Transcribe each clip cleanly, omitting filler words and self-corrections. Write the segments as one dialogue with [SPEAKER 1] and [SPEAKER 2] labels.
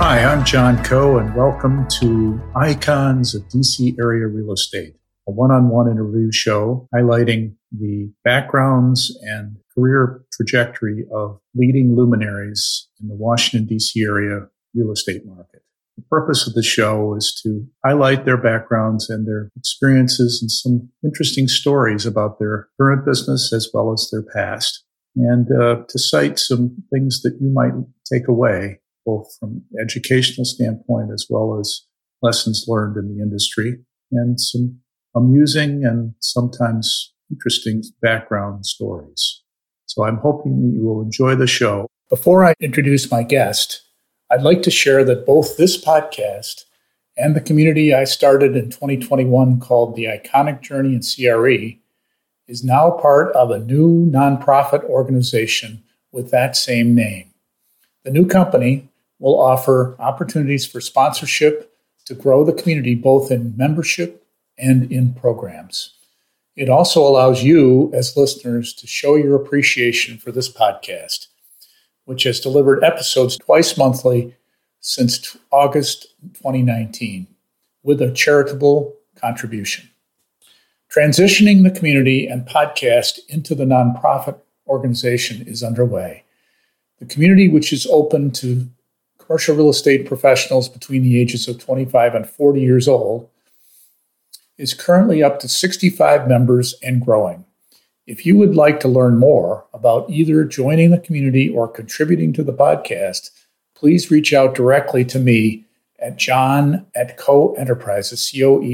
[SPEAKER 1] Hi, I'm John Coe, and welcome to Icons of DC Area Real Estate, a one-on-one interview show highlighting the backgrounds and career trajectory of leading luminaries in the Washington, D.C. area real estate market. The purpose of the show is to highlight their backgrounds and their experiences and some interesting stories about their current business as well as their past, and to cite some things that you might take away, both from an educational standpoint as well as lessons learned in the industry, and some amusing and sometimes interesting background stories. So I'm hoping that you will enjoy the show. Before I introduce my guest, I'd like to share that both this podcast and the community I started in 2021 called The Iconic Journey in CRE is now part of a new nonprofit organization with that same name. The new company will offer opportunities for sponsorship to grow the community both in membership and in programs. It also allows you as listeners to show your appreciation for this podcast, which has delivered episodes twice monthly since August 2019 with a charitable contribution. Transitioning the community and podcast into the nonprofit organization is underway. The community, which is open to commercial real estate professionals between the ages of 25 and 40 years old, is currently up to 65 members and growing. If you would like to learn more about either joining the community or contributing to the podcast, please reach out directly to me at john@coenterprises,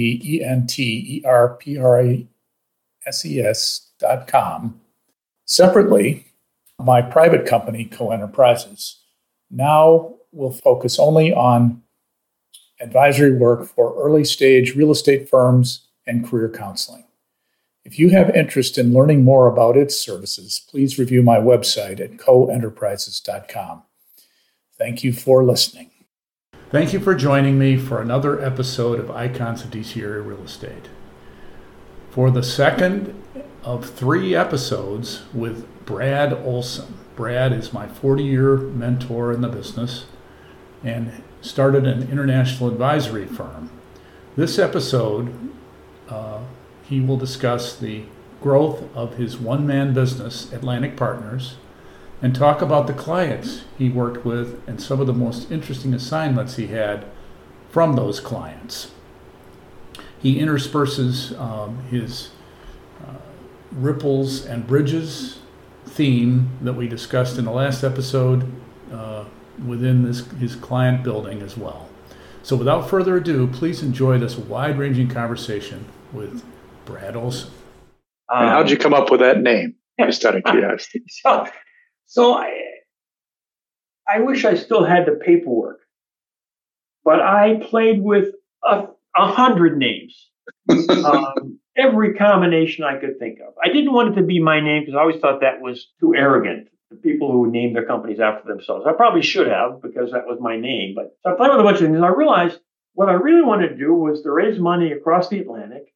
[SPEAKER 1] coenterprises.com. Separately, my private company, Coe Enterprises, now will focus only on advisory work for early-stage real estate firms and career counseling. If you have interest in learning more about its services, please review my website at coenterprises.com. Thank you for listening. Thank you for joining me for another episode of Icons of DC Area Real Estate. For the second of 3 episodes with Brad Olson. Brad is my 40-year mentor in the business and started an international advisory firm. This episode, he will discuss the growth of his one-man business, Atlantic Partners, and talk about the clients he worked with and some of the most interesting assignments he had from those clients. He intersperses his Ripples and Bridges theme that we discussed in the last episode within his client building as well. So without further ado, please enjoy this wide-ranging conversation with Brad Olson.
[SPEAKER 2] And how'd you come up with that name? Just out of curiosity.
[SPEAKER 3] So I wish I still had the paperwork, but I played with 100 names, every combination I could think of. I didn't want it to be my name because I always thought that was too arrogant. The people who name their companies after themselves. I probably should have because that was my name. But so I played with a bunch of things. I realized what I really wanted to do was to raise money across the Atlantic.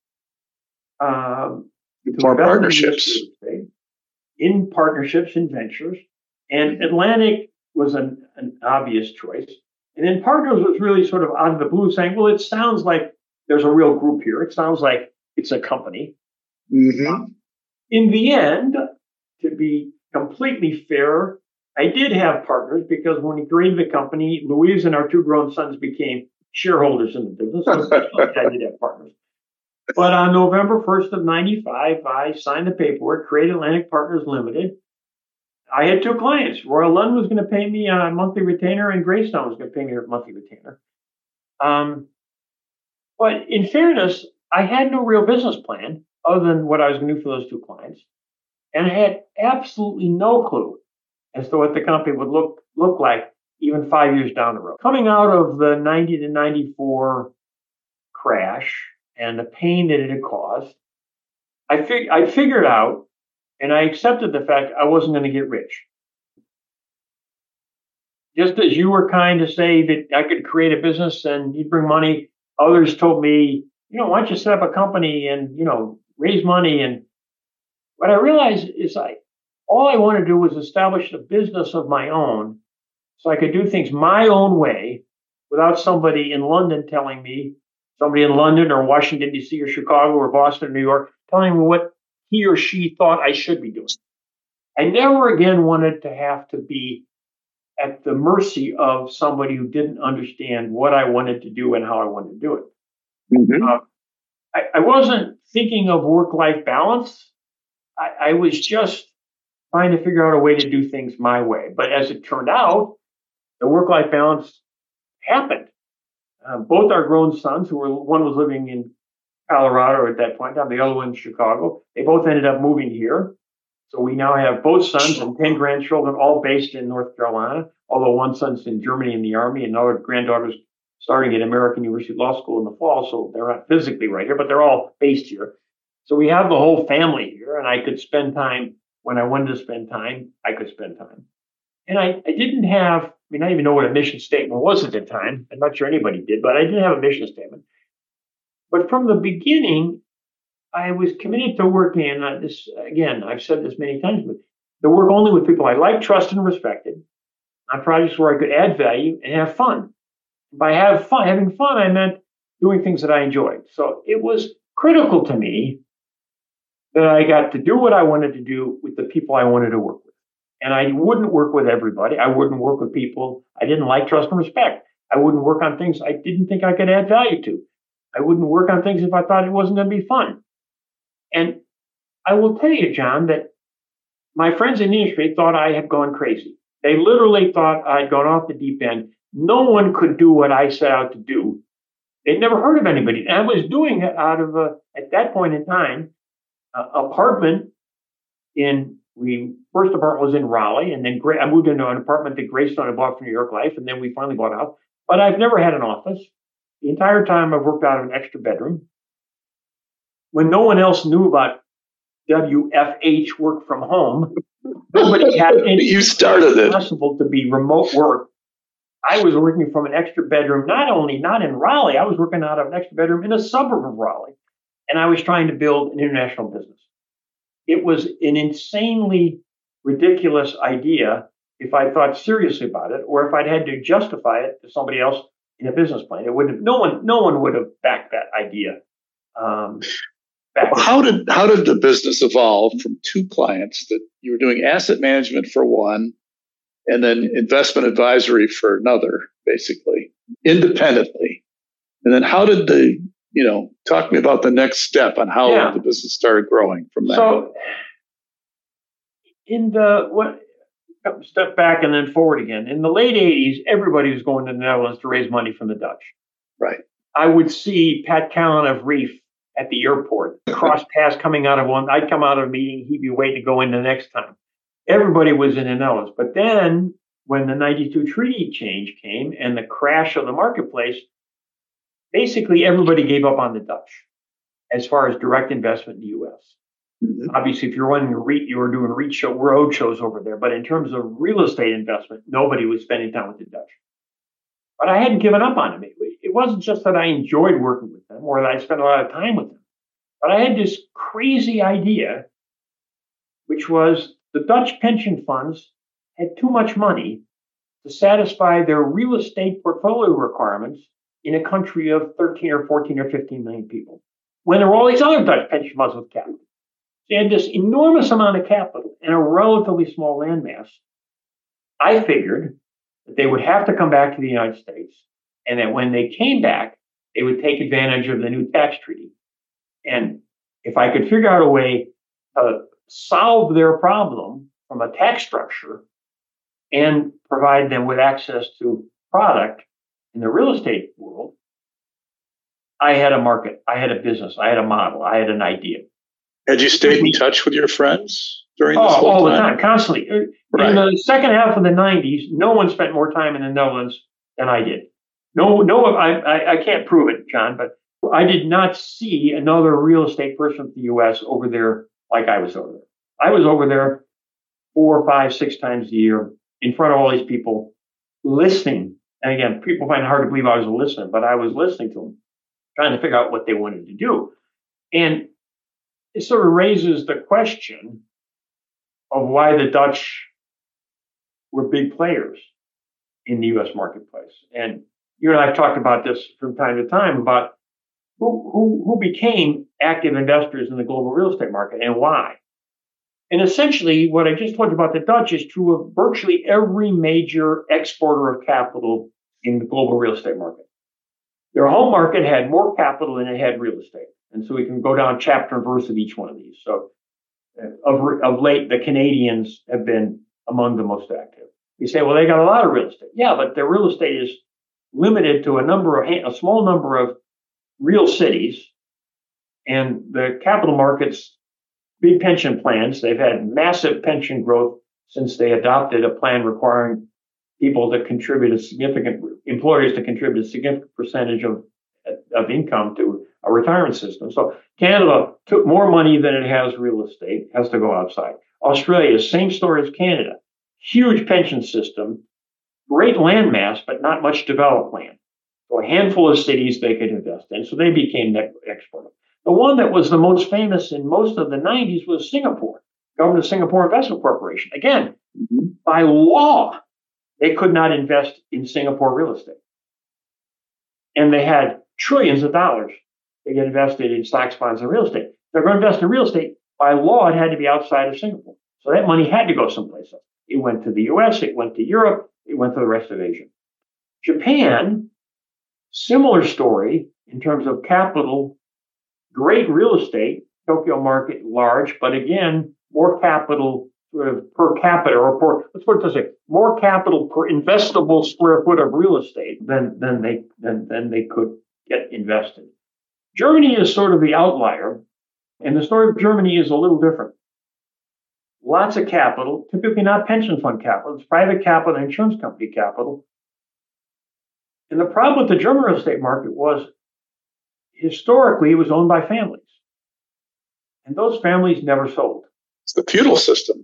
[SPEAKER 2] More partnerships.
[SPEAKER 3] In partnerships and ventures. And Atlantic was an obvious choice. And then Partners was really sort of out of the blue saying, well, it sounds like there's a real group here. It sounds like it's a company.
[SPEAKER 2] Mm-hmm.
[SPEAKER 3] In the end, to be completely fair, I did have partners because when we created the company, Louise and our 2 grown sons became shareholders in the business. So I did have partners. But on November 1st of 95, I signed the paperwork, created Atlantic Partners Limited. I had 2 clients. Royal London was going to pay me a monthly retainer, and Greystone was going to pay me a monthly retainer. But in fairness, I had no real business plan other than what I was going to do for those 2 clients. And I had absolutely no clue as to what the company would look like even 5 years down the road. Coming out of the 90 to 94 crash and the pain that it had caused, I figured out and I accepted the fact I wasn't going to get rich. Just as you were kind to say that I could create a business and you'd bring money, others told me, why don't you set up a company and, raise money. And what I realized is all I wanted to do was establish a business of my own so I could do things my own way without somebody in London telling me, somebody in London or Washington, D.C. or Chicago or Boston or New York telling me what he or she thought I should be doing. I never again wanted to have to be at the mercy of somebody who didn't understand what I wanted to do and how I wanted to do it.
[SPEAKER 2] Mm-hmm.
[SPEAKER 3] I wasn't thinking of work-life balance. I was just trying to figure out a way to do things my way. But as it turned out, the work-life balance happened. Both our grown sons, one was living in Colorado at that point in time, the other one in Chicago, they both ended up moving here. So we now have both sons and 10 grandchildren, all based in North Carolina, although one son's in Germany in the Army, and another granddaughter's starting at American University Law School in the fall, so they're not physically right here, but they're all based here. So we have the whole family here, and I could spend time when I wanted to spend time, I could spend time. And I didn't have, I mean, I didn't even know what a mission statement was at the time. I'm not sure anybody did, but I didn't have a mission statement. But from the beginning, I was committed to working, and this, again, I've said this many times, but to work only with people I liked, trusted, and respected on projects where I could add value and have fun. By having fun, I meant doing things that I enjoyed. So it was critical to me that I got to do what I wanted to do with the people I wanted to work with. And I wouldn't work with everybody. I wouldn't work with people I didn't like, trust, and respect. I wouldn't work on things I didn't think I could add value to. I wouldn't work on things if I thought it wasn't going to be fun. And I will tell you, John, that my friends in the industry thought I had gone crazy. They literally thought I'd gone off the deep end. No one could do what I set out to do. They'd never heard of anybody. And I was doing it out of, at that point in time, apartment first apartment was in Raleigh, and then I moved into an apartment that Greystone had bought from New York Life, and then we finally bought a house. But I've never had an office. The entire time I've worked out of an extra bedroom. When no one else knew about WFH, work from home, nobody had any.
[SPEAKER 2] You started it.
[SPEAKER 3] Possible to be remote work. I was working from an extra bedroom, not in Raleigh, I was working out of an extra bedroom in a suburb of Raleigh. And I was trying to build an international business. It was an insanely ridiculous idea if I thought seriously about it, or if I'd had to justify it to somebody else in a business plan. It wouldn't have, no one would have backed that idea.
[SPEAKER 2] How did the business evolve from two clients that you were doing asset management for one and then investment advisory for another, basically, independently? And then how did talk to me about the next step on how the business started growing from that.
[SPEAKER 3] So step back and then forward again. In the late 80s, everybody was going to the Netherlands to raise money from the Dutch.
[SPEAKER 2] Right.
[SPEAKER 3] I would see Pat Callan of Reef at the airport, cross paths coming out of one. I'd come out of a meeting, he'd be waiting to go in the next time. Everybody was in the Netherlands. But then when the 92 treaty change came and the crash of the marketplace, basically everybody gave up on the Dutch as far as direct investment in the U.S. Mm-hmm. Obviously, if you're running a REIT, you were doing road shows over there. But in terms of real estate investment, nobody was spending time with the Dutch. But I hadn't given up on them. It wasn't just that I enjoyed working with them or that I spent a lot of time with them. But I had this crazy idea, which was the Dutch pension funds had too much money to satisfy their real estate portfolio requirements in a country of 13 or 14 or 15 million people, when there were all these other Dutch pension funds with capital. They had this enormous amount of capital and a relatively small landmass. I figured that they would have to come back to the United States, and that when they came back, they would take advantage of the new tax treaty. And if I could figure out a way to solve their problem from a tax structure and provide them with access to product in the real estate world, I had a market, I had a business, I had a model, I had an idea.
[SPEAKER 2] Had you stayed in touch with your friends during this whole
[SPEAKER 3] all
[SPEAKER 2] time?
[SPEAKER 3] the time, constantly. Right. In the second half of the 90s, no one spent more time in the Netherlands than I did. I can't prove it, John, but I did not see another real estate person from the U.S. over there like I was over there. I was over there 4, 5, 6 times a year in front of all these people, listening. And again, people find it hard to believe I was a listener, but I was listening to them, trying to figure out what they wanted to do. And it sort of raises the question of why the Dutch were big players in the U.S. marketplace. And you and I have talked about this from time to time about who became active investors in the global real estate market and why. And essentially, what I just told you about the Dutch is true of virtually every major exporter of capital in the global real estate market. Their home market had more capital than it had real estate. And so we can go down chapter and verse of each one of these. So of late, the Canadians have been among the most active. You say, well, they got a lot of real estate. Yeah, but their real estate is limited to a small number of real cities. And the capital markets, big pension plans, they've had massive pension growth since they adopted a plan requiring people to contribute employers to contribute a significant percentage of income to a retirement system. So Canada took more money than it has real estate, has to go outside. Australia, same story as Canada. Huge pension system, great land mass, but not much developed land. So a handful of cities they could invest in. So they became net exporters. The one that was the most famous in most of the 90s was Singapore, Government of Singapore Investment Corporation. Again, by law, they could not invest in Singapore real estate. And they had trillions of dollars they get invested in stocks, bonds, and real estate. They're going to invest in real estate. By law, it had to be outside of Singapore. So that money had to go someplace else. It went to the US, it went to Europe, it went to the rest of Asia. Japan, similar story in terms of capital, great real estate, Tokyo market large, but again, more capital sort of per capita, or let's put it this way, more capital per investable square foot of real estate than they could get invested. Germany is sort of the outlier, and the story of Germany is a little different. Lots of capital, typically not pension fund capital, it's private capital and insurance company capital. And the problem with the German real estate market was historically it was owned by families. And those families never sold.
[SPEAKER 2] It's the feudal system.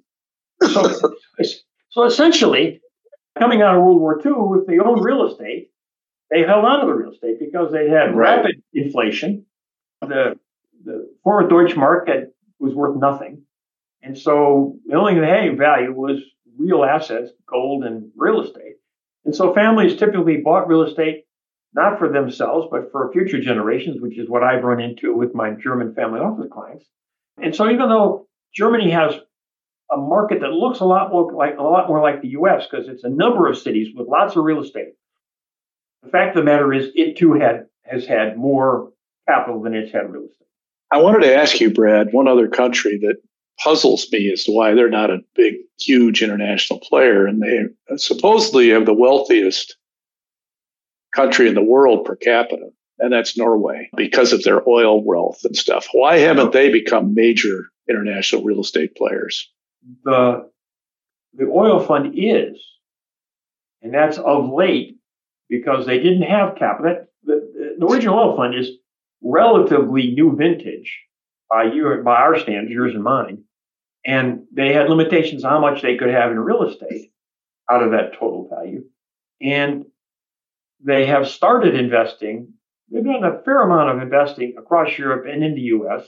[SPEAKER 3] So essentially, coming out of World War II, if they owned real estate, they held on to the real estate because they had rapid inflation. The former Deutschmark was worth nothing. And so the only thing they had in value was real assets, gold and real estate. And so families typically bought real estate not for themselves, but for future generations, which is what I've run into with my German family office clients. And so even though Germany has a market that looks a lot more like the U.S. because it's a number of cities with lots of real estate, the fact of the matter is it too has had more capital than it's had real estate.
[SPEAKER 2] I wanted to ask you, Brad, one other country that puzzles me as to why they're not a big, huge international player, and they supposedly have the wealthiest country in the world per capita, and that's Norway, because of their oil wealth and stuff. Why haven't they become major international real estate players?
[SPEAKER 3] The oil fund is, and that's of late because they didn't have capital. The Norwegian oil fund is relatively new vintage by our standards, yours and mine, and they had limitations on how much they could have in real estate out of that total value, and they have started investing. They've done a fair amount of investing across Europe and in the U.S.,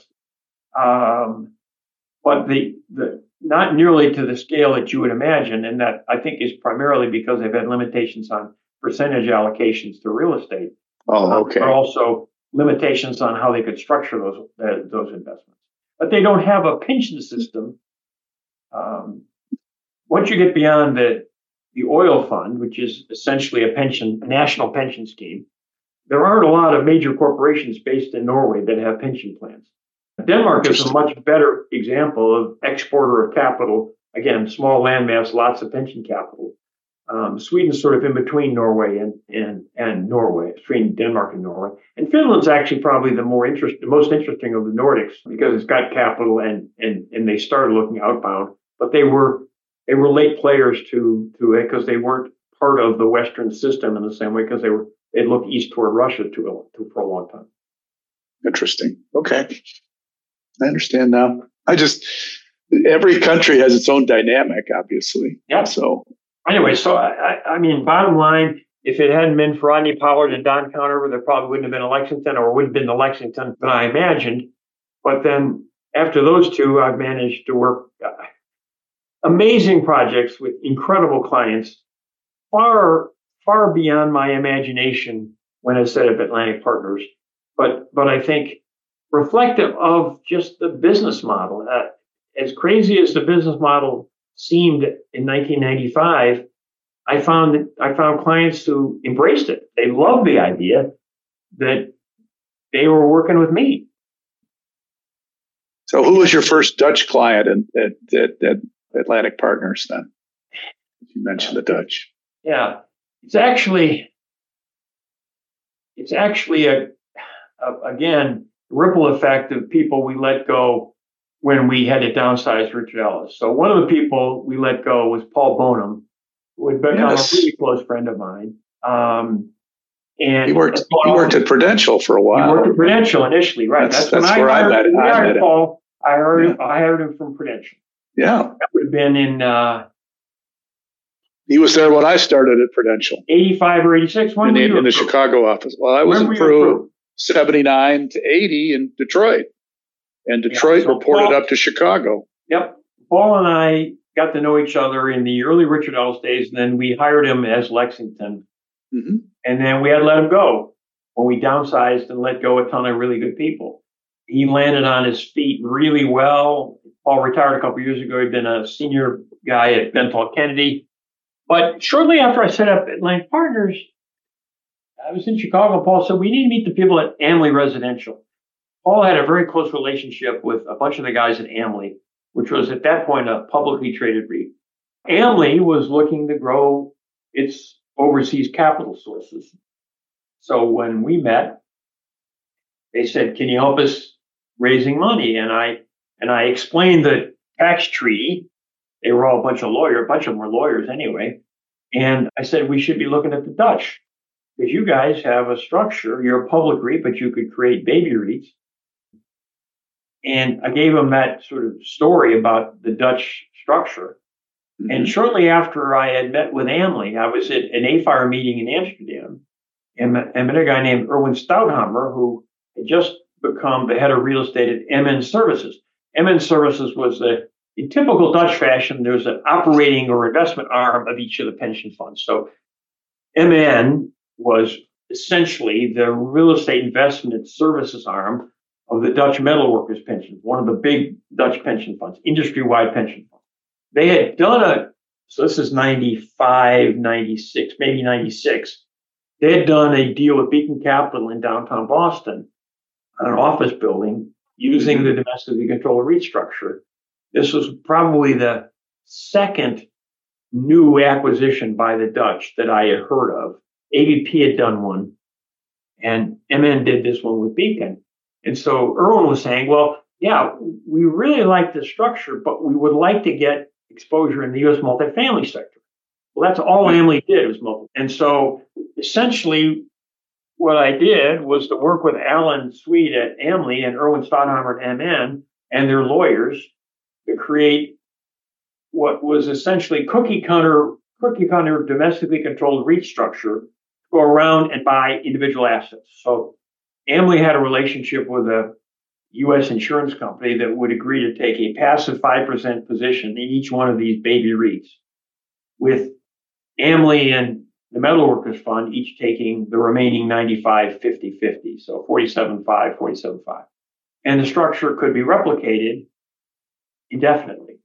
[SPEAKER 3] but not nearly to the scale that you would imagine, and that I think is primarily because they've had limitations on percentage allocations to real estate.
[SPEAKER 2] Oh, okay.
[SPEAKER 3] But also limitations on how they could structure those investments. But they don't have a pension system. Once you get beyond the oil fund, which is essentially a national pension scheme, there aren't a lot of major corporations based in Norway that have pension plans. Denmark is a much better example of exporter of capital. Again, small landmass, lots of pension capital. Sweden's sort of in between Norway and Norway, between Denmark and Norway. And Finland's actually probably the most interesting of the Nordics because it's got capital and they started looking outbound, but they were late players to it because they weren't part of the Western system in the same way because they looked east toward Russia for a long time.
[SPEAKER 2] Interesting. Okay. I understand now. Every country has its own dynamic, obviously.
[SPEAKER 3] Yeah.
[SPEAKER 2] So
[SPEAKER 3] anyway, I mean, bottom line, if it hadn't been for Rodney Pollard and Don Conover, there probably wouldn't have been a Lexington, or would have been the Lexington that I imagined. But then after those two, I've managed to work amazing projects with incredible clients, far far beyond my imagination when I set up Atlantic Partners. But I think reflective of just the business model. As crazy as the business model seemed in 1995, I found clients who embraced it. They loved the idea that they were working with me.
[SPEAKER 2] So, who was your first Dutch client at Atlantic Partners then? You mentioned the Dutch.
[SPEAKER 3] Yeah, it's actually again, ripple effect of people we let go when we had to downsize Richard Ellis. So one of the people we let go was Paul Bonham, who had become a really close friend of mine. And
[SPEAKER 2] he worked at Prudential for a while.
[SPEAKER 3] He worked at Prudential initially, right?
[SPEAKER 2] That's where I met him.
[SPEAKER 3] Paul. I hired him from Prudential.
[SPEAKER 2] Yeah,
[SPEAKER 3] that would have been in.
[SPEAKER 2] He was there when I started at Prudential.
[SPEAKER 3] 85 or 86. When
[SPEAKER 2] in the Chicago office. Well, I was in Peru 79 to 80 in Detroit, and Detroit reported up to Chicago.
[SPEAKER 3] Yep, Paul and I got to know each other in the early Richard Ellis days, and then we hired him as Lexington. Mm-hmm. And then we had to let him go when we downsized and let go a ton of really good people. He landed on his feet really well. Paul retired a couple of years ago. He'd been a senior guy at Bentall Kennedy. But shortly after I set up Atlantic Partners, I was in Chicago. Paul said, we need to meet the people at Amley Residential. Paul had a very close relationship with a bunch of the guys at Amley, which was at that point a publicly traded REIT. Amley was looking to grow its overseas capital sources. So when we met, they said, can you help us raising money? And I explained the tax treaty. They were all a bunch of them were lawyers anyway. And I said, we should be looking at the Dutch, because you guys have a structure. You're a public REIT, but you could create baby REITs. And I gave them that sort of story about the Dutch structure. Mm-hmm. And shortly after I had met with Amley, I was at an AFIRE meeting in Amsterdam, and met a guy named Erwin Stouthammer, who had just become the head of real estate at MN Services. MN Services was in typical Dutch fashion, there's an operating or investment arm of each of the pension funds. So MN was essentially the real estate investment services arm of the Dutch metalworkers pension, one of the big Dutch pension funds, industry-wide pension funds. They had done so this is 95, 96, maybe 96. They had done a deal with Beacon Capital in downtown Boston on an office building using the domestically controlled REIT structure. This was probably the second new acquisition by the Dutch that I had heard of. AVP had done one, and MN did this one with Beacon. And so Erwin was saying, well, yeah, we really like the structure, but we would like to get exposure in the U.S. multifamily sector. Well, that's all Amley did was multi. And so essentially what I did was to work with Alan Sweet at Amley and Erwin Stouthammer at MN and their lawyers to create what was essentially cookie cutter domestically controlled REIT structure to go around and buy individual assets. So Amley had a relationship with a U.S. insurance company that would agree to take a passive 5% position in each one of these baby REITs, with Amley and the Metalworkers Fund each taking the remaining 95, 50, 50. So 47.5, 47.5. And the structure could be replicated indefinitely.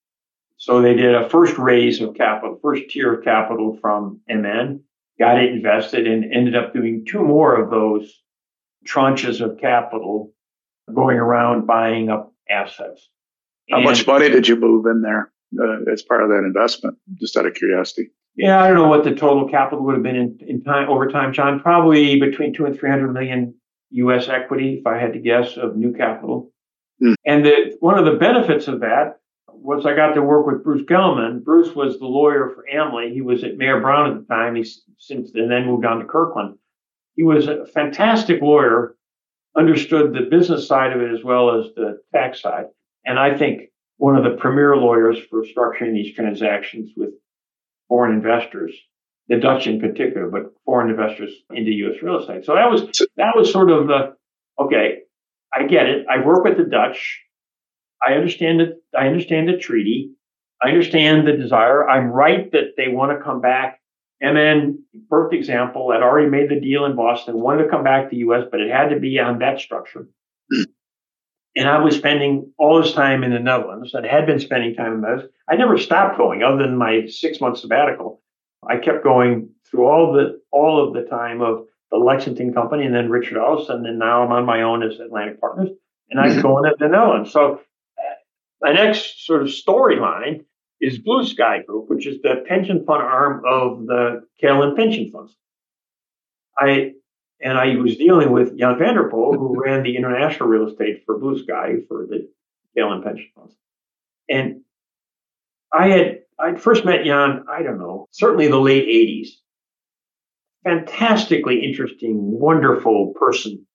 [SPEAKER 3] So they did a first raise of capital, first tier of capital from MN, got it invested, and ended up doing two more of those tranches of capital, going around buying up assets.
[SPEAKER 2] How much money did you move in there as part of that investment? Just out of curiosity.
[SPEAKER 3] Yeah, I don't know what the total capital would have been in time over time, John. Probably between 200 and 300 million U.S. equity, if I had to guess, of new capital. And one of the benefits of that was I got to work with Bruce Gelman. Bruce was the lawyer for Amley. He was at Mayer Brown at the time. And then moved on to Kirkland. He was a fantastic lawyer, understood the business side of it as well as the tax side. And I think one of the premier lawyers for structuring these transactions with foreign investors, the Dutch in particular, but foreign investors into U.S. real estate. So that was sort of okay, I get it. I work with the Dutch. I understand the treaty. I understand the desire. I'm right that they want to come back And then, perfect example, I'd already made the deal in Boston, wanted to come back to the US, but it had to be on that structure. And I was spending all this time in the Netherlands. I had been spending time in the Netherlands. I never stopped going other than my 6-month sabbatical. I kept going through all of the time of the Lexington company and then Richard Ellis. And then now I'm on my own as Atlantic Partners. And I'm going to the Netherlands. So my next sort of storyline is Blue Sky Group, which is the pension fund arm of the KLM pension funds. I was dealing with Jan van der Poel, who ran the international real estate for Blue Sky for the KLM pension funds. And I'd first met Jan, I don't know, certainly the late 80s. Fantastically interesting, wonderful person.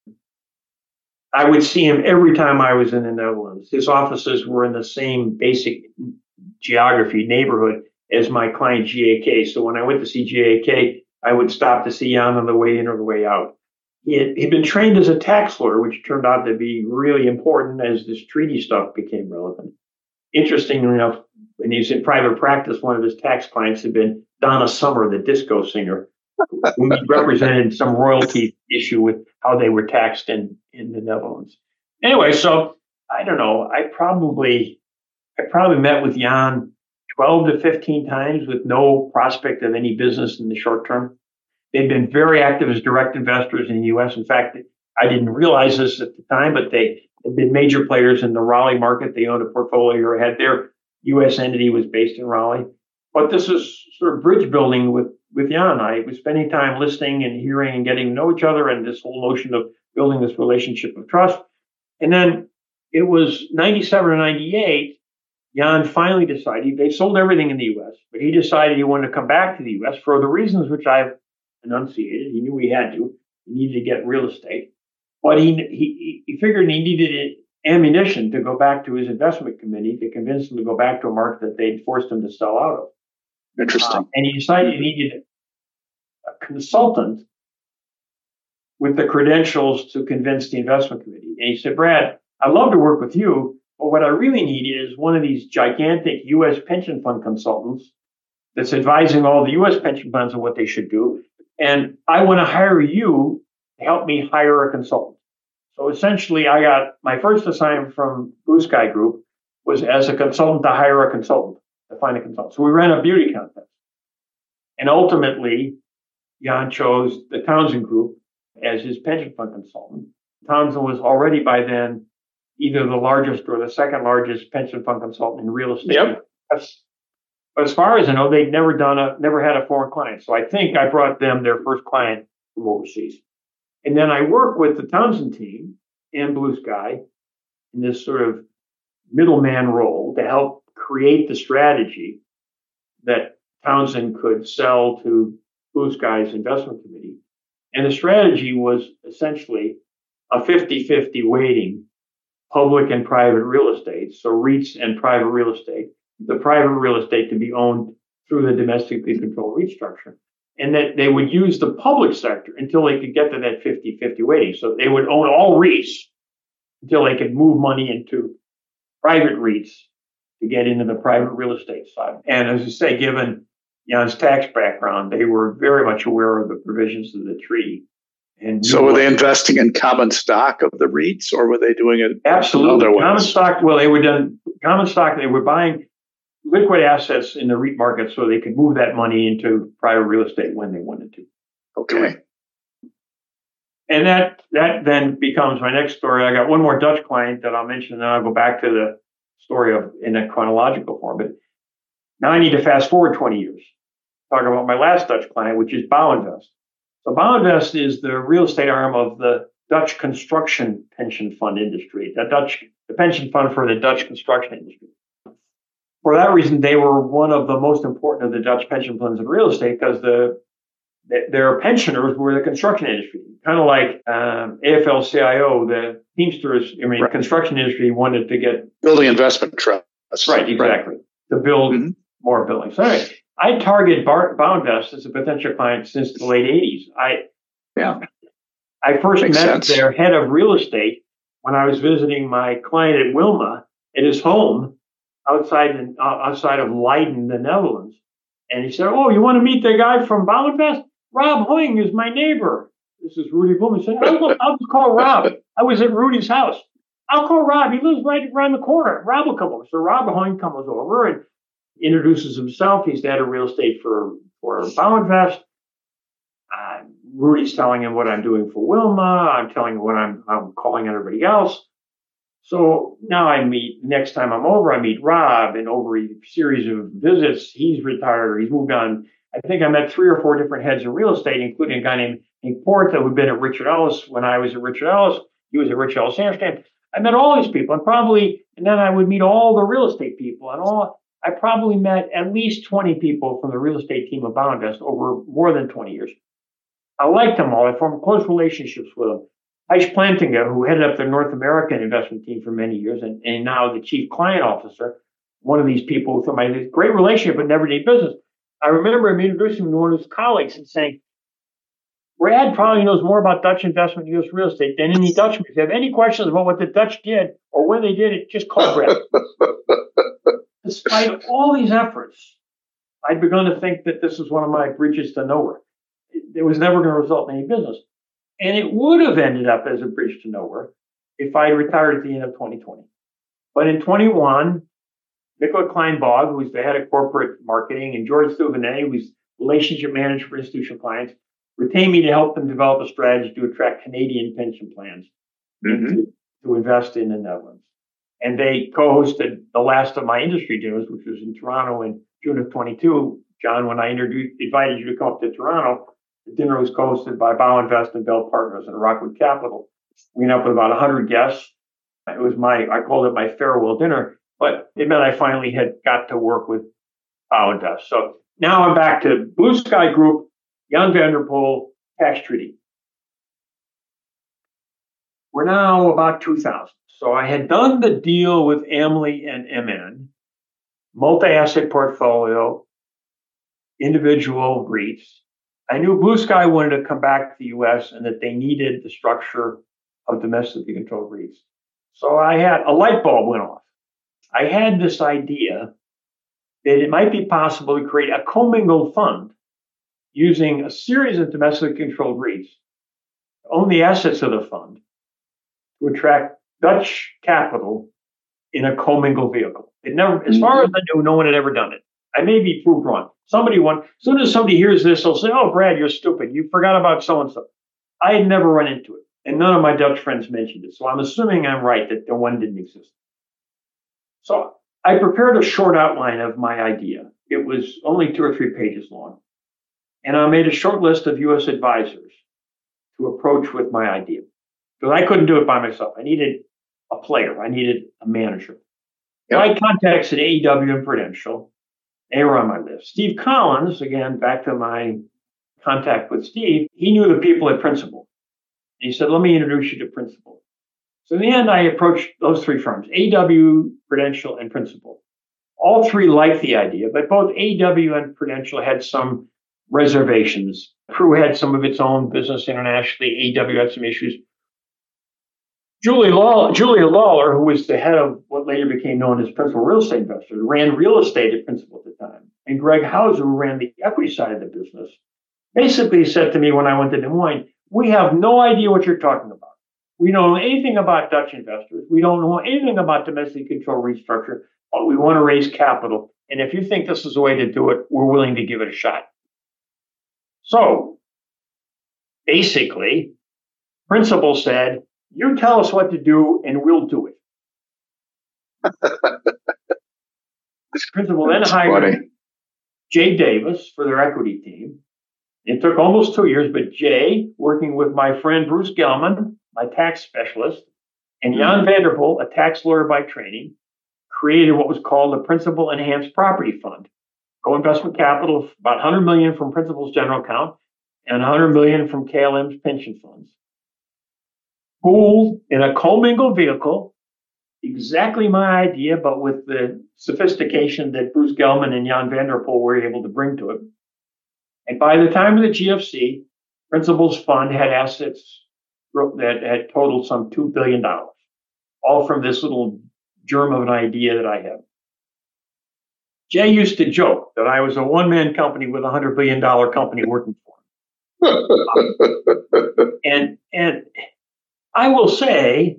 [SPEAKER 3] I would see him every time I was in the Netherlands. His offices were in the same basic geography neighborhood as my client GAK. So when I went to see GAK, I would stop to see Jan on the way in or the way out. He'd been trained as a tax lawyer, which turned out to be really important as this treaty stuff became relevant. Interestingly enough, when he was in private practice, one of his tax clients had been Donna Summer, the disco singer, who represented some royalty issue with how they were taxed in the Netherlands. Anyway, so I don't know. I probably met with Jan 12 to 15 times with no prospect of any business in the short term. They've been very active as direct investors in the U.S. In fact, I didn't realize this at the time, but they have been major players in the Raleigh market. They owned a portfolio or had their U.S. entity was based in Raleigh. But this is sort of bridge building with Jan. I was spending time listening and hearing and getting to know each other and this whole notion of building this relationship of trust. And then it was 97 or 98. Jan finally decided, they sold everything in the U.S., but he decided he wanted to come back to the U.S. for the reasons which I've enunciated. He knew he had to. He needed to get real estate. But he figured he needed ammunition to go back to his investment committee to convince them to go back to a market that they'd forced him to sell out of.
[SPEAKER 2] Interesting.
[SPEAKER 3] And he decided he needed a consultant with the credentials to convince the investment committee. And he said, Brad, I'd love to work with you, but what I really need is one of these gigantic U.S. pension fund consultants that's advising all the U.S. pension funds on what they should do. And I want to hire you to help me hire a consultant. So essentially, I got my first assignment from Blue Sky Group was as a consultant to hire a consultant, to find a consultant. So we ran a beauty contest. And ultimately, Jan chose the Townsend Group as his pension fund consultant. Townsend was already by then either the largest or the second largest pension fund consultant in real estate.
[SPEAKER 2] Yep.
[SPEAKER 3] But as far as I know, they'd never had a foreign client. So I think I brought them their first client from overseas. And then I worked with the Townsend team and Blue Sky in this sort of middleman role to help create the strategy that Townsend could sell to Blue Sky's investment committee. And the strategy was essentially a 50-50 weighting, public and private real estate, so REITs and private real estate, the private real estate to be owned through the domestically controlled REIT structure. And that they would use the public sector until they could get to that 50-50 weighting. So they would own all REITs until they could move money into private REITs to get into the private real estate side. And as you say, given Jan's tax background, they were very much aware of the provisions of the treaty. And
[SPEAKER 2] so were they investing in common stock of the REITs, or were they doing it
[SPEAKER 3] absolutely
[SPEAKER 2] other ways?
[SPEAKER 3] Common stock? Well, they were done common stock. They were buying liquid assets in the REIT market so they could move that money into private real estate when they wanted to.
[SPEAKER 2] Okay.
[SPEAKER 3] And that then becomes my next story. I got one more Dutch client that I'll mention, and then I'll go back to the story in a chronological form. But now I need to fast forward 20 years. Talk about my last Dutch client, which is Bouwinvest. So Bouwinvest is the real estate arm of the Dutch construction pension fund industry, the pension fund for the Dutch construction industry. For that reason, they were one of the most important of the Dutch pension funds in real estate because their pensioners were the construction industry, kind of like AFL-CIO, the Teamsters. I mean, right. Construction industry wanted to get
[SPEAKER 2] building investment trusts.
[SPEAKER 3] Right, exactly, to build more buildings. So anyway, I targeted Bouwinvest as a potential client since the late 80s. I first met their head of real estate when I was visiting my client at Wilma at his home outside of Leiden, the Netherlands. And he said, "Oh, you want to meet the guy from Bauernfest? Rob Hoying is my neighbor." This is Rudy Bloom. He said, I'll just call Rob. I was at Rudy's house. I'll call Rob. He lives right around the corner. Rob will come over. So Rob Hoying comes over and introduces himself. He's the head of real estate for Bauernfest. Rudy's telling him what I'm doing for Wilma. I'm telling him what I'm calling everybody else. So now next time I'm over, I meet Rob, and over a series of visits, he's retired or he's moved on. I think I met 3 or 4 different heads of real estate, including a guy named Porta, who'd been at Richard Ellis when I was at Richard Ellis. He was at Richard Ellis Amsterdam. I met all these people, and then I would meet all the real estate people, I probably met at least 20 people from the real estate team of Bauernfest over more than 20 years. I liked them all. I formed close relationships with them. Heish Plantinga, who headed up the North American investment team for many years and now the chief client officer, one of these people with whom I had a great relationship but never did business. I remember him introducing me to one of his colleagues and saying, "Brad probably knows more about Dutch investment and U.S. real estate than any Dutchman. If you have any questions about what the Dutch did or when they did it, just call Brad." Despite all these efforts, I'd begun to think that this was one of my bridges to nowhere. It was never going to result in any business. And it would have ended up as a bridge to nowhere if I had retired at the end of 2020. But in 21, Nicola Kleinbog, who was the head of corporate marketing, and George Thouvenet, who was relationship manager for institutional clients, retained me to help them develop a strategy to attract Canadian pension plans to invest in the Netherlands. And they co-hosted the last of my industry dinners, which was in Toronto in June of 22. John, when I invited you to come up to Toronto, the dinner was co-hosted by Bauernfest and Bell Partners and Rockwood Capital. We ended up with about 100 guests. It was I called it my farewell dinner, but it meant I finally had got to work with Bauernfest. So now I'm back to Blue Sky Group, Jan van der Poel, tax treaty. We're now about 2000. So I had done the deal with Amley and MN, multi-asset portfolio, individual REITs. I knew Blue Sky wanted to come back to the U.S. and that they needed the structure of domestically controlled REITs. So a light bulb went off. I had this idea that it might be possible to create a commingled fund using a series of domestically controlled REITs, own the assets of the fund, to attract Dutch capital in a commingled vehicle. It never, as far as I knew, no one had ever done it. I may be proved wrong. As soon as somebody hears this, they'll say, "Oh, Brad, you're stupid. You forgot about so-and-so." I had never run into it, and none of my Dutch friends mentioned it. So I'm assuming I'm right that the one didn't exist. So I prepared a short outline of my idea. It was only 2 or 3 pages long. And I made a short list of U.S. advisors to approach with my idea. Because I couldn't do it by myself. I needed a player. I needed a manager. Yep. I contacted AEW and Prudential. They were on my list. Steve Collins, again, back to my contact with Steve, he knew the people at Principal. And he said, "Let me introduce you to Principal." So in the end, I approached those 3 firms, AEW, Prudential, and Principal. All 3 liked the idea, but both AEW and Prudential had some reservations. Pru had some of its own business internationally. AEW had some issues. Julia Lawler, who was the head of what later became known as Principal Real Estate Investors, ran real estate at Principal at the time. And Greg Hauser, who ran the equity side of the business, basically said to me when I went to Des Moines, "We have no idea what you're talking about. We don't know anything about Dutch investors. We don't know anything about domestically controlled restructure, but we want to raise capital. And if you think this is the way to do it, we're willing to give it a shot." So basically, Principal said, "You tell us what to do and we'll do it." Principal then hired Jay Davis for their equity team. It took almost 2 years, but Jay, working with my friend Bruce Gelman, my tax specialist, and Jan van der Poel, a tax lawyer by training, created what was called the Principal Enhanced Property Fund. Co-investment capital of about $100 million from Principal's general account and $100 million from KLM's pension funds. Pooled in a commingled vehicle, exactly my idea, but with the sophistication that Bruce Gelman and Jan van der Poel were able to bring to it. And by the time of the GFC, Principal's fund had assets that had totaled some $2 billion, all from this little germ of an idea that I had. Jay used to joke that I was a one-man company with $100 billion company working for him. And I will say,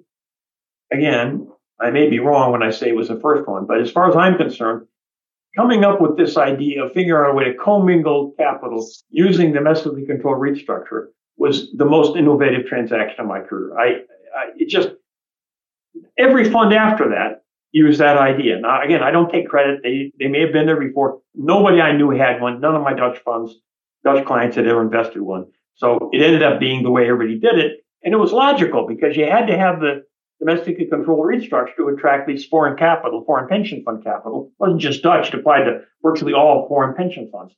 [SPEAKER 3] again, I may be wrong when I say it was the first one, but as far as I'm concerned, coming up with this idea of figuring out a way to commingle capital using domestically controlled REIT structure was the most innovative transaction of my career. It just, every fund after that used that idea. Now, again, I don't take credit. They may have been there before. Nobody I knew had one. None of my Dutch clients had ever invested one. So it ended up being the way everybody did it. And it was logical because you had to have the domestically controlled REIT structure to attract these foreign capital, foreign pension fund capital. It wasn't just Dutch, it applied to virtually all foreign pension funds.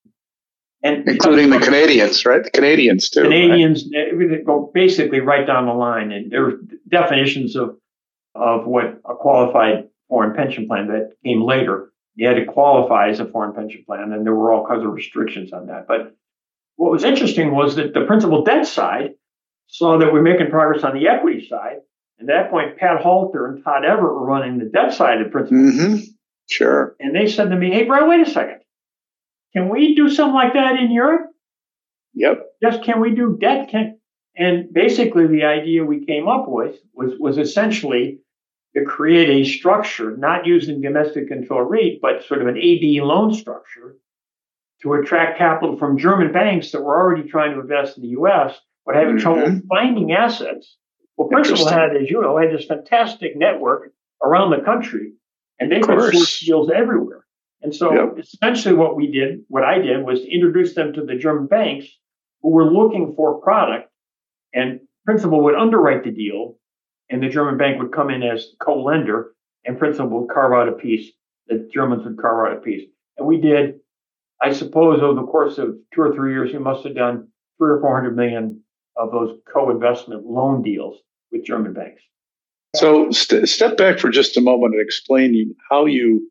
[SPEAKER 3] And
[SPEAKER 2] including the Canadians, right? The Canadians too.
[SPEAKER 3] Canadians, right? Go basically right down the line. And there were definitions of what a qualified foreign pension plan that came later. You had to qualify as a foreign pension plan, and there were all kinds of restrictions on that. But what was interesting was that the principal debt side saw that we're making progress on the equity side. At that point, Pat Halter and Todd Everett were running the debt side of the principal.
[SPEAKER 2] Mm-hmm. Sure.
[SPEAKER 3] And they said to me, hey, Brad, wait a second. Can we do something like that in Europe?
[SPEAKER 2] Yep.
[SPEAKER 3] Just can we do debt? And basically the idea we came up with was essentially to create a structure, not using domestic control REIT, but sort of an AB loan structure to attract capital from German banks that were already trying to invest in the U.S., but having trouble finding assets. Well, Principal had, as you know, had this fantastic network around the country, and they could source deals everywhere. And so essentially what I did was to introduce them to the German banks who were looking for product, and Principal would underwrite the deal, and the German bank would come in as co-lender, and Principal would carve out a piece. The Germans would carve out a piece. And we did, I suppose, over the course of 2 or 3 years, we must have done 300 or 400 million of those co-investment loan deals with German banks.
[SPEAKER 2] So step back for just a moment and explain how you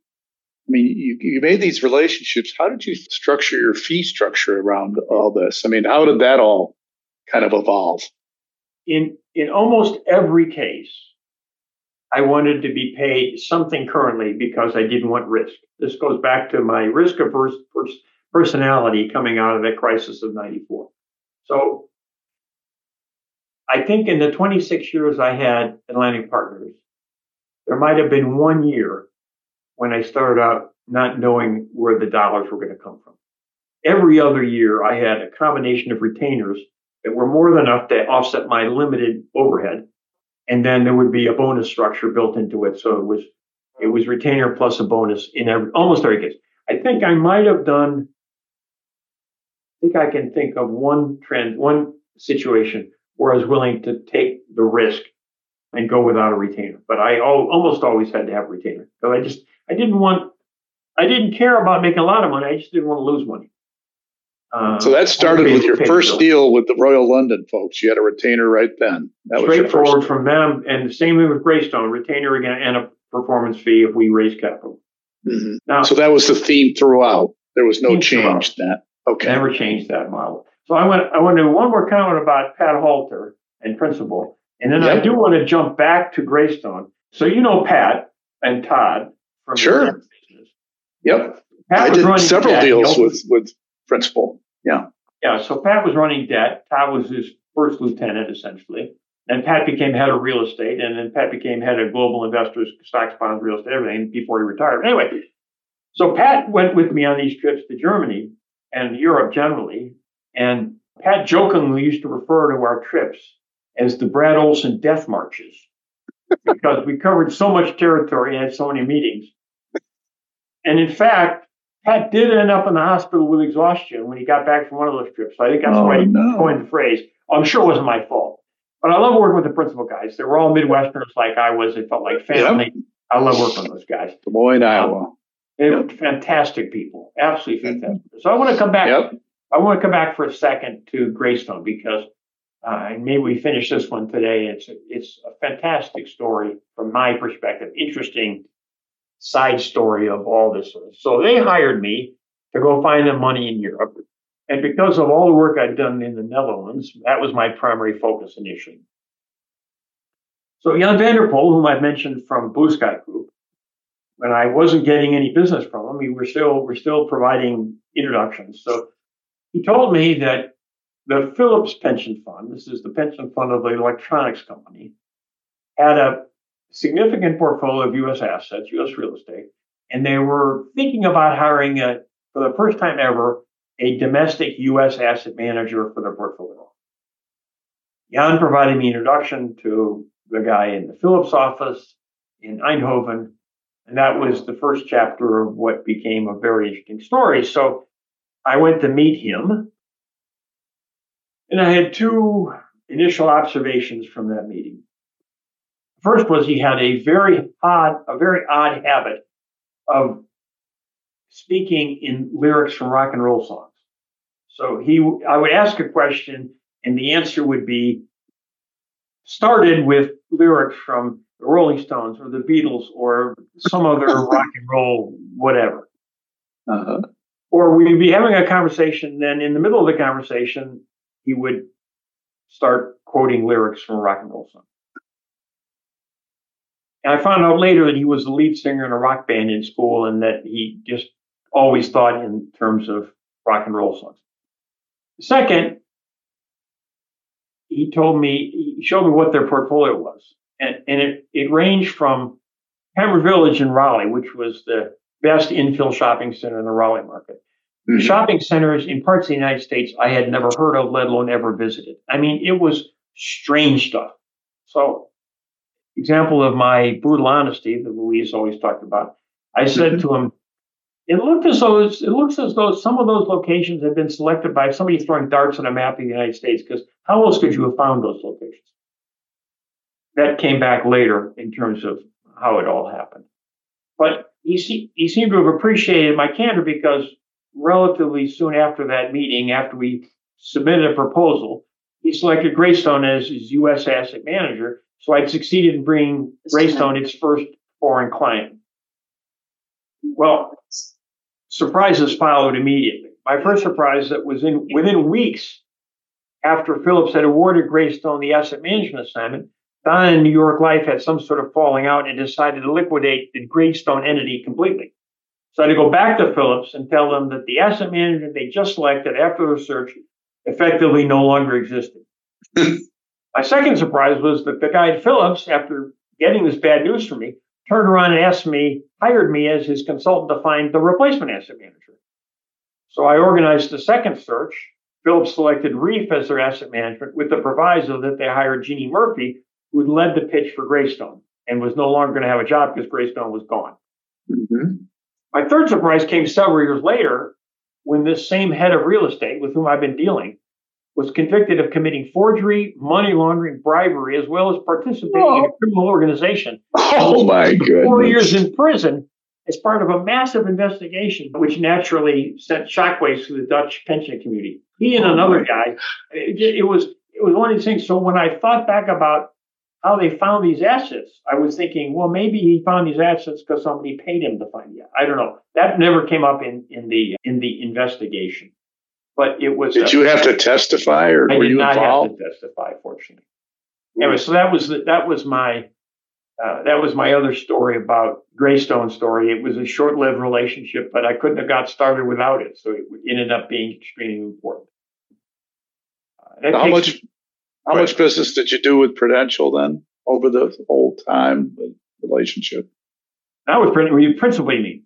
[SPEAKER 2] made these relationships. How did you structure your fee structure around all this? I mean, how did that all kind of evolve?
[SPEAKER 3] In almost every case, I wanted to be paid something currently because I didn't want risk. This goes back to my risk-averse personality coming out of that crisis of 94. So I think in the 26 years I had Atlantic Partners, there might have been 1 year when I started out not knowing where the dollars were going to come from. Every other year, I had a combination of retainers that were more than enough to offset my limited overhead. And then there would be a bonus structure built into it. So it was retainer plus a bonus in almost every case. I think I might have done, I can think of one situation where I was willing to take the risk and go without a retainer. But I almost always had to have a retainer. Because I didn't care about making a lot of money. I just didn't want to lose money.
[SPEAKER 2] So that started with your first deal with the Royal London folks. You had a retainer right then. That was
[SPEAKER 3] straightforward from them. And the same thing with Greystone, retainer again and a performance fee if we raise capital.
[SPEAKER 2] Mm-hmm. Now, so that was the theme throughout. There was no change to that. Okay.
[SPEAKER 3] Never changed that model. So I want to do one more comment about Pat Halter and Principal. And then I do want to jump back to Greystone. So you know Pat and Todd from the business.
[SPEAKER 2] Yep. I did several deals with Principal. Yeah.
[SPEAKER 3] Yeah. So Pat was running debt. Todd was his first lieutenant, essentially. And Pat became head of real estate. And then Pat became head of global investors, stocks, bonds, real estate, everything before he retired. Anyway, so Pat went with me on these trips to Germany and Europe generally. And Pat jokingly used to refer to our trips as the Brad Olson death marches because we covered so much territory and had so many meetings. And in fact, Pat did end up in the hospital with exhaustion when he got back from one of those trips. So I think that's why he coined the phrase. I'm sure it wasn't my fault. But I love working with the Principal guys. They were all Midwesterners like I was. It felt like family. Yep. I love working with those guys.
[SPEAKER 2] Des Moines, Iowa.
[SPEAKER 3] They were fantastic people. Absolutely fantastic. So I want to come back. Yep. I want to come back for a second to Greystone because and maybe we finish this one today. It's a fantastic story from my perspective. Interesting side story of all this. So they hired me to go find them money in Europe. And because of all the work I'd done in the Netherlands, that was my primary focus initially. So Jan van der Pol, whom I've mentioned from Blue Sky Group, when I wasn't getting any business from him, we're still providing introductions. So he told me that the Phillips Pension Fund, this is the pension fund of the electronics company, had a significant portfolio of U.S. assets, U.S. real estate, and they were thinking about hiring, for the first time ever, a domestic U.S. asset manager for their portfolio. Jan provided me an introduction to the guy in the Phillips office in Eindhoven, and that was the first chapter of what became a very interesting story. So I went to meet him, and I had two initial observations from that meeting. First was he had a very odd habit of speaking in lyrics from rock and roll songs. So I would ask a question, and the answer would be started with lyrics from the Rolling Stones or the Beatles or some other rock and roll whatever.
[SPEAKER 2] Uh-huh.
[SPEAKER 3] Or we'd be having a conversation, then in the middle of the conversation, he would start quoting lyrics from a rock and roll song. And I found out later that he was the lead singer in a rock band in school and that he just always thought in terms of rock and roll songs. Second, he showed me what their portfolio was. And it ranged from Hammer Village in Raleigh, which was the best infill shopping center in the Raleigh market. Mm-hmm. Shopping centers in parts of the United States I had never heard of, let alone ever visited. I mean, it was strange stuff. So, example of my brutal honesty that Louise always talked about, I said to him, it looks as though some of those locations have been selected by somebody throwing darts on a map of the United States, because how else could you have found those locations? That came back later in terms of how it all happened. But he seemed to have appreciated my candor, because relatively soon after that meeting, after we submitted a proposal, he selected Greystone as his U.S. asset manager. So I'd succeeded in bringing Greystone its first foreign client. Well, surprises followed immediately. My first surprise that was within weeks after Phillips had awarded Greystone the asset management assignment, Donna and New York Life had some sort of falling out and decided to liquidate the Greystone entity completely. So I had to go back to Phillips and tell them that the asset manager they just selected after the search effectively no longer existed. My second surprise was that the guy at Phillips, after getting this bad news from me, turned around and hired me as his consultant to find the replacement asset manager. So I organized the second search. Phillips selected Reef as their asset management with the proviso that they hired Jeannie Murphy, who had led the pitch for Greystone and was no longer going to have a job because Greystone was gone. Mm-hmm. My third surprise came several years later when this same head of real estate with whom I've been dealing was convicted of committing forgery, money laundering, bribery, as well as participating in a criminal organization.
[SPEAKER 2] Oh, my goodness.
[SPEAKER 3] 4 years in prison as part of a massive investigation, which naturally sent shockwaves through the Dutch pension community. He and another guy, it was one of these things. So when I thought back about how they found these assets, I was thinking, well, maybe he found these assets because somebody paid him to find them. I don't know. That never came up in the investigation. But it was.
[SPEAKER 2] Did you have to testify, or were you involved?
[SPEAKER 3] I did not have to testify, fortunately. Anyway, so that was my other story about Greystone story. It was a short-lived relationship, but I couldn't have got started without it. So it ended up being extremely important.
[SPEAKER 2] How much business did you do with Prudential then over the whole time the relationship?
[SPEAKER 3] That was principally me.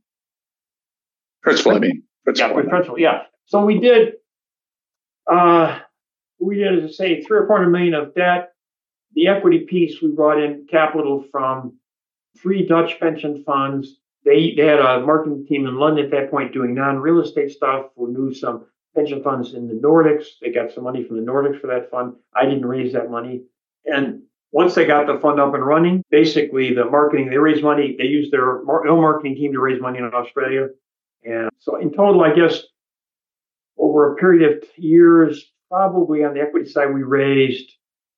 [SPEAKER 3] Principal. Yeah. So we did, as I say, $300 or $400 million of debt. The equity piece, we brought in capital from 3 Dutch pension funds. They had a marketing team in London at that point doing non-real estate stuff. We knew some pension funds in the Nordics. They got some money from the Nordics for that fund. I didn't raise that money. And once they got the fund up and running, basically the marketing, they raised money. They used their own marketing team to raise money in Australia. And so in total, I guess, over a period of years, probably on the equity side, we raised,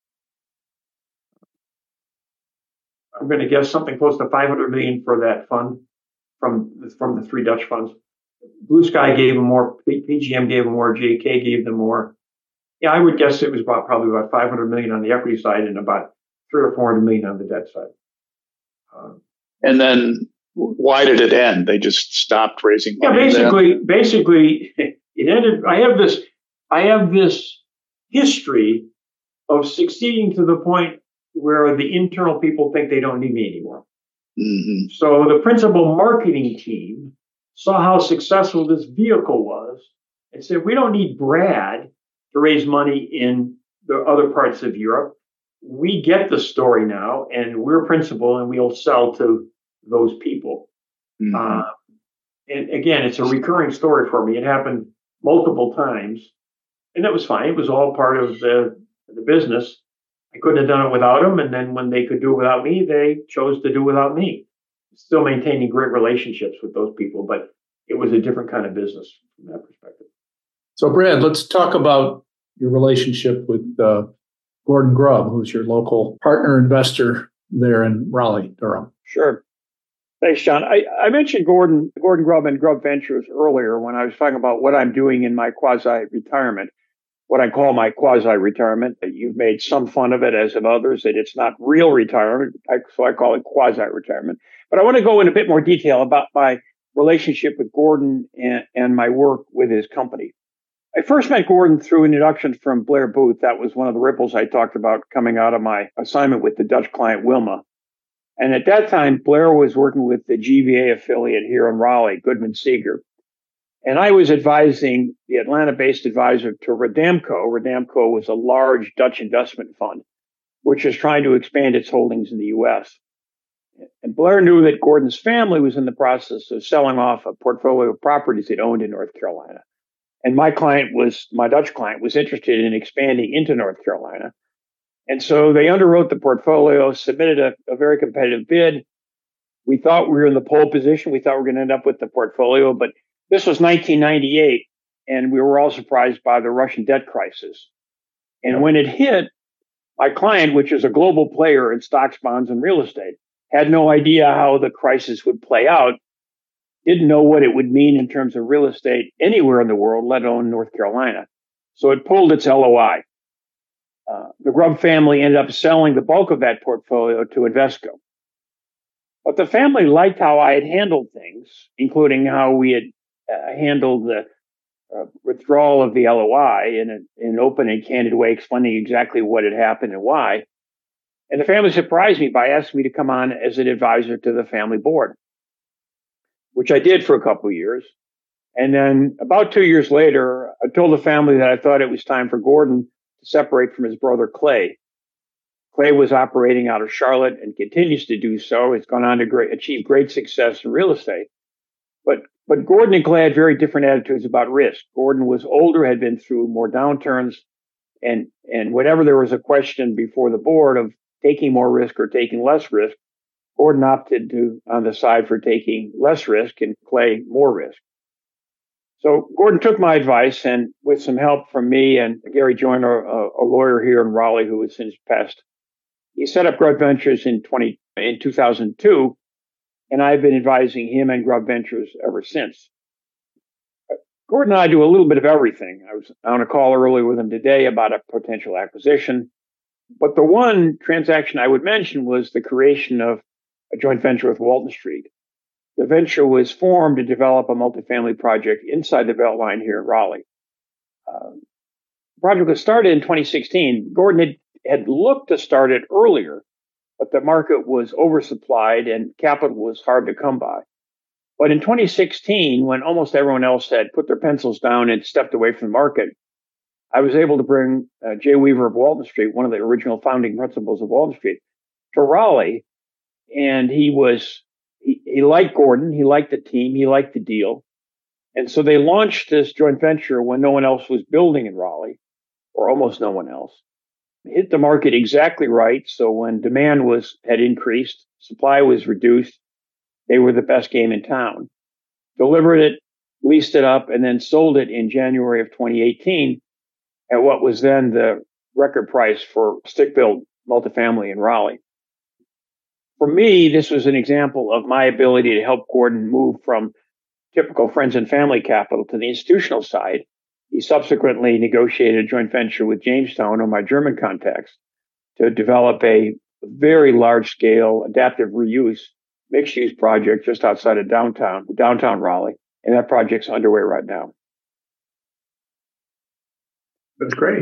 [SPEAKER 3] I'm going to guess something close to $500 million for that fund from the 3 Dutch funds. Blue Sky gave them more, PGM gave them more, JK gave them more. Yeah, I would guess it was probably about $500 million on the equity side and about $300 or $400 million on the debt side.
[SPEAKER 2] And then why did it end? They just stopped raising money.
[SPEAKER 3] Basically, it ended. I have this history of succeeding to the point where the internal people think they don't need me anymore.
[SPEAKER 2] Mm-hmm.
[SPEAKER 3] So the principal marketing team saw how successful this vehicle was and said, we don't need Brad to raise money in the other parts of Europe. We get the story now, and we're principal, and we'll sell to those people. Mm-hmm. And again, it's a recurring story for me. It happened multiple times, and that was fine. It was all part of the business. I couldn't have done it without them, and then when they could do it without me, they chose to do it without me. Still maintaining great relationships with those people, but it was a different kind of business from that perspective.
[SPEAKER 1] So, Brad, let's talk about your relationship with Gordon Grubb, who's your local partner investor there in Raleigh, Durham.
[SPEAKER 4] Sure. Thanks, John. I mentioned Gordon Grubb and Grubb Ventures earlier when I was talking about what I'm doing in my quasi-retirement, what I call my quasi-retirement. You've made some fun of it, as have others, that it's not real retirement, so I call it quasi-retirement. But I want to go in a bit more detail about my relationship with Gordon and my work with his company. I first met Gordon through an introduction from Blair Booth. That was one of the ripples I talked about coming out of my assignment with the Dutch client Wilma. And at that time, Blair was working with the GVA affiliate here in Raleigh, Goodman Seeger. And I was advising the Atlanta-based advisor to Rodamco. Rodamco was a large Dutch investment fund, which is trying to expand its holdings in the U.S. And Blair knew that Gordon's family was in the process of selling off a portfolio of properties they'd owned in North Carolina. And my Dutch client was interested in expanding into North Carolina. And so they underwrote the portfolio, submitted a very competitive bid. We thought we were in the pole position. We thought we were going to end up with the portfolio, but this was 1998, and we were all surprised by the Russian debt crisis. And when it hit, my client, which is a global player in stocks, bonds, and real estate, had no idea how the crisis would play out, didn't know what it would mean in terms of real estate anywhere in the world, let alone North Carolina. So it pulled its LOI. The Grubb family ended up selling the bulk of that portfolio to Invesco. But the family liked how I had handled things, including how we had handled the withdrawal of the LOI in an open and candid way, explaining exactly what had happened and why. And the family surprised me by asking me to come on as an advisor to the family board, which I did for a couple of years. And then about 2 years later, I told the family that I thought it was time for Gordon to separate from his brother Clay. Clay was operating out of Charlotte and continues to do so. He's gone on to achieve great success in real estate. But Gordon and Clay had very different attitudes about risk. Gordon was older, had been through more downturns, and whenever there was a question before the board of taking more risk or taking less risk, Gordon opted on the side for taking less risk and Clay more risk. So Gordon took my advice, and with some help from me and Gary Joyner, a lawyer here in Raleigh who has since passed, he set up Grubb Ventures in 2002, and I've been advising him and Grubb Ventures ever since. Gordon and I do a little bit of everything. I was on a call earlier with him today about a potential acquisition, but the one transaction I would mention was the creation of a joint venture with Walton Street. The venture was formed to develop a multifamily project inside the Beltline here in Raleigh. The project was started in 2016. Gordon had looked to start it earlier, but the market was oversupplied and capital was hard to come by. But in 2016, when almost everyone else had put their pencils down and stepped away from the market, I was able to bring Jay Weaver of Walton Street, one of the original founding principals of Walton Street, to Raleigh. And he liked Gordon, he liked the team, he liked the deal. And so they launched this joint venture when no one else was building in Raleigh, or almost no one else. Hit the market exactly right. So when demand had increased, supply was reduced, they were the best game in town. Delivered it, leased it up, and then sold it in January of 2018 at what was then the record price for stick-built multifamily in Raleigh. For me, this was an example of my ability to help Gordon move from typical friends and family capital to the institutional side. He subsequently negotiated a joint venture with Jamestown, or my German contacts, to develop a very large-scale adaptive reuse mixed-use project just outside of downtown Raleigh, and that project's underway right now.
[SPEAKER 1] That's great.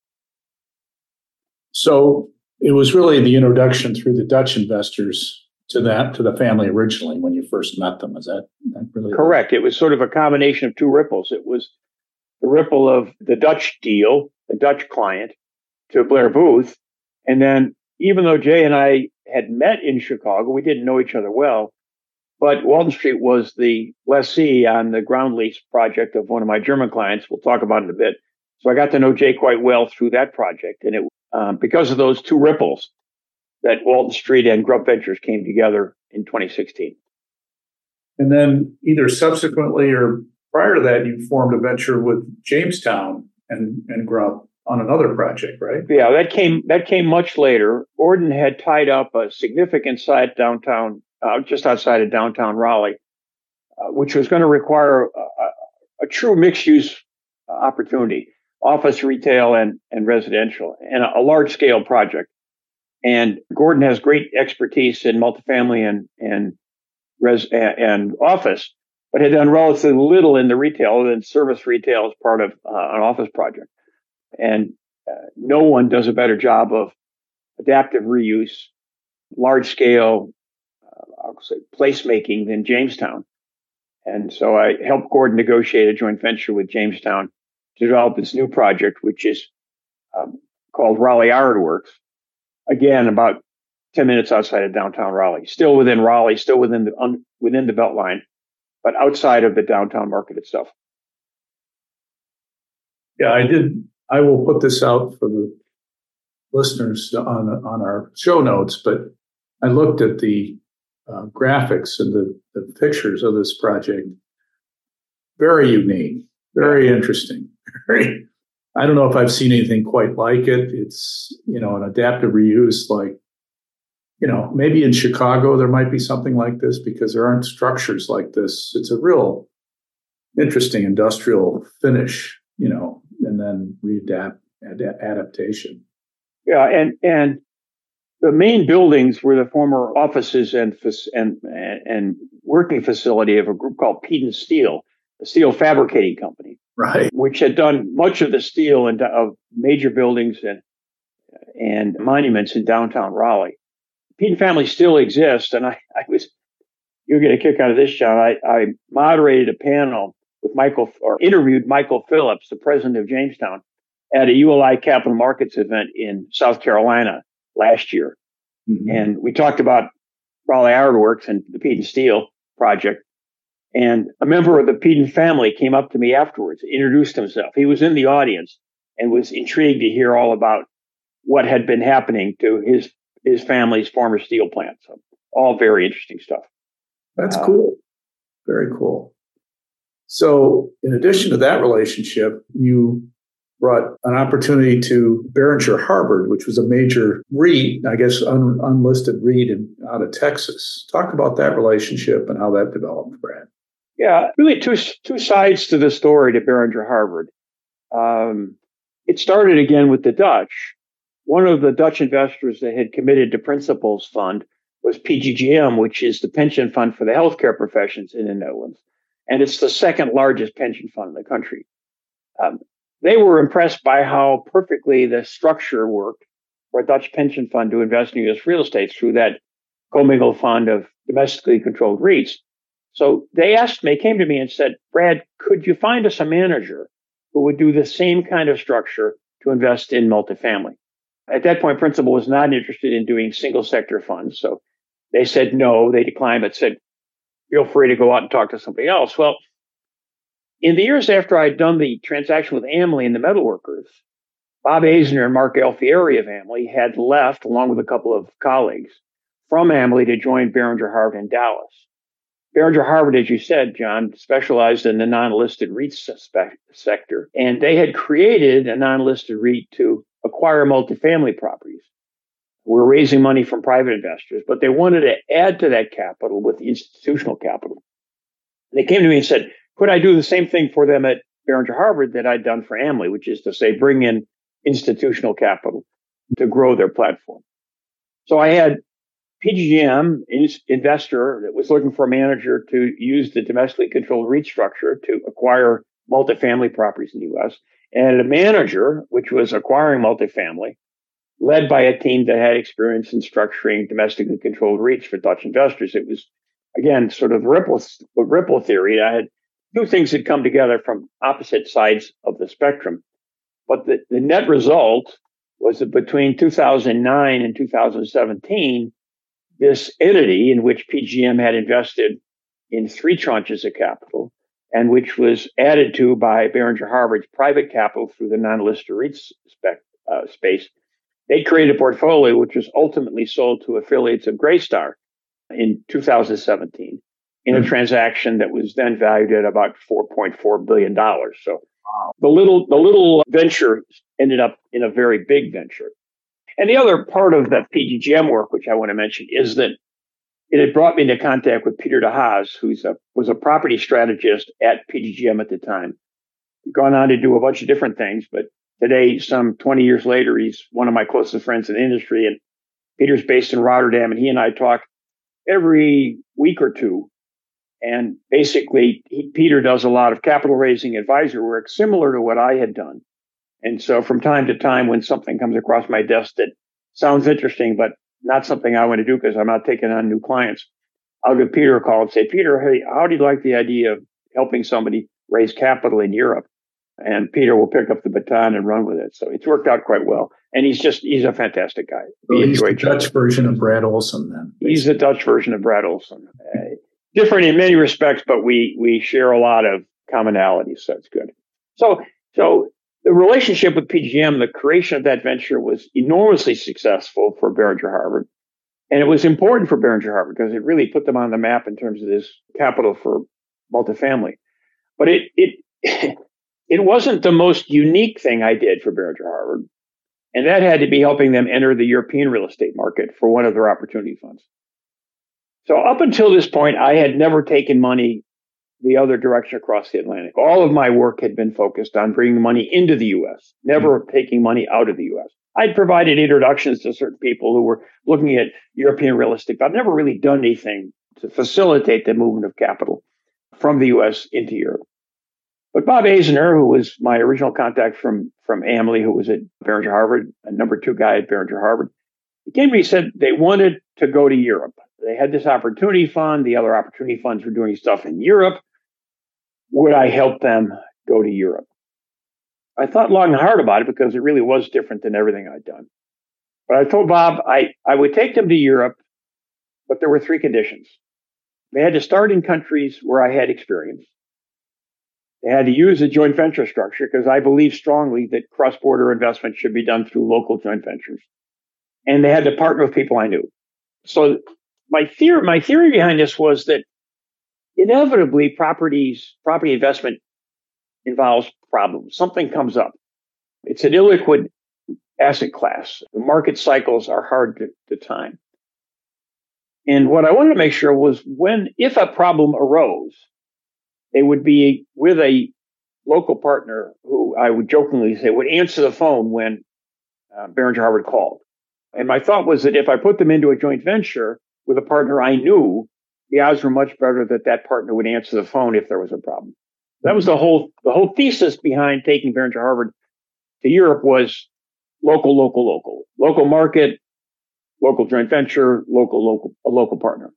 [SPEAKER 1] So it was really the introduction through the Dutch investors to the family originally when you first met them. Is that really
[SPEAKER 4] correct? It was sort of a combination of two ripples. It was the ripple of the Dutch deal, the Dutch client, to Blair Booth. And then even though Jay and I had met in Chicago, we didn't know each other well, but Walton Street was the lessee on the ground lease project of one of my German clients. We'll talk about it in a bit. So I got to know Jay quite well through that project. And it because of those two ripples that Walton Street and Grubb Ventures came together in 2016.
[SPEAKER 1] And then either subsequently or prior to that, you formed a venture with Jamestown and Grubb on another project, right?
[SPEAKER 4] Yeah, that came much later. Gordon had tied up a significant site downtown, just outside of downtown Raleigh, which was going to require a true mixed-use opportunity, office, retail, and residential, and a large-scale project. And Gordon has great expertise in multifamily and office, but had done relatively little in the retail other than service retail as part of an office project. And no one does a better job of adaptive reuse, large scale, I'll say placemaking than Jamestown. And so I helped Gordon negotiate a joint venture with Jamestown to develop this new project, which is called Raleigh Ironworks. Again, about 10 minutes outside of downtown Raleigh, still within Raleigh, still within the Beltline, but outside of the downtown market itself.
[SPEAKER 1] Yeah, I will put this out for the listeners on our show notes, but I looked at the graphics and the pictures of this project. Very unique, very interesting. I don't know if I've seen anything quite like it. It's, an adaptive reuse, like, maybe in Chicago there might be something like this because there aren't structures like this. It's a real interesting industrial finish, and then adaptation.
[SPEAKER 4] Yeah, and the main buildings were the former offices and working facility of a group called Peden Steel, a steel fabricating company,
[SPEAKER 1] right,
[SPEAKER 4] which had done much of the steel of major buildings and monuments in downtown Raleigh. Peden family still exists, and you'll get a kick out of this, John. I moderated a panel with interviewed Michael Phillips, the president of Jamestown, at a ULI Capital Markets event in South Carolina last year. Mm-hmm. And we talked about Raleigh Ironworks and the Peden Steel project. And a member of the Peden family came up to me afterwards, introduced himself. He was in the audience and was intrigued to hear all about what had been happening to his family's former steel plant. So all very interesting stuff.
[SPEAKER 1] That's cool. Very cool. So in addition to that relationship, you brought an opportunity to Beringer Harvard, which was a major REIT, I guess, unlisted REIT out of Texas. Talk about that relationship and how that developed, Brad.
[SPEAKER 4] Yeah, really two sides to the story to Beringer Harvard. It started again with the Dutch. One of the Dutch investors that had committed to Principles Fund was PGGM, which is the pension fund for the healthcare professions in the Netherlands. And it's the second largest pension fund in the country. They were impressed by how perfectly the structure worked for a Dutch pension fund to invest in U.S. real estate through that commingled fund of domestically controlled REITs. So they came to me and said, Brad, could you find us a manager who would do the same kind of structure to invest in multifamily? At that point, Principal was not interested in doing single sector funds. So they said no, they declined, but said, feel free to go out and talk to somebody else. Well, in the years after I'd done the transaction with Amley and the metalworkers, Bob Eisner and Mark Alfieri of Amley had left, along with a couple of colleagues, from Amley to join Beringer Harvard in Dallas. Beringer Harvard, as you said, John, specialized in the non-listed REIT sector, and they had created a non-listed REIT to acquire multifamily properties. We're raising money from private investors, but they wanted to add to that capital with institutional capital. They came to me and said, could I do the same thing for them at Beringer Harvard that I'd done for Amley, which is to say, bring in institutional capital to grow their platform. So I had PGGM investor that was looking for a manager to use the domestically controlled REIT structure to acquire multifamily properties in the U.S. and a manager which was acquiring multifamily, led by a team that had experience in structuring domestically controlled REITs for Dutch investors. It was, again, sort of ripple theory. I had two things that come together from opposite sides of the spectrum. But the net result was that between 2009 and 2017, this entity in which PGGM had invested in 3 tranches of capital, and which was added to by Beringer Harvard's private capital through the non-listed REITs space, they created a portfolio which was ultimately sold to affiliates of Greystar in 2017 in a transaction that was then valued at about $4.4 billion. So the little venture ended up in a very big venture. And the other part of that PGGM work, which I want to mention, is that it had brought me into contact with Peter de Haas, who was a property strategist at PGGM at the time. He'd gone on to do a bunch of different things, but today, some 20 years later, he's one of my closest friends in the industry. And Peter's based in Rotterdam, and he and I talk every week or two. And basically, Peter does a lot of capital raising advisor work similar to what I had done. And so from time to time, when something comes across my desk that sounds interesting, but not something I want to do because I'm not taking on new clients, I'll give Peter a call and say, Peter, hey, how do you like the idea of helping somebody raise capital in Europe? And Peter will pick up the baton and run with it. So it's worked out quite well. And he's a fantastic guy.
[SPEAKER 1] So he's the Dutch version of Brad Olson then.
[SPEAKER 4] Basically. He's the Dutch version of Brad Olson. Different in many respects, but we share a lot of commonalities, so it's good. So the relationship with PGGM, the creation of that venture was enormously successful for Beringer Harvard. And it was important for Beringer Harvard because it really put them on the map in terms of this capital for multifamily. But it wasn't the most unique thing I did for Beringer Harvard. And that had to be helping them enter the European real estate market for one of their opportunity funds. So up until this point, I had never taken money the other direction across the Atlantic. All of my work had been focused on bringing money into the U.S., never taking money out of the U.S. I'd provided introductions to certain people who were looking at European real estate, but I've never really done anything to facilitate the movement of capital from the U.S. into Europe. But Bob Azener, who was my original contact from Amley, who was at Beringer Harvard, a number 2 guy at Beringer Harvard, he came to me and said they wanted to go to Europe. They had this opportunity fund. The other opportunity funds were doing stuff in Europe. Would I help them go to Europe? I thought long and hard about it because it really was different than everything I'd done. But I told Bob I would take them to Europe, but there were 3 conditions. They had to start in countries where I had experience. They had to use a joint venture structure because I believe strongly that cross-border investment should be done through local joint ventures. And they had to partner with people I knew. So my theory behind this was that inevitably property investment involves problems. Something comes up. It's an illiquid asset class. The market cycles are hard to time. And what I wanted to make sure was if a problem arose, it would be with a local partner who I would jokingly say would answer the phone when Beringer Harvard called. And my thought was that if I put them into a joint venture with a partner I knew, the odds were much better that partner would answer the phone if there was a problem. That was the whole thesis behind taking Beringer Harvard to Europe was local market, local joint venture, a local partner.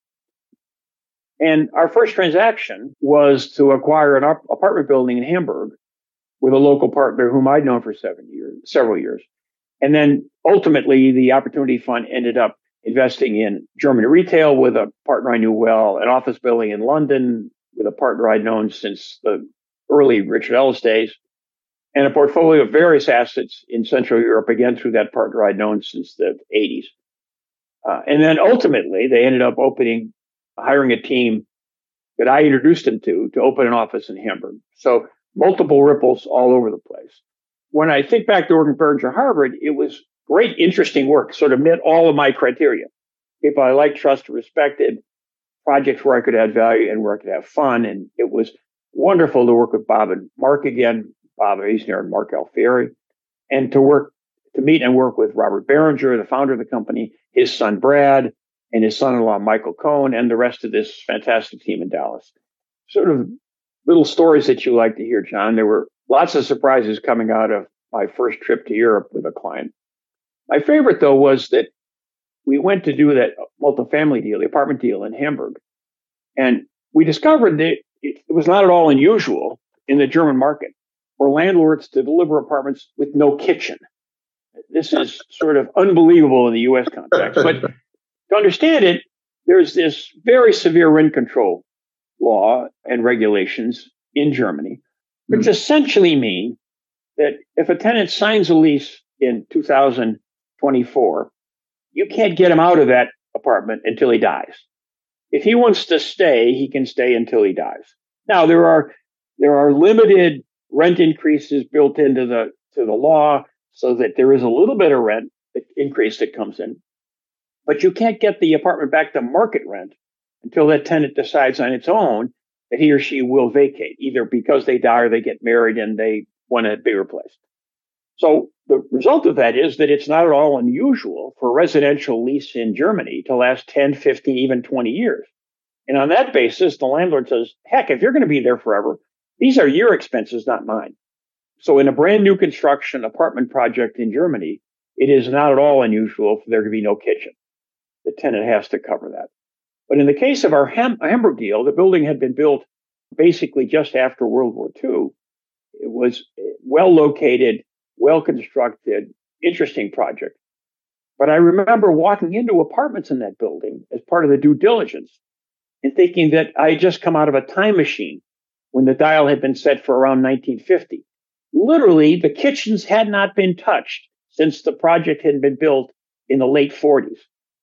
[SPEAKER 4] And our first transaction was to acquire an apartment building in Hamburg with a local partner whom I'd known for several years. And then ultimately the opportunity fund ended up investing in German retail with a partner I knew well, an office building in London with a partner I'd known since the early Richard Ellis days, and a portfolio of various assets in Central Europe, again, through that partner I'd known since the 80s. And then ultimately, they ended up hiring a team that I introduced them to open an office in Hamburg. So multiple ripples all over the place. When I think back to working at Beringer Harvard, it was great, interesting work, sort of met all of my criteria. People I liked, trusted, respected, projects where I could add value and where I could have fun. And it was wonderful to work with Bob and Mark again, Bob Azener and Mark Alfieri, and to meet and work with Robert Beringer, the founder of the company, his son Brad, and his son-in-law, Michael Cohen, and the rest of this fantastic team in Dallas. Sort of little stories that you like to hear, John. There were lots of surprises coming out of my first trip to Europe with a client. My favorite, though, was that we went to do that multifamily deal, the apartment deal in Hamburg. And we discovered that it was not at all unusual in the German market for landlords to deliver apartments with no kitchen. This is sort of unbelievable in the U.S. context. But to understand it, there's this very severe rent control law and regulations in Germany, which essentially mean that if a tenant signs a lease in 2024, you can't get him out of that apartment until he dies. If he wants to stay, he can stay until he dies. Now, there are limited rent increases built into the law so that there is a little bit of rent increase that comes in. But you can't get the apartment back to market rent until that tenant decides on its own that he or she will vacate, either because they die or they get married and they want to be replaced. So the result of that is that it's not at all unusual for a residential lease in Germany to last 10, 15, even 20 years. And on that basis, the landlord says, heck, if you're going to be there forever, these are your expenses, not mine. So in a brand new construction apartment project in Germany, it is not at all unusual for there to be no kitchen. The tenant has to cover that. But in the case of our Hamburg deal, the building had been built basically just after World War II. It was well located, well constructed, interesting project. But I remember walking into apartments in that building as part of the due diligence and thinking that I had just come out of a time machine when the dial had been set for around 1950. Literally, the kitchens had not been touched since the project had been built in the late 40s.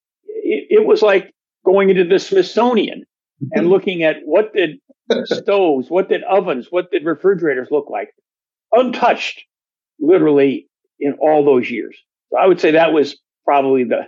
[SPEAKER 4] It was like going into the Smithsonian and looking at what did stoves, what did ovens, what did refrigerators look like, untouched, literally, in all those years. So I would say that was probably the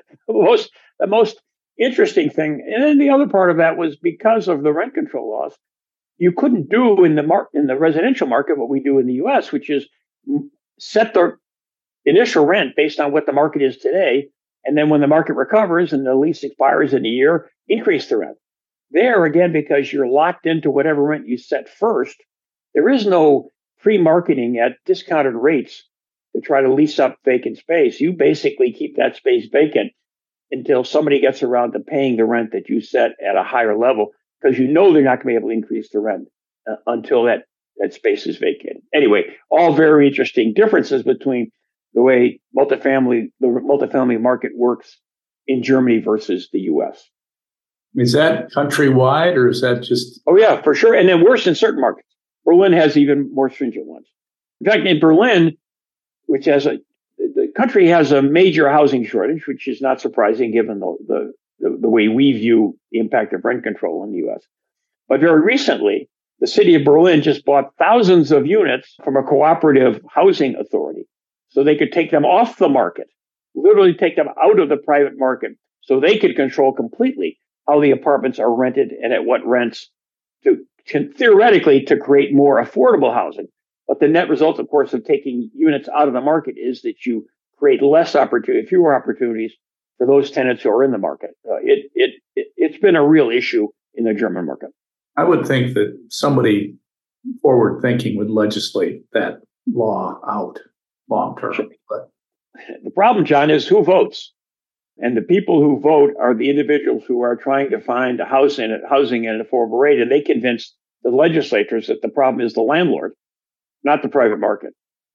[SPEAKER 4] most interesting thing. And then the other part of that was because of the rent control laws, you couldn't do in the residential market what we do in the U.S., which is set the initial rent based on what the market is today. And then when the market recovers and the lease expires in a year, increase the rent. There, again, because you're locked into whatever rent you set first, there is no pre-marketing at discounted rates to try to lease up vacant space. You basically keep that space vacant until somebody gets around to paying the rent that you set at a higher level, because you know they're not going to be able to increase the rent until that space is vacated. Anyway, all very interesting differences between the way the multifamily market works in Germany versus the U.S.
[SPEAKER 1] Is that countrywide, or is that just?
[SPEAKER 4] Oh, yeah, for sure. And then worse in certain markets. Berlin has even more stringent ones. In fact, in Berlin, which the country has a major housing shortage, which is not surprising given the way we view the impact of rent control in the U.S. But very recently, the city of Berlin just bought thousands of units from a cooperative housing authority so they could take them off the market, literally take them out of the private market, so they could control completely how the apartments are rented and at what rents theoretically to create more affordable housing. But the net result, of course, of taking units out of the market is that you create fewer opportunities for those tenants who are in the market. It's been a real issue in the German market.
[SPEAKER 1] I would think that somebody forward thinking would legislate that law out long term.
[SPEAKER 4] Sure. But the problem, John, is who votes. And the people who vote are the individuals who are trying to find housing at an affordable rate. And they convince the legislators that the problem is the landlord, not the private market.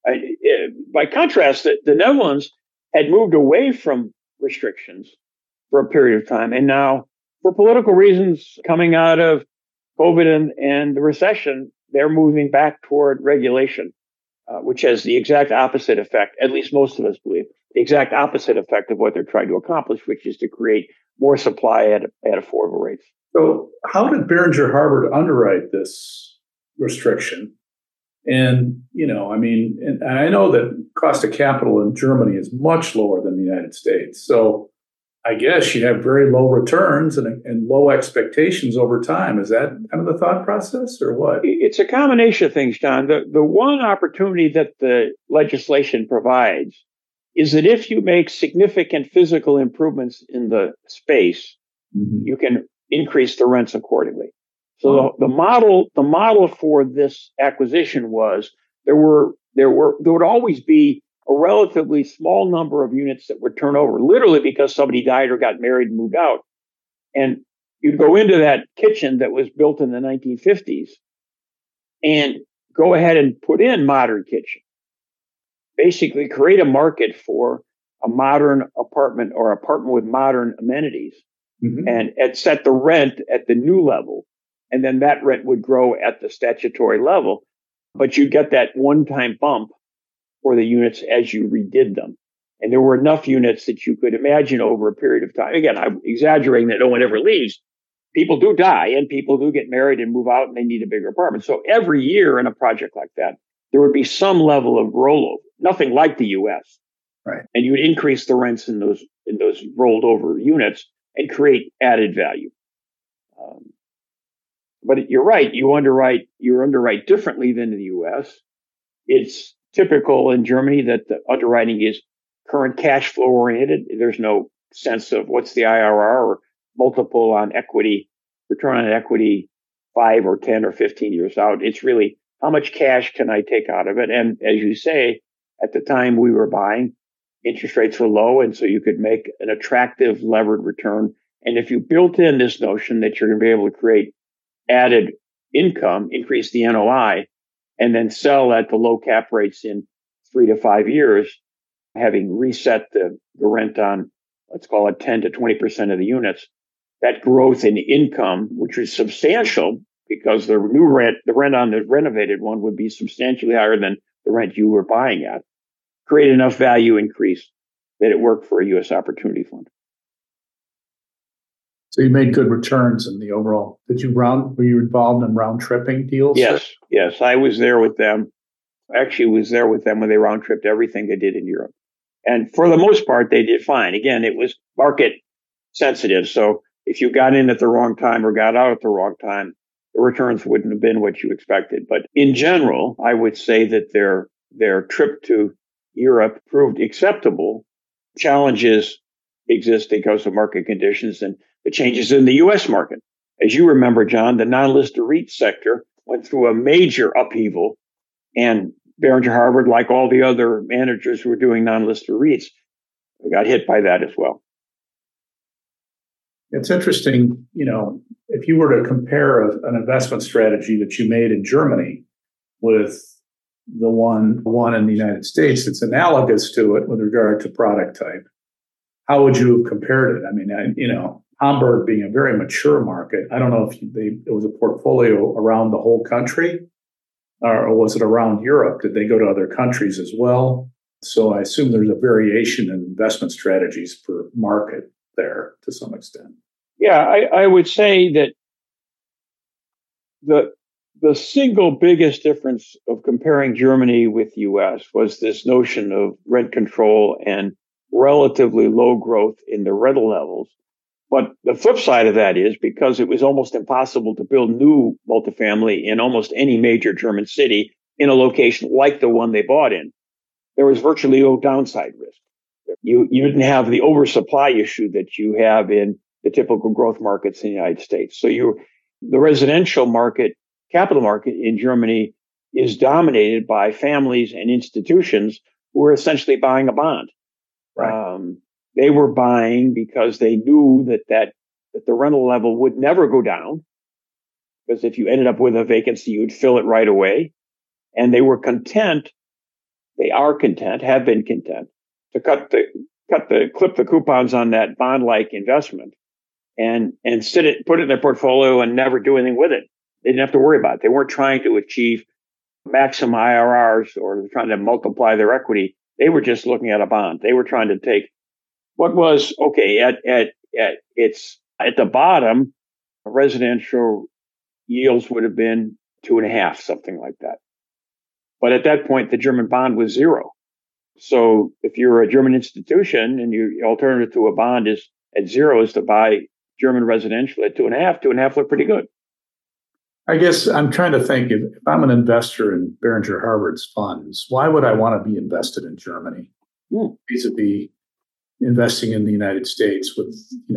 [SPEAKER 4] By contrast, the Netherlands had moved away from restrictions for a period of time. And now, for political reasons coming out of COVID and the recession, they're moving back toward regulation, which has the exact opposite effect, at least most of us believe, the exact opposite effect of what they're trying to accomplish, which is to create more supply at affordable rates.
[SPEAKER 1] So how did Beringer Harvard underwrite this restriction? And, and I know that cost of capital in Germany is much lower than the United States. So I guess you have very low returns and low expectations over time. Is that kind of the thought process or what?
[SPEAKER 4] It's a combination of things, John. The one opportunity that the legislation provides is that if you make significant physical improvements in the space, you can increase the rents accordingly. So the model for this acquisition was there would always be a relatively small number of units that would turn over, literally because somebody died or got married and moved out. And you'd go into that kitchen that was built in the 1950s and go ahead and put in modern kitchen. Basically create a market for a modern apartment or apartment with modern amenities and set the rent at the new level. And then that rent would grow at the statutory level. But you get that one-time bump for the units as you redid them. And there were enough units that you could imagine over a period of time. Again, I'm exaggerating that no one ever leaves. People do die and people do get married and move out and they need a bigger apartment. So every year in a project like that, there would be some level of rollover, nothing like the US.
[SPEAKER 1] Right.
[SPEAKER 4] And you would increase the rents in those rolled over units and create added value. But you're right, you underwrite differently than in the US. It's typical in Germany that the underwriting is current cash flow oriented. There's no sense of what's the IRR or multiple on equity, return on equity 5 or 10 or 15 years out. It's really how much cash can I take out of it? And as you say, at the time we were buying, interest rates were low. And so you could make an attractive levered return. And if you built in this notion that you're going to be able to create added income, increase the NOI, and then sell at the low cap rates in 3 to 5 years, having reset the rent on, let's call it 10 to 20% of the units, that growth in income, which is substantial because the rent on the renovated one would be substantially higher than the rent you were buying at, create enough value increase that it worked for a U.S. Opportunity Fund.
[SPEAKER 1] So you made good returns in the overall. Were you involved in round tripping deals?
[SPEAKER 4] Yes. I was there with them. I actually was there with them when they round tripped everything they did in Europe. And for the most part, they did fine. Again, it was market sensitive. So if you got in at the wrong time or got out at the wrong time, the returns wouldn't have been what you expected. But in general, I would say that their trip to Europe proved acceptable. Challenges exist because of market conditions and the changes in the U.S. market. As you remember, John, the non-listed REIT sector went through a major upheaval, and Beringer Harvard, like all the other managers who were doing non-listed REITs, got hit by that as well.
[SPEAKER 1] It's interesting, if you were to compare an investment strategy that you made in Germany with the one in the United States, it's analogous to it with regard to product type. How would you have compared it? I mean, Hamburg being a very mature market, I don't know if it was a portfolio around the whole country or was it around Europe? Did they go to other countries as well? So I assume there's a variation in investment strategies per market there to some extent.
[SPEAKER 4] Yeah, I would say that the single biggest difference of comparing Germany with the U.S. was this notion of rent control and relatively low growth in the rental levels. But the flip side of that is because it was almost impossible to build new multifamily in almost any major German city in a location like the one they bought in, there was virtually no downside risk. You didn't have the oversupply issue that you have in the typical growth markets in the United States. So the residential market, capital market in Germany is dominated by families and institutions who are essentially buying a bond. Right. They were buying because they knew that the rental level would never go down, because if you ended up with a vacancy, you'd fill it right away. And they were content. They are content, have been content to clip the coupons on that bond-like investment and put it in their portfolio and never do anything with it. They didn't have to worry about it. They weren't trying to achieve maximum IRRs or trying to multiply their equity. They were just looking at a bond. They were trying to take what was okay at the bottom. Residential yields would have been 2.5, something like that. But at that point, the German bond was 0. So if you're a German institution and your alternative to a bond is at 0 is to buy German residential at 2.5 look pretty good.
[SPEAKER 1] I guess I'm trying to think if I'm an investor in Beringer Harvard's funds, why would I want to be invested in Germany vis-a-vis investing in the United States with,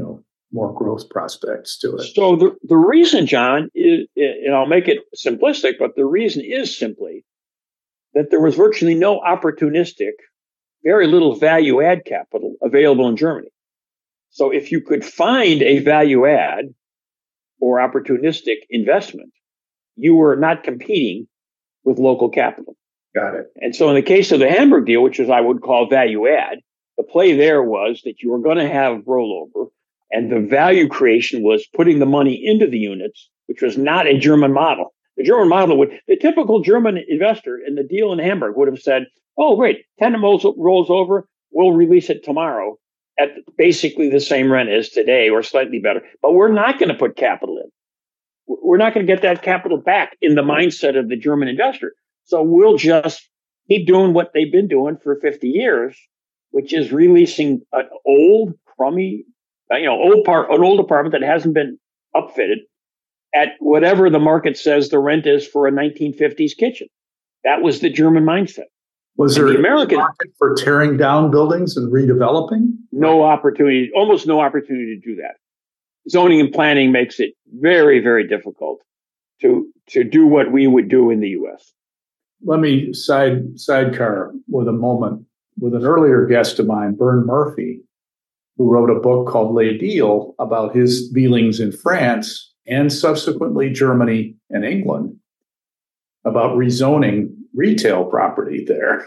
[SPEAKER 1] more growth prospects to it.
[SPEAKER 4] So the reason, John, is, and I'll make it simplistic, but the reason is simply that there was virtually no opportunistic, very little value add capital available in Germany. So if you could find a value add or opportunistic investment, you were not competing with local capital.
[SPEAKER 1] Got it.
[SPEAKER 4] And so in the case of the Hamburg deal, which is I would call value add, the play there was that you were going to have rollover, and the value creation was putting the money into the units, which was not a German model. The German model the typical German investor in the deal in Hamburg would have said, oh, great, tenant rolls over, we'll release it tomorrow at basically the same rent as today or slightly better. But we're not going to put capital in. We're not going to get that capital back in the mindset of the German investor. So we'll just keep doing what they've been doing for 50 years, which is releasing an old, crummy, an old apartment that hasn't been upfitted at whatever the market says the rent is for a 1950s kitchen. That was the German mindset.
[SPEAKER 1] Was there a market for tearing down buildings and redeveloping?
[SPEAKER 4] No opportunity, almost no opportunity to do that. Zoning and planning makes it very, very difficult to do what we would do in the U.S.
[SPEAKER 1] Let me sidecar with a moment with an earlier guest of mine, Bern Murphy, who wrote a book called Les Deals about his dealings in France and subsequently Germany and England about rezoning retail property there.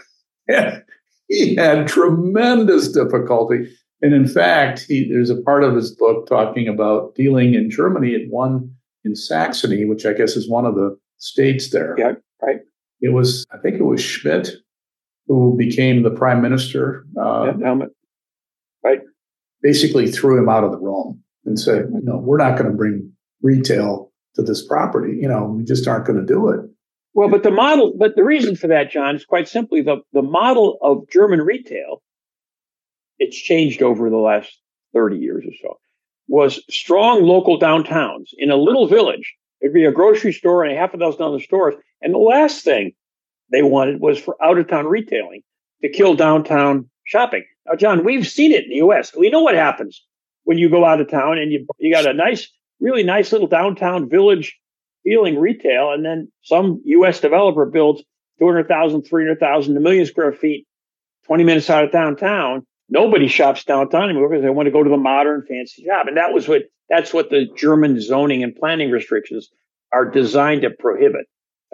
[SPEAKER 1] He had tremendous difficulty. And in fact, there's a part of his book talking about dealing in Germany and one in Saxony, which I guess is one of the states there.
[SPEAKER 4] Yeah, right.
[SPEAKER 1] I think it was Schmidt who became the prime minister.
[SPEAKER 4] Helmut. Right.
[SPEAKER 1] Basically threw him out of the room and said, we're not going to bring retail to this property. We just aren't going to do it.
[SPEAKER 4] Well, but the reason for that, John, is quite simply the model of German retail, it's changed over the last 30 years or so, was strong local downtowns. In a little village, there'd be a grocery store and a half a dozen other stores. And the last thing they wanted was for out-of-town retailing to kill downtown shopping. Now, John, we've seen it in the U.S. We know what happens when you go out of town and you got a really nice little downtown village feeling retail, and then some U.S. developer builds 200,000, 300,000, 1 million square feet, 20 minutes out of downtown. Nobody shops downtown anymore because they want to go to the modern, fancy shop. And that's what the German zoning and planning restrictions are designed to prevent.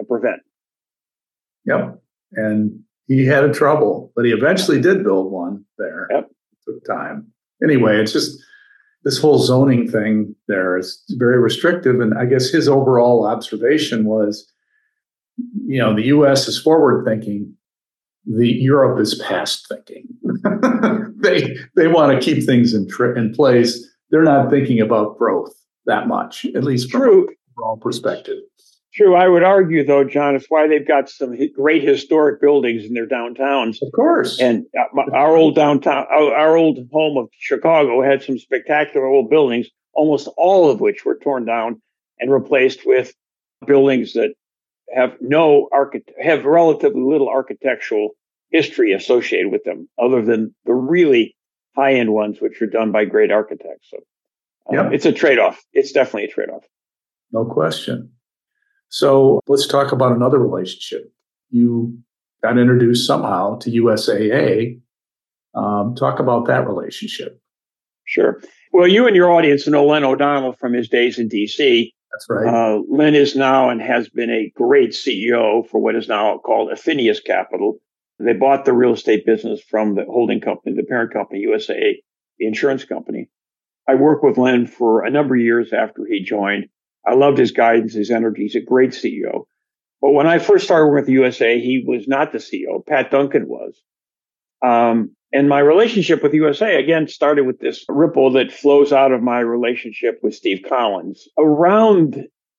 [SPEAKER 1] Yep. And he had trouble, but he eventually did build one there.
[SPEAKER 4] Yep.
[SPEAKER 1] It took time. Anyway, it's just this whole zoning thing there is very restrictive. And I guess his overall observation was, the U.S. is forward thinking. Europe is past thinking. They want to keep things in place. They're not thinking about growth that much, at least from an overall perspective.
[SPEAKER 4] True. I would argue, though, John, it's why they've got some great historic buildings in their downtowns.
[SPEAKER 1] Of course.
[SPEAKER 4] And our old downtown, our old home of Chicago had some spectacular old buildings, almost all of which were torn down and replaced with buildings that have have relatively little architectural history associated with them, other than the really high-end ones, which are done by great architects. So It's a trade-off. It's definitely a trade-off.
[SPEAKER 1] No question. So let's talk about another relationship. You got introduced somehow to USAA. Talk about that relationship.
[SPEAKER 4] Sure. Well, you and your audience know Len O'Donnell from his days in D.C.
[SPEAKER 1] That's right.
[SPEAKER 4] Len is now and has been a great CEO for what is now called Affinius Capital. They bought the real estate business from the holding company, the parent company, USAA, the insurance company. I worked with Len for a number of years after he joined. I loved his guidance, his energy. He's a great CEO. But when I first started working with the USA, he was not the CEO. Pat Duncan was. And my relationship with USA, again, started with this ripple that flows out of my relationship with Steve Collins. Around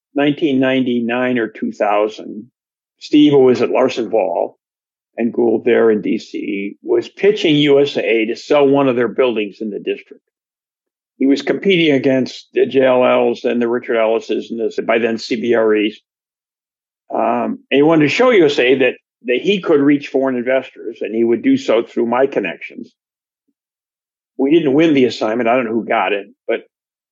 [SPEAKER 4] 1999 or 2000, Steve was at Larson Ball and Gould there in D.C., was pitching USA to sell one of their buildings in the district. He was competing against the JLLs and the Richard Ellis's and by then CBREs. And he wanted to show USA that he could reach foreign investors, and he would do so through my connections. We didn't win the assignment. I don't know who got it, but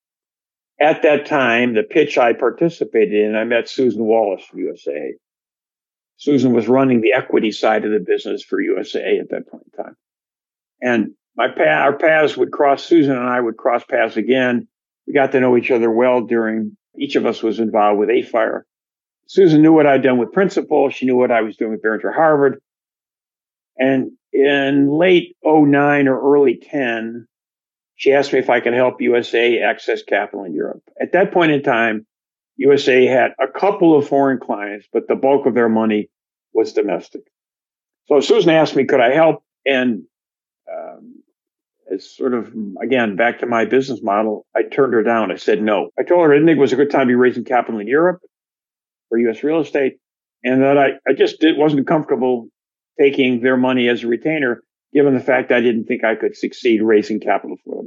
[SPEAKER 4] at that time, the pitch I participated in, I met Susan Wallace from USA. Susan was running the equity side of the business for USA at that point in time. And our paths would cross. Susan and I would cross paths again. We got to know each other well each of us was involved with AFIRE. Susan knew what I'd done with Principal. She knew what I was doing with Barringer Harvard. And in late 2009 or early 10, she asked me if I could help USA access capital in Europe. At that point in time, USA had a couple of foreign clients, but the bulk of their money was domestic. So Susan asked me, could I help? And it's sort of, again, back to my business model, I turned her down. I said no. I told her I didn't think it was a good time to be raising capital in Europe for U.S. real estate, and that I just wasn't comfortable taking their money as a retainer, given the fact I didn't think I could succeed raising capital for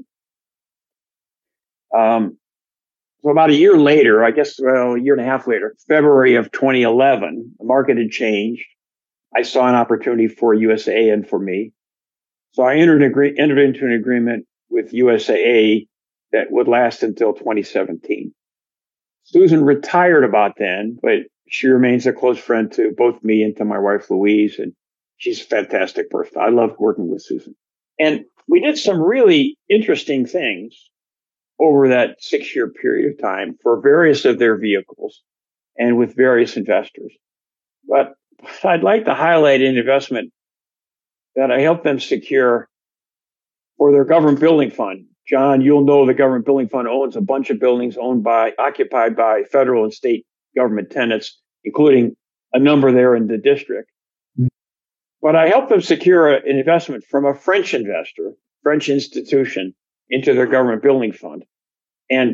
[SPEAKER 4] them. So about a year later, a year and a half later, February of 2011, the market had changed. I saw an opportunity for USAA and for me. So I entered into an agreement with USAA that would last until 2017. Susan retired about then, but she remains a close friend to both me and to my wife, Louise, and she's a fantastic person. I love working with Susan. And we did some really interesting things over that 6-year period of time for various of their vehicles and with various investors. But I'd like to highlight an investment that I helped them secure for their government building fund. John, you'll know the government building fund owns a bunch of buildings occupied by federal and state government tenants, including a number there in the district. Mm-hmm. But I helped them secure an investment from a French investor, French institution, into their government building fund. And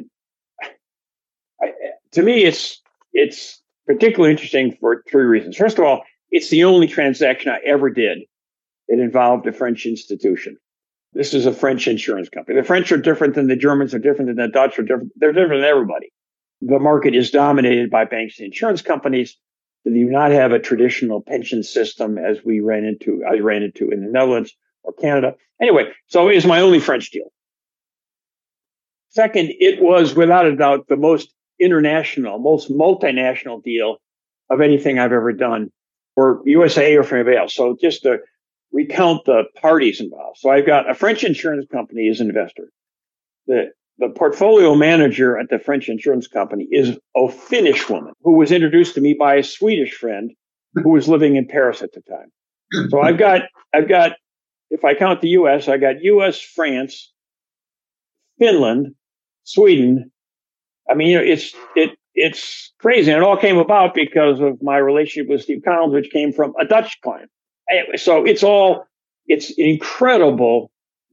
[SPEAKER 4] to me, it's particularly interesting for 3 reasons. First of all, it's the only transaction I ever did that involved a French institution. This is a French insurance company. The French are different than the Germans, are different than the Dutch, they're different than everybody. The market is dominated by banks and insurance companies. They do not have a traditional pension system as I ran into in the Netherlands or Canada. Anyway, so it was my only French deal. Second, it was without a doubt the most international, most multinational deal of anything I've ever done for USA or for anybody else. So just to recount the parties involved. So I've got a French insurance company as an investor. The portfolio manager at the French insurance company is a Finnish woman who was introduced to me by a Swedish friend who was living in Paris at the time. So I've got, if I count the US, I got US, France, Finland, Sweden. I mean, it's crazy. And it all came about because of my relationship with Steve Collins, which came from a Dutch client. Anyway, so it's incredible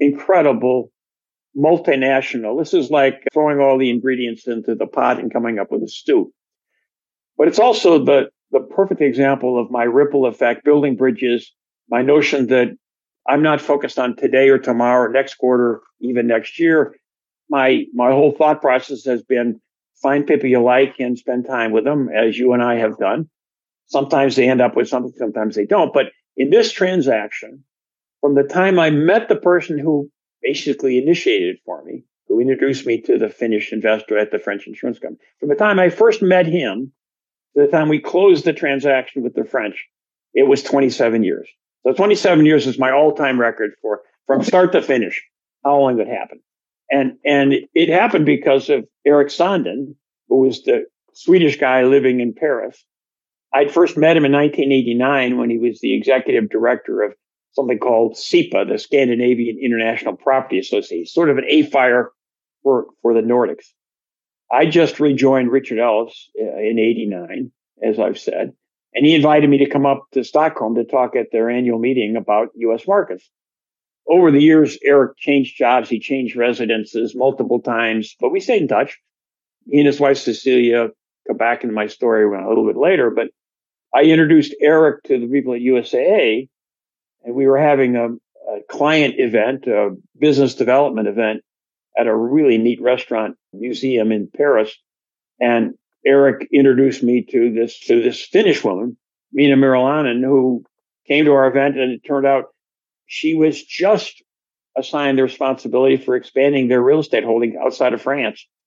[SPEAKER 4] multinational. This is like throwing all the ingredients into the pot and coming up with a stew. But it's also the perfect example of my ripple effect, building bridges, my notion that I'm not focused on today or tomorrow, or next quarter, even next year. My whole thought process has been find people you like and spend time with them, as you and I have done. Sometimes they end up with something, sometimes they don't. But in this transaction, from the time I met the person who basically initiated it for me, who introduced me to the Finnish investor at the French insurance company, from the time I first met him to the time we closed the transaction with the French, it was 27 years. So 27 years is my all-time record from start to finish, how long it happened. And it happened because of Eric Sanden, who was the Swedish guy living in Paris. I'd first met him in 1989 when he was the executive director of something called SIPA, the Scandinavian International Property Association, sort of an AFIRE for the Nordics. I just rejoined Richard Ellis in 89, as I've said, and he invited me to come up to Stockholm to talk at their annual meeting about U.S. markets. Over the years, Eric changed jobs. He changed residences multiple times, but we stayed in touch. He and his wife, Cecilia, come back into my story a little bit later, but I introduced Eric to the people at USAA, and we were having a client event, a business development event at a really neat restaurant museum in Paris. And Eric introduced me to this Finnish woman, Minna Merilainen, who came to our event, and it turned out she was just assigned the responsibility for expanding their real estate holding outside of France.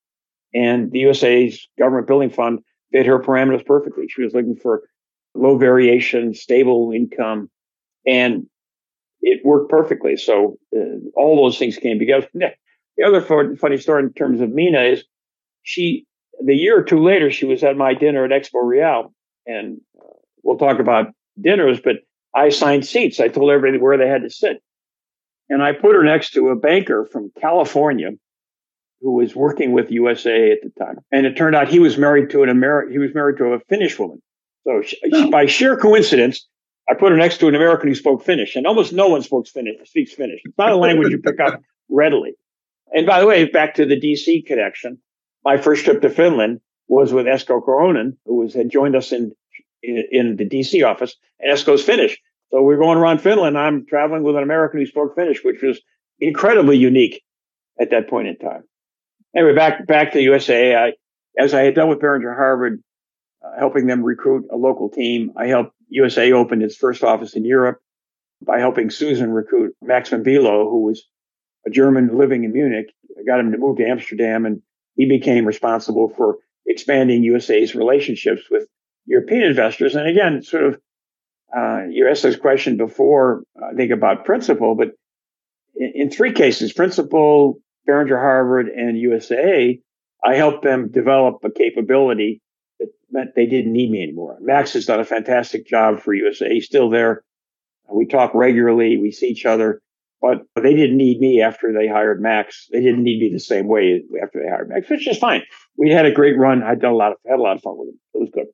[SPEAKER 4] And the USA's government building fund fit her parameters perfectly. She was looking for low variation, stable income, and it worked perfectly. So all those things came together. The other funny story in terms of Mina is the year or two later, she was at my dinner at Expo Real, and we'll talk about dinners, but I assigned seats. I told everybody where they had to sit. And I put her next to a banker from California who was working with USA at the time. And it turned out he was married to a Finnish woman. So by sheer coincidence, I put her next to an American who spoke Finnish, and almost no one speaks Finnish. It's not a language you pick up readily. And by the way, back to the DC connection, my first trip to Finland was with Esko Koronen, who had joined us in the DC office, and Esko's Finnish. So we're going around Finland. I'm traveling with an American who spoke Finnish, which was incredibly unique at that point in time. Anyway, back to the USA. As I had done with Beringer Harvard, helping them recruit a local team, I helped USA open its first office in Europe by helping Susan recruit Max von Bülow, who was a German living in Munich. I got him to move to Amsterdam, and he became responsible for expanding USA's relationships with European investors. And again, sort of, you asked this question before, I think about Principal, but in three cases, Principal, Beringer Harvard, and USA, I helped them develop a capability that meant they didn't need me anymore. Max has done a fantastic job for USA. He's still there. We talk regularly. We see each other. But they didn't need me after they hired Max. They didn't need me the same way after they hired Max, which is fine. We had a great run. I had a lot of fun with him. It was good.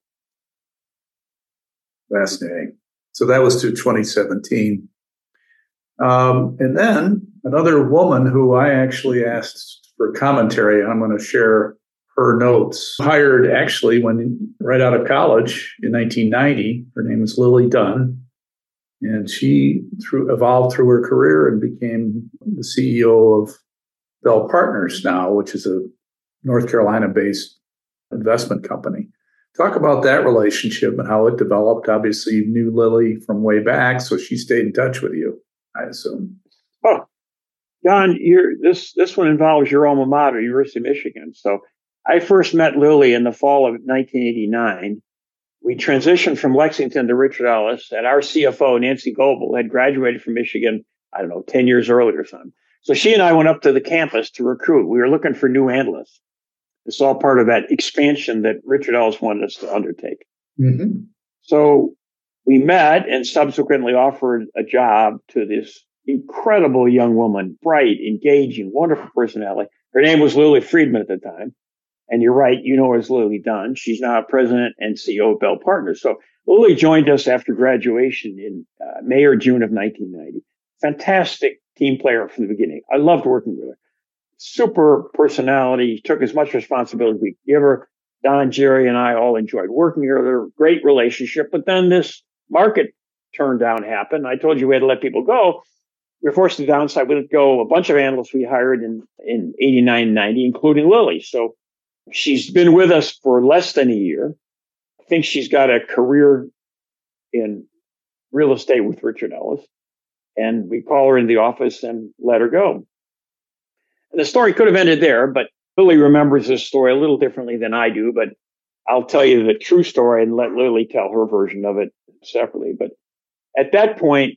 [SPEAKER 1] Fascinating. So that was to 2017. And then another woman who I actually asked for commentary, and I'm going to share her notes, hired actually right out of college in 1990. Her name is Lily Dunn. And she evolved through her career and became the CEO of Bell Partners now, which is a North Carolina-based investment company. Talk about that relationship and how it developed. Obviously, you knew Lily from way back, so she stayed in touch with you, I assume.
[SPEAKER 4] Oh, John, this one involves your alma mater, University of Michigan. So I first met Lily in the fall of 1989. We transitioned from Lexington to Richard Ellis, and our CFO, Nancy Goebel, had graduated from Michigan, 10 years earlier or something. So she and I went up to the campus to recruit. We were looking for new analysts. It's all part of that expansion that Richard Ellis wanted us to undertake.
[SPEAKER 1] Mm-hmm.
[SPEAKER 4] So we met and subsequently offered a job to this incredible young woman, bright, engaging, wonderful personality. Her name was Lily Friedman at the time. And you're right, you know her as Lily Dunn. She's now president and CEO of Bell Partners. So Lily joined us after graduation in May or June of 1990. Fantastic team player from the beginning. I loved working with her. Super personality, took as much responsibility as we could give her. Don, Jerry, and I all enjoyed working here. Great relationship. But then this market turn down happened. I told you we had to let people go. We were forced to downsize. We let go a bunch of analysts we hired in 89, 90, including Lily. So she's been with us for less than a year. I think she's got a career in real estate with Richard Ellis. And we call her in the office and let her go. And the story could have ended there, but Lily remembers this story a little differently than I do. But I'll tell you the true story and let Lily tell her version of it separately. But at that point,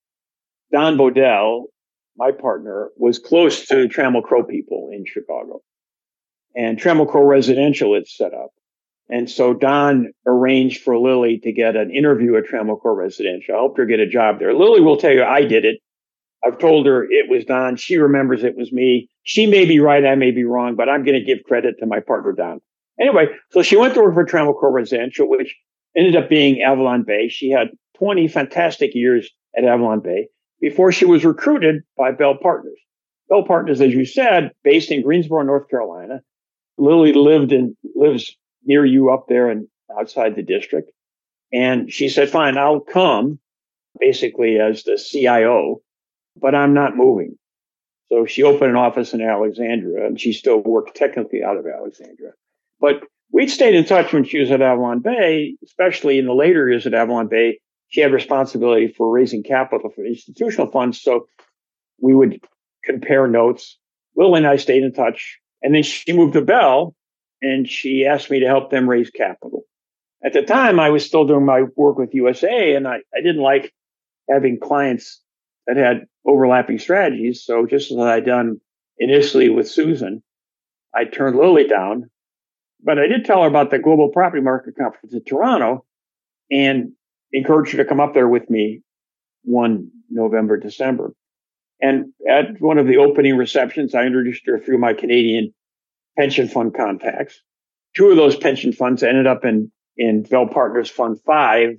[SPEAKER 4] Don Bodell, my partner, was close to Trammell Crow people in Chicago. And Trammell Crow Residential had set up. And so Don arranged for Lily to get an interview at Trammell Crow Residential. I helped her get a job there. Lily will tell you I did it. I've told her it was Don. She remembers it was me. She may be right, I may be wrong, but I'm going to give credit to my partner, Don. Anyway, so she went to work for Trammell Crow Residential, which ended up being Avalon Bay. She had 20 fantastic years at Avalon Bay before she was recruited by Bell Partners. Bell Partners, as you said, based in Greensboro, North Carolina. Lily lives near you up there and outside the district. And she said, fine, I'll come basically as the CIO, but I'm not moving. So she opened an office in Alexandria, and she still works technically out of Alexandria. But we'd stayed in touch when she was at Avalon Bay, especially in the later years at Avalon Bay. She had responsibility for raising capital for institutional funds. So we would compare notes. Lily and I stayed in touch. And then she moved to Bell. and she asked me to help them raise capital. At the time, I was still doing my work with USA, and I didn't like having clients that had overlapping strategies. So just as I'd done initially with Susan, I turned Lily down. But I did tell her about the Global Property Market Conference in Toronto and encouraged her to come up there with me one November, December. And at one of the opening receptions, I introduced her through my Canadian pension fund contacts. Two of those pension funds ended up in Bell Partners Fund 5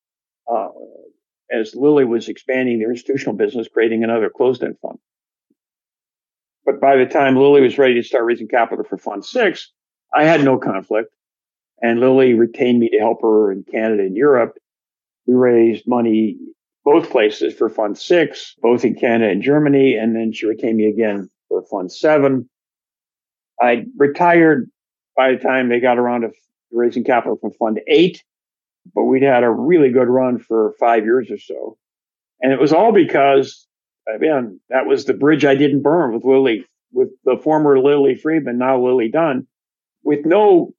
[SPEAKER 4] as Lily was expanding their institutional business, creating another closed-end fund. But by the time Lily was ready to start raising capital for Fund 6, I had no conflict. And Lily retained me to help her in Canada and Europe. We raised money both places for Fund 6, both in Canada and Germany, and then she retained me again for Fund 7. I retired by the time they got around to raising capital from Fund 8, but we'd had a really good run for 5 years or so. And it was all because, again, that was the bridge I didn't burn with Lily, with the former Lily Friedman, now Lily Dunn, with no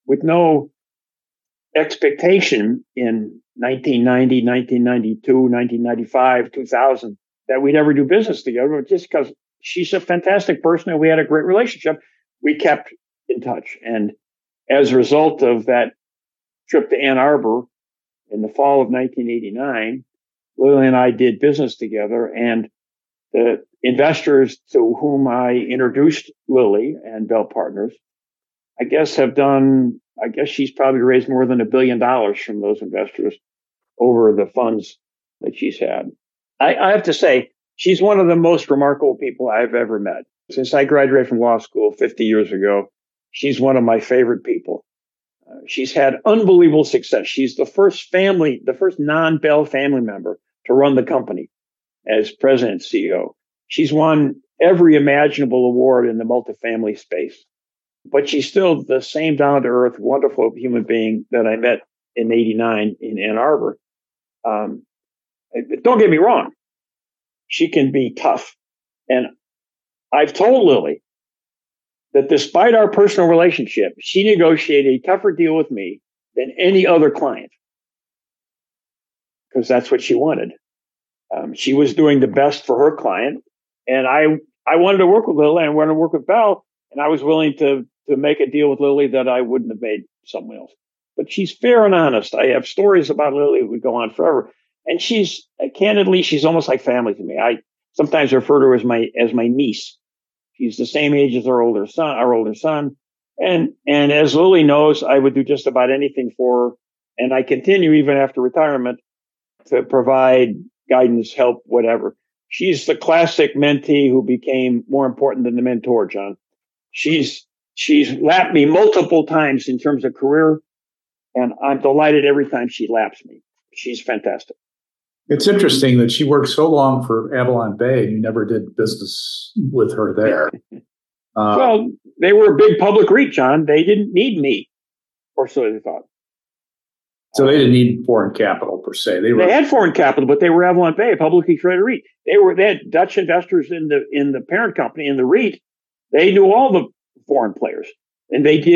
[SPEAKER 4] expectation in 1990, 1992, 1995, 2000 that we'd ever do business together, just because she's a fantastic person and we had a great relationship. We kept in touch. And as a result of that trip to Ann Arbor in the fall of 1989, Lily and I did business together, and the investors to whom I introduced Lily and Bell Partners, I guess she's probably raised more than $1 billion from those investors over the funds that she's had. I have to say, she's one of the most remarkable people I've ever met. Since I graduated from law school 50 years ago, she's one of my favorite people. She's had unbelievable success. She's the first non-Bell family member to run the company as president and CEO. She's won every imaginable award in the multifamily space. But she's still the same down-to-earth, wonderful human being that I met in '89 in Ann Arbor. Don't get me wrong. She can be tough. And I've told Lily that despite our personal relationship, she negotiated a tougher deal with me than any other client, because that's what she wanted. She was doing the best for her client. And I wanted to work with Lily and I wanted to work with Bell. And I was willing to make a deal with Lily that I wouldn't have made someone else. But she's fair and honest. I have stories about Lily that would go on forever. And she's almost like family to me. I sometimes refer to her as my niece. She's the same age as our older son. And as Lily knows, I would do just about anything for her. And I continue even after retirement to provide guidance, help, whatever. She's the classic mentee who became more important than the mentor, John. She's lapped me multiple times in terms of career, and I'm delighted every time she laps me. She's fantastic.
[SPEAKER 1] It's interesting that she worked so long for Avalon Bay and you never did business with her there.
[SPEAKER 4] Well, they were a big public REIT, John. They didn't need me, or so they thought.
[SPEAKER 1] So they didn't need foreign capital per se.
[SPEAKER 4] They had foreign capital, but they were Avalon Bay, a publicly traded REIT. They had Dutch investors in the parent company, in the REIT. They knew all the foreign players, and they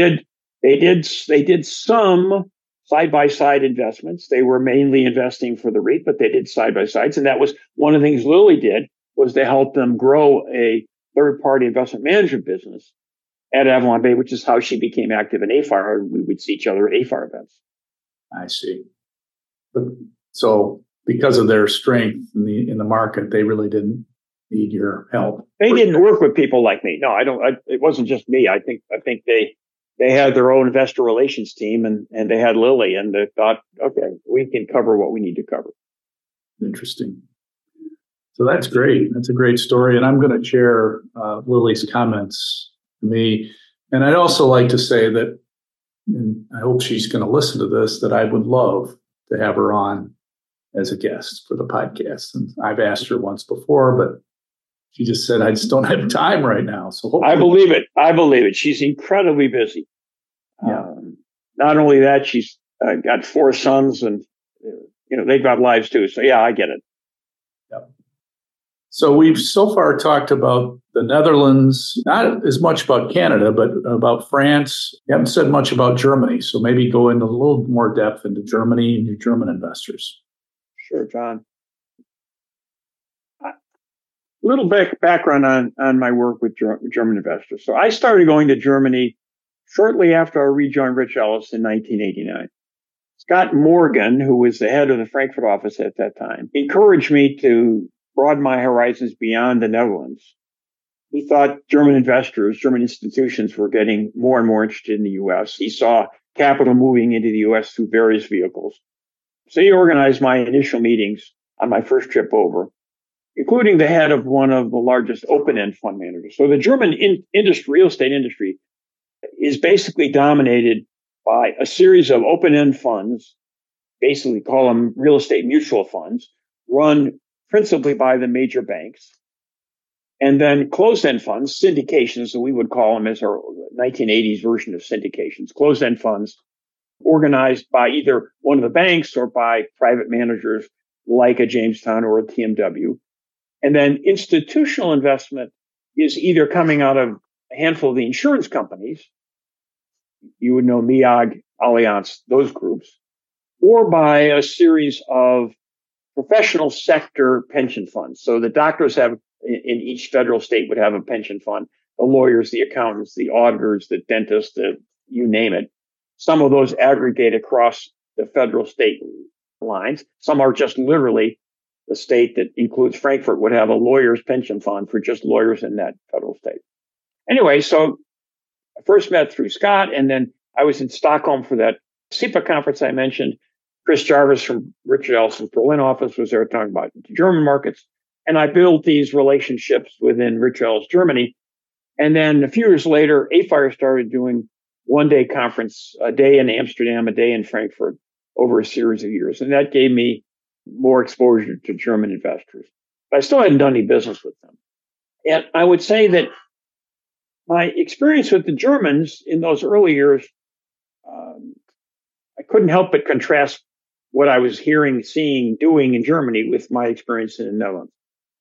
[SPEAKER 4] did some side-by-side investments. They were mainly investing for the REIT, but they did side-by-sides. And that was one of the things Lily did, was to help them grow a third-party investment management business at Avalon Bay, which is how she became active in AFAR. We would see each other at AFAR events.
[SPEAKER 1] I see. But so because of their strength in the market, they really didn't need your help.
[SPEAKER 4] They didn't work with people like me. No, it wasn't just me. I think they had their own investor relations team, and they had Lily, and they thought, okay, we can cover what we need to cover.
[SPEAKER 1] Interesting. So that's great. That's a great story. And I'm going to share Lily's comments to me. And I'd also like to say that, and I hope she's going to listen to this, that I would love to have her on as a guest for the podcast. And I've asked her once before, but she just said, I just don't have time right now. So
[SPEAKER 4] I believe it. She's incredibly busy.
[SPEAKER 1] Yeah.
[SPEAKER 4] Not only that, she's got 4 sons, and they've got lives too. So yeah, I get it.
[SPEAKER 1] Yep. So we've so far talked about the Netherlands, not as much about Canada, but about France. You haven't said much about Germany. So maybe go into a little more depth into Germany and your German investors.
[SPEAKER 4] Sure, John. A little background on my work with German investors. So I started going to Germany shortly after I rejoined Rich Ellis in 1989. Scott Morgan, who was the head of the Frankfurt office at that time, encouraged me to broaden my horizons beyond the Netherlands. He thought German investors, German institutions were getting more and more interested in the U.S. He saw capital moving into the U.S. through various vehicles. So he organized my initial meetings on my first trip over, including the head of one of the largest open-end fund managers. So the German real estate industry is basically dominated by a series of open-end funds, basically call them real estate mutual funds, run principally by the major banks. And then closed-end funds, syndications, so we would call them as our 1980s version of syndications, closed-end funds organized by either one of the banks or by private managers like a Jamestown or a TMW. And then institutional investment is either coming out of a handful of the insurance companies, you would know MEAG, Allianz, those groups, or by a series of professional sector pension funds. So the doctors have, in each federal state would have a pension fund, the lawyers, the accountants, the auditors, the dentists, you name it. Some of those aggregate across the federal state lines. Some are just literally the state that includes Frankfurt would have a lawyer's pension fund for just lawyers in that federal state. Anyway, so I first met through Scott, and then I was in Stockholm for that SIPA conference I mentioned. Chris Jarvis from Richard Ellison's Berlin office was there talking about German markets. And I built these relationships within Richard Ellis Germany. And then a few years later, AFIRE started doing one-day conference, a day in Amsterdam, a day in Frankfurt, over a series of years. And that gave me more exposure to German investors. But I still hadn't done any business with them. And I would say that my experience with the Germans in those early years, I couldn't help but contrast what I was hearing, seeing, doing in Germany with my experience in the Netherlands.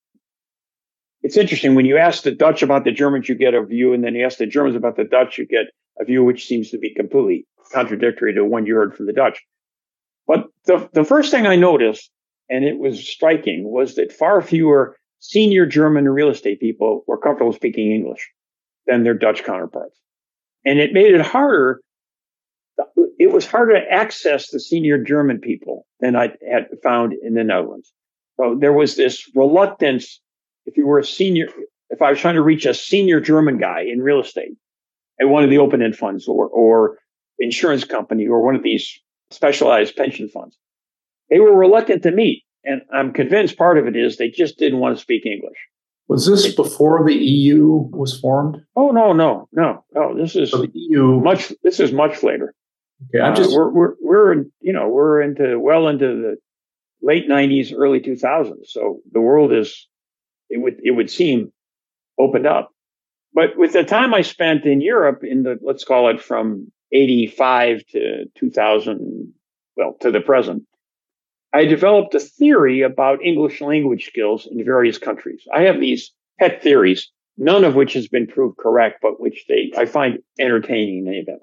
[SPEAKER 4] It's interesting, when you ask the Dutch about the Germans, you get a view, and then you ask the Germans about the Dutch, you get a view which seems to be completely contradictory to one you heard from the Dutch. But the first thing I noticed, and it was striking, was that far fewer senior German real estate people were comfortable speaking English than their Dutch counterparts. And it made it harder. It was harder to access the senior German people than I had found in the Netherlands. So there was this reluctance. If I was trying to reach a senior German guy in real estate at one of the open-end funds or insurance company or one of these specialized pension funds, they were reluctant to meet. And I'm convinced part of it is they just didn't want to speak English.
[SPEAKER 1] Was this before the EU was formed?
[SPEAKER 4] Oh, no. This is
[SPEAKER 1] so the EU.
[SPEAKER 4] This is much later.
[SPEAKER 1] Okay,
[SPEAKER 4] we're into the late 90s, early 2000s. So the world is, it would seem, opened up. But with the time I spent in Europe let's call it from 85 to 2000, to the present, I developed a theory about English language skills in various countries. I have these pet theories, none of which has been proved correct, but which I find entertaining in any event.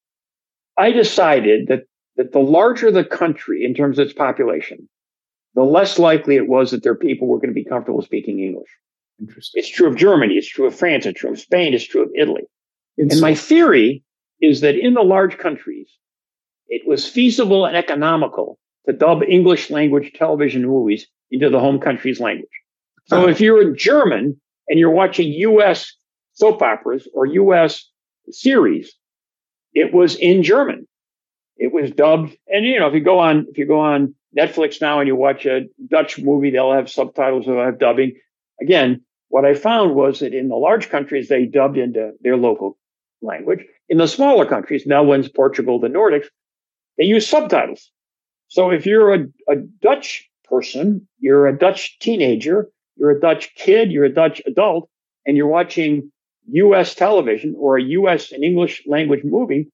[SPEAKER 4] I decided that the larger the country in terms of its population, the less likely it was that their people were going to be comfortable speaking English.
[SPEAKER 1] Interesting.
[SPEAKER 4] It's true of Germany, it's true of France, it's true of Spain, it's true of Italy. And my theory is that in the large countries, it was feasible and economical to dub English language television movies into the home country's language. So if you're a German and you're watching U.S. soap operas or U.S. series, it was in German. It was dubbed. And, if you go on Netflix now and you watch a Dutch movie, they'll have subtitles, they'll have dubbing. Again, what I found was that in the large countries, they dubbed into their local language. In the smaller countries, Netherlands, Portugal, the Nordics, they use subtitles. So if you're a Dutch person, you're a Dutch teenager, you're a Dutch kid, you're a Dutch adult, and you're watching U.S. television or a U.S. and English language movie,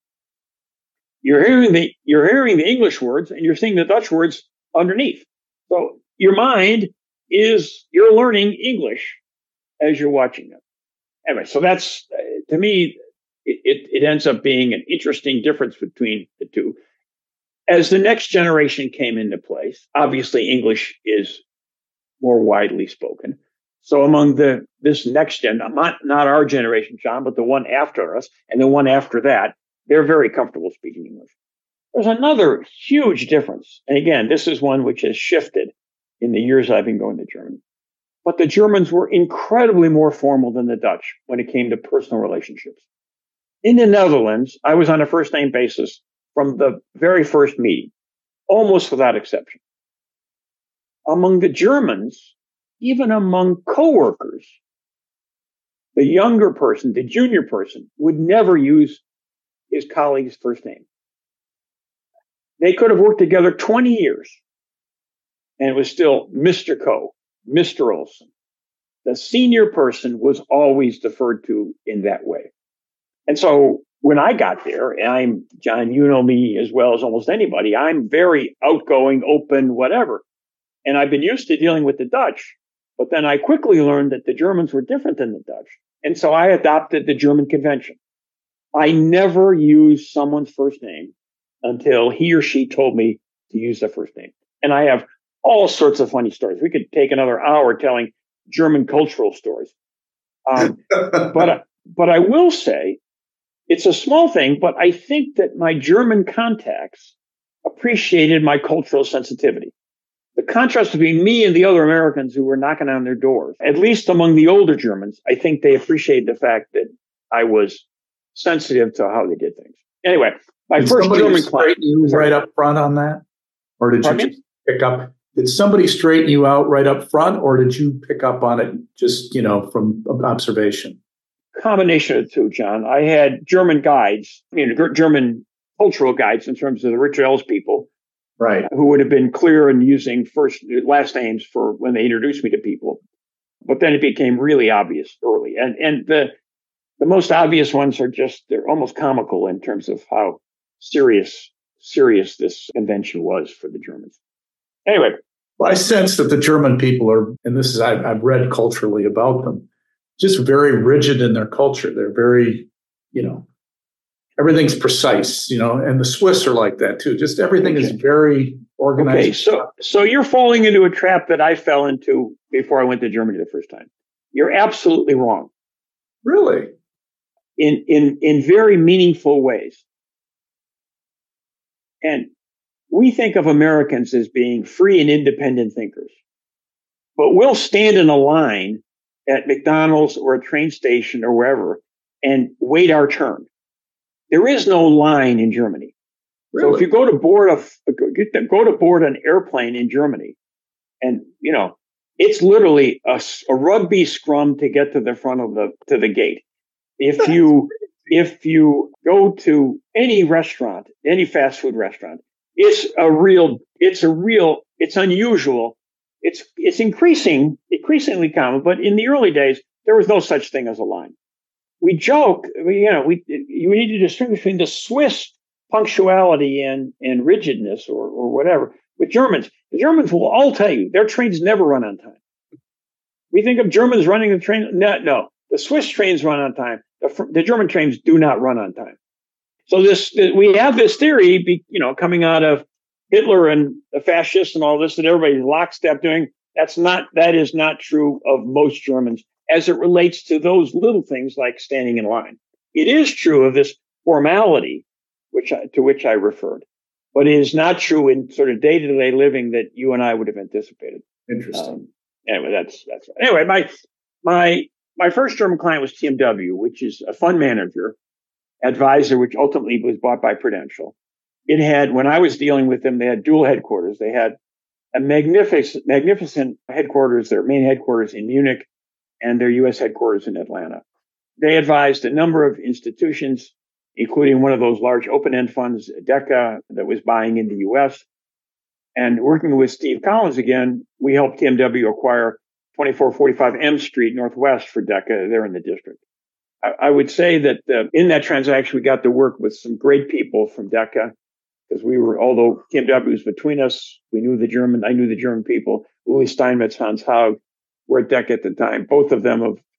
[SPEAKER 4] you're hearing the English words and you're seeing the Dutch words underneath. So your mind you're learning English as you're watching it. Anyway, so that's, to me, it ends up being an interesting difference between the two. As the next generation came into place, obviously English is more widely spoken. So among this next gen, not our generation, John, but the one after us and the one after that, they're very comfortable speaking English. There's another huge difference. And again, this is one which has shifted in the years I've been going to Germany. But the Germans were incredibly more formal than the Dutch when it came to personal relationships. In the Netherlands, I was on a first name basis from the very first meeting, almost without exception. Among the Germans, even among coworkers, the younger person, the junior person, would never use his colleague's first name. They could have worked together 20 years, and it was still Mr. Coe, Mr. Olson. The senior person was always deferred to in that way. And so when I got there, and John, you know me as well as almost anybody, I'm very outgoing, open, whatever. And I've been used to dealing with the Dutch, but then I quickly learned that the Germans were different than the Dutch. And so I adopted the German convention. I never used someone's first name until he or she told me to use their first name. And I have all sorts of funny stories. We could take another hour telling German cultural stories. But I will say, it's a small thing, but I think that my German contacts appreciated my cultural sensitivity. The contrast between me and the other Americans who were knocking on their doors, at least among the older Germans, I think they appreciated the fact that I was sensitive to how they did things. Anyway, my first German client.
[SPEAKER 1] You right up front on that? Or did you just pick up? Did somebody straighten you out right up front, or did you pick up on it just, from observation?
[SPEAKER 4] Combination of the two, John. I had German guides, German cultural guides in terms of the Richard Ellis people,
[SPEAKER 1] right,
[SPEAKER 4] who would have been clear in using last names for when they introduced me to people. But then it became really obvious early. And the most obvious ones they're almost comical in terms of how serious this convention was for the Germans. Anyway.
[SPEAKER 1] Well, I sense that the German people are, and this is, I've read culturally about them, just very rigid in their culture. They're very, everything's precise, and the Swiss are like that too. Just everything is very organized.
[SPEAKER 4] Okay, so you're falling into a trap that I fell into before I went to Germany the first time. You're absolutely wrong.
[SPEAKER 1] Really?
[SPEAKER 4] In very meaningful ways. And we think of Americans as being free and independent thinkers, but we'll stand in a line at McDonald's or a train station or wherever and wait our turn. There is no line in Germany. Really? So if you go to board an airplane in Germany, and it's literally a rugby scrum to get to the front of the gate. If you go to any restaurant, any fast food restaurant, it's unusual. It's increasingly common, but in the early days, there was no such thing as a line. We joke, you need to distinguish between the Swiss punctuality and rigidness or whatever. With Germans, the Germans will all tell you their trains never run on time. We think of Germans running the train. No, the Swiss trains run on time. The German trains do not run on time. So we have this theory, coming out of Hitler and the fascists and all this, that everybody's lockstep doing. That is not true of most Germans as it relates to those little things like standing in line. It is true of this formality, to which I referred, but it is not true in sort of day-to-day living that you and I would have anticipated.
[SPEAKER 1] Interesting.
[SPEAKER 4] Anyway, that's right. Anyway, my first German client was TMW, which is a fund manager advisor, which ultimately was bought by Prudential. It had, when I was dealing with them, they had dual headquarters. They had a magnificent headquarters, their main headquarters in Munich, and their U.S. headquarters in Atlanta. They advised a number of institutions, including one of those large open-end funds, DECA, that was buying in the U.S. And working with Steve Collins again, we helped TMW acquire 2445 M Street Northwest for DECA there in the district. I would say that in that transaction, we got to work with some great people from DECA, because although TMW was between us, I knew the German people. Uli Steinmetz, Hans Haug were at DECA at the time, both of them of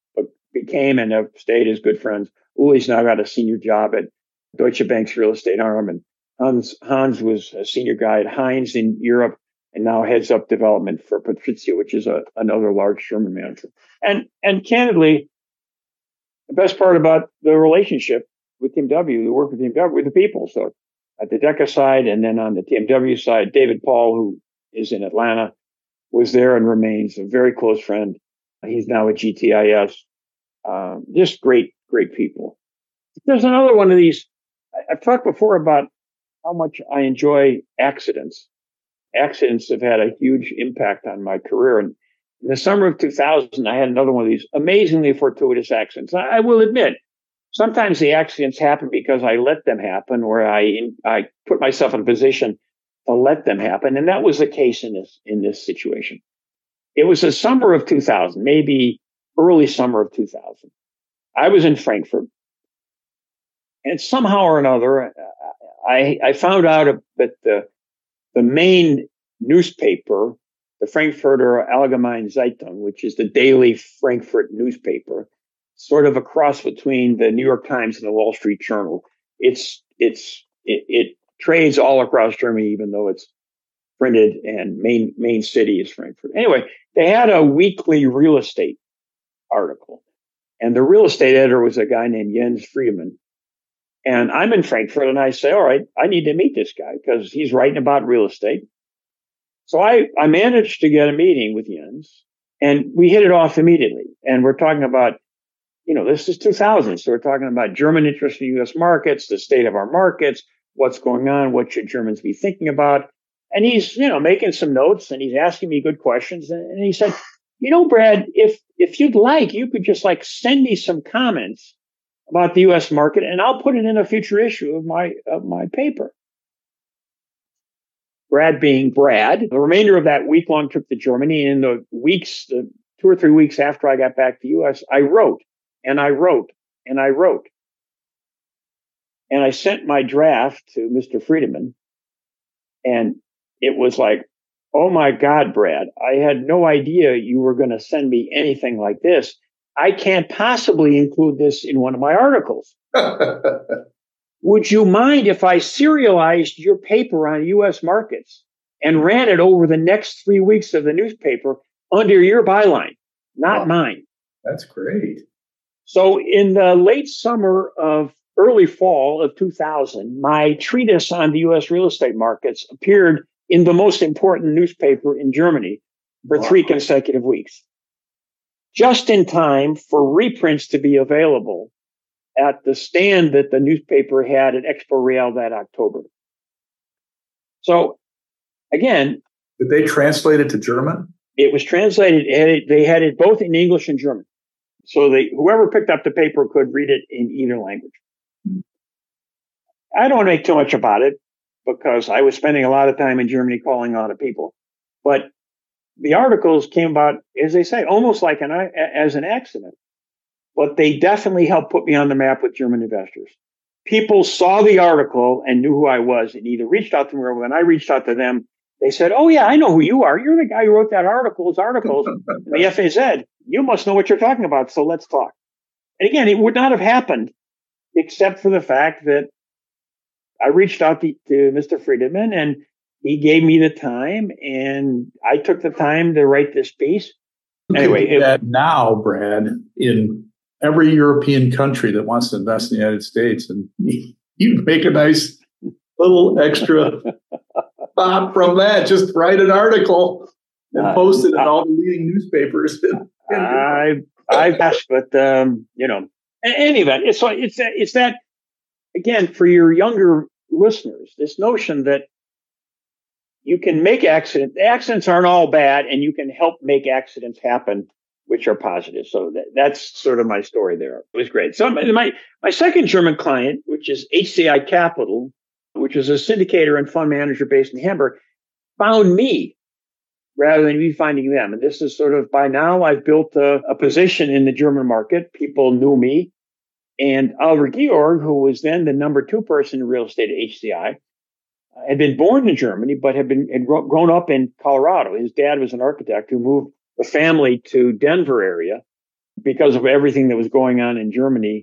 [SPEAKER 4] became and have stayed as good friends. Uli's now got a senior job at Deutsche Bank's real estate arm, and Hans was a senior guy at Heinz in Europe and now heads up development for Patrizia, which is another large German manager. And candidly, the best part about the relationship with TMW, the work with TMW, with the people. So at the DECA side and then on the TMW side, David Paul, who is in Atlanta, was there and remains a very close friend. He's now at GTIS. Just great people. There's another one of these. I've talked before about how much I enjoy accidents. Accidents have had a huge impact on my career. And in the summer of 2000, I had another one of these amazingly fortuitous accidents. I will admit, sometimes the accidents happen because I let them happen, or I put myself in a position to let them happen. And that was the case in this situation. It was the summer of 2000, maybe early summer of 2000. I was in Frankfurt. And somehow or another, I found out that the main newspaper, the Frankfurter Allgemeine Zeitung, which is the daily Frankfurt newspaper, sort of a cross between the New York Times and the Wall Street Journal. It trades all across Germany, even though it's printed and main city is Frankfurt. Anyway, they had a weekly real estate article, and the real estate editor was a guy named Jens Friedemann. And I'm in Frankfurt, and I say, all right, I need to meet this guy because he's writing about real estate. So I managed to get a meeting with Jens, and we hit it off immediately. And we're talking about, this is 2000. So we're talking about German interest in U.S. markets, the state of our markets, what's going on, what should Germans be thinking about. And he's, making some notes, and he's asking me good questions. And he said, Brad, if you'd like, you could just send me some comments about the U.S. market, and I'll put it in a future issue of my paper. Brad being Brad. The remainder of that week-long trip to Germany, and in the 2 or 3 weeks after I got back to the U.S., I wrote, and I wrote, and I wrote. And I sent my draft to Mr. Friedemann, and it was like, oh my God, Brad, I had no idea you were going to send me anything like this. I can't possibly include this in one of my articles. Would you mind if I serialized your paper on U.S. markets and ran it over the next 3 weeks of the newspaper under your byline, not mine?
[SPEAKER 1] That's great.
[SPEAKER 4] So in the late summer of early fall of 2000, my treatise on the U.S. real estate markets appeared in the most important newspaper in Germany for 3 consecutive weeks, just in time for reprints to be available at the stand that the newspaper had at Expo Real that October. So, again...
[SPEAKER 1] Did they translate it to German?
[SPEAKER 4] It was translated. They had it both in English and German. So whoever picked up the paper could read it in either language. I don't want to make too much about it because I was spending a lot of time in Germany calling on people. But the articles came about, as they say, almost like as an accident. But they definitely helped put me on the map with German investors. People saw the article and knew who I was and either reached out to me, or when I reached out to them, they said, oh yeah, I know who you are. You're the guy who wrote that articles in the FAZ. You must know what you're talking about, so let's talk. And again, it would not have happened except for the fact that I reached out to Mr. Friedemann, and he gave me the time, and I took the time to write this piece.
[SPEAKER 1] Anyway, that now, Brad, in every European country that wants to invest in the United States, and you make a nice little extra pop from that. Just write an article and post it in all the leading newspapers.
[SPEAKER 4] I've asked, but in any event, it's that again for your younger listeners. This notion that you can make accidents. Accidents aren't all bad, and you can help make accidents happen, which are positive. So that's sort of my story there. It was great. So my second German client, which is HCI Capital, which is a syndicator and fund manager based in Hamburg, found me rather than me finding them. And this is sort of, by now, I've built a position in the German market. People knew me. And Oliver Georg, who was then the number 2 person in real estate at HCI, had been born in Germany, but had grown up in Colorado. His dad was an architect who moved the family to Denver area because of everything that was going on in Germany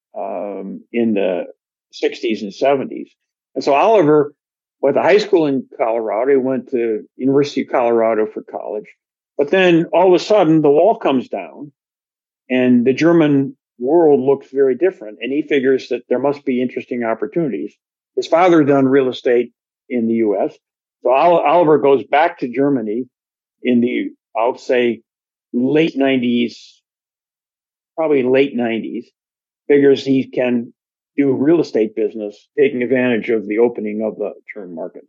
[SPEAKER 4] in the 60s and 70s. And so Oliver went to high school in Colorado. He went to University of Colorado for college. But then all of a sudden, the wall comes down and the German world looks very different. And he figures that there must be interesting opportunities. His father done real estate in the U.S. So Oliver goes back to Germany in the, I'll say, late 90s, probably late 90s, figures he can do real estate business, taking advantage of the opening of the German market.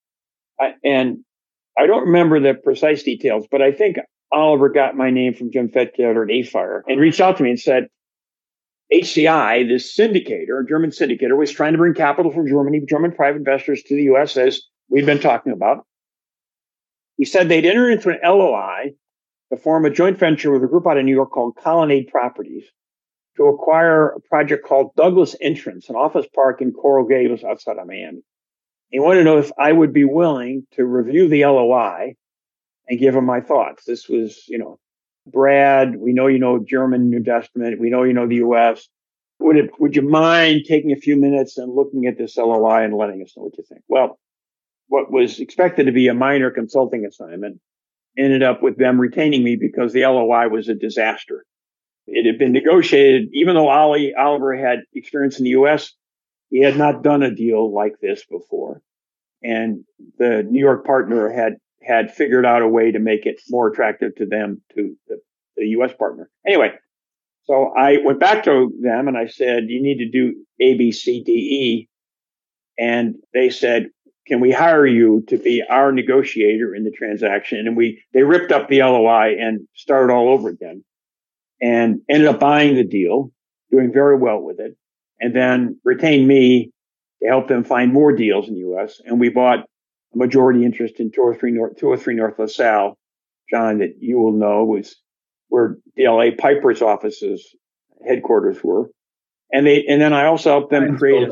[SPEAKER 4] And I don't remember the precise details, but I think Oliver got my name from Jim Fetkeller at AFIRE and reached out to me and said, HCI, this syndicator, German syndicator, was trying to bring capital from Germany, German private investors to the U.S., as we've been talking about. He said they'd enter into an LOI to form a joint venture with a group out of New York called Colonnade Properties to acquire a project called Douglas Entrance, an office park in Coral Gables outside of Miami. He wanted to know if I would be willing to review the LOI and give him my thoughts. This was, Brad, we know you know German investment. We know you know the U.S. Would you mind taking a few minutes and looking at this LOI and letting us know what you think? Well, what was expected to be a minor consulting assignment ended up with them retaining me because the LOI was a disaster. It had been negotiated, even though Oliver had experience in the U.S., he had not done a deal like this before. And the New York partner had figured out a way to make it more attractive to them, to the U.S. partner. Anyway, so I went back to them and I said, you need to do A, B, C, D, E. And they said, can we hire you to be our negotiator in the transaction? And they ripped up the LOI and started all over again and ended up buying the deal, doing very well with it, and then retained me to help them find more deals in the U.S. And we bought a majority interest in 203 North LaSalle, John, that you will know was where DLA Piper's offices, headquarters were. And then I also helped them create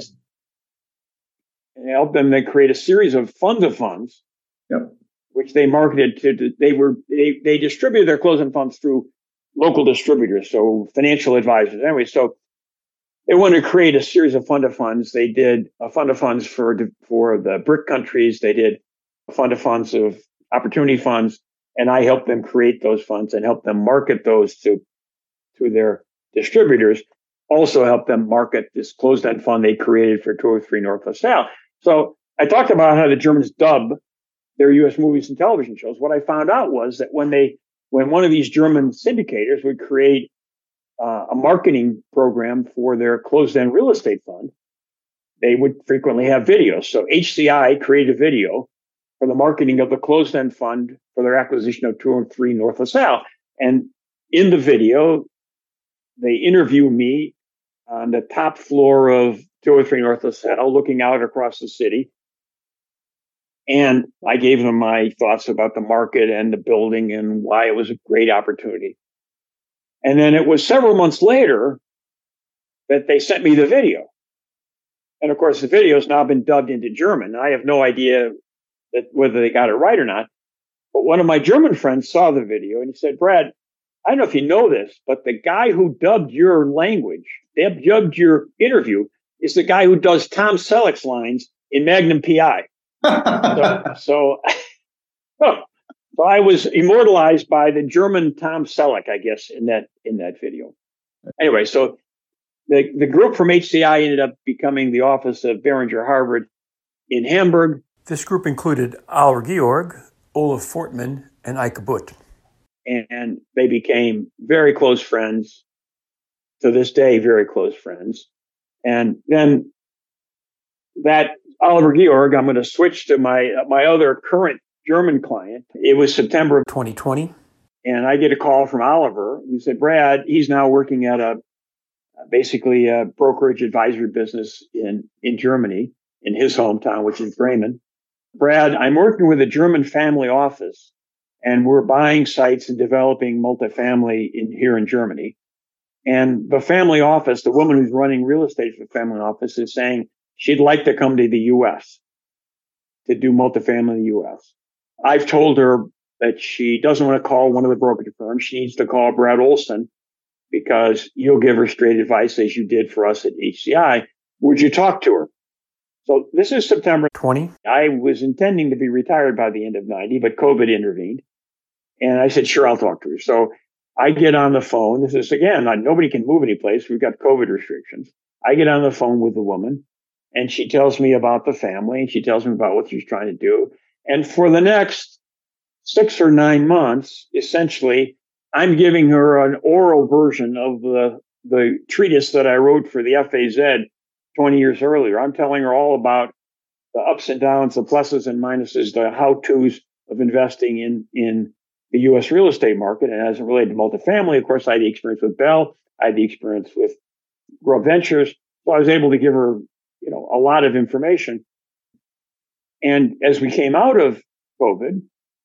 [SPEAKER 4] a series of funds,
[SPEAKER 1] yep,
[SPEAKER 4] which they marketed to. They distributed their closed-end funds through local distributors, so financial advisors. Anyway, so they wanted to create a series of funds. They did a fund of funds for the BRIC countries. They did a fund of funds of opportunity funds, and I helped them create those funds and help them market those to their distributors. Also helped them market this closed-end fund they created for 203 North LaSalle. So I talked about how the Germans dub their U.S. movies and television shows. What I found out was that when one of these German syndicators would create a marketing program for their closed-end real estate fund, they would frequently have videos. So HCI created a video for the marketing of the closed-end fund for their acquisition of 203 North LaSalle. And in the video, they interview me on the top floor of 203 North LaSalle, looking out across the city. And I gave them my thoughts about the market and the building and why it was a great opportunity. And then it was several months later that they sent me the video. And of course, the video has now been dubbed into German. I have no idea whether they got it right or not. But one of my German friends saw the video and he said, Brad, I don't know if you know this, but the guy who dubbed your language, dubbed your interview, is the guy who does Tom Selleck's lines in Magnum P.I. So I was immortalized by the German Tom Selleck, I guess, in that video. Anyway, so the group from HCI ended up becoming the office of Beringer Harvard in Hamburg.
[SPEAKER 5] This group included Oliver Georg, Olaf Fortman, and Eike Butt.
[SPEAKER 4] And they became very close friends, to this day, very close friends. And then that Oliver Georg, I'm going to switch to my other current German client. It was September of
[SPEAKER 5] 2020.
[SPEAKER 4] And I get a call from Oliver who said, Brad, he's now working at basically a brokerage advisory business in Germany, in his hometown, which is Bremen. Brad, I'm working with a German family office and we're buying sites and developing multifamily here in Germany. And the family office, the woman who's running real estate for the family office, is saying she'd like to come to the U.S. to do multifamily in the U.S. I've told her that she doesn't want to call one of the brokerage firms. She needs to call Brad Olson because you'll give her straight advice as you did for us at HCI. Would you talk to her? So this is September
[SPEAKER 5] 20.
[SPEAKER 4] I was intending to be retired by the end of 90, but COVID intervened. And I said, sure, I'll talk to her. So I get on the phone. This is, again, nobody can move any place. We've got COVID restrictions. I get on the phone with the woman, and she tells me about the family, and she tells me about what she's trying to do. And for the next 6 or 9 months, essentially, I'm giving her an oral version of the treatise that I wrote for the FAZ 20 years earlier. I'm telling her all about the ups and downs, the pluses and minuses, the how-tos of investing in the U.S. real estate market. And as it related to multifamily, of course, I had the experience with Bell. I had the experience with Grubb Ventures. So I was able to give her, a lot of information. And as we came out of COVID,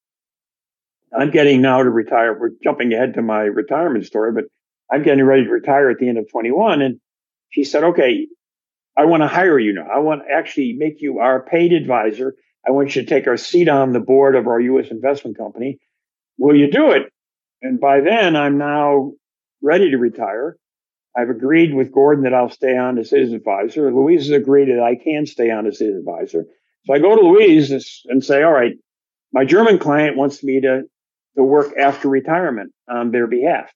[SPEAKER 4] I'm getting now to retire. We're jumping ahead to my retirement story, but I'm getting ready to retire at the end of 21. And she said, okay, I want to hire you now. I want to actually make you our paid advisor. I want you to take our seat on the board of our U.S. investment company. Will you do it? And by then, I'm now ready to retire. I've agreed with Gordon that I'll stay on as his advisor. Louise has agreed that I can stay on as his advisor. So I go to Louise and say, all right, my German client wants me to work after retirement on their behalf.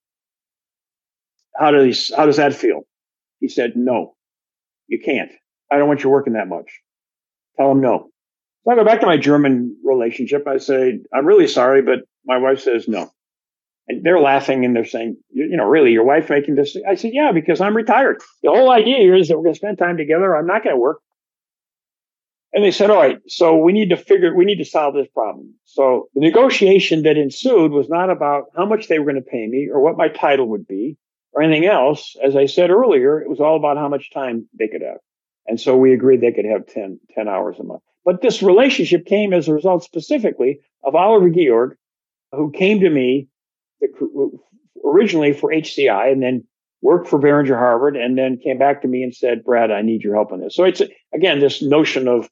[SPEAKER 4] How does that feel? He said, no, you can't. I don't want you working that much. Tell him no. So I go back to my German relationship. I say, I'm really sorry, but my wife says no. And they're laughing and they're saying, really, your wife making this? I said, yeah, because I'm retired. The whole idea here is that we're going to spend time together. I'm not going to work. And they said, all right, so we need to solve this problem. So the negotiation that ensued was not about how much they were going to pay me or what my title would be or anything else. As I said earlier, it was all about how much time they could have. And so we agreed they could have 10 hours a month. But this relationship came as a result specifically of Oliver Georg, who came to me originally for HCI and then worked for Barringer Harvard and then came back to me and said, Brad, I need your help on this. So it's, again, this notion of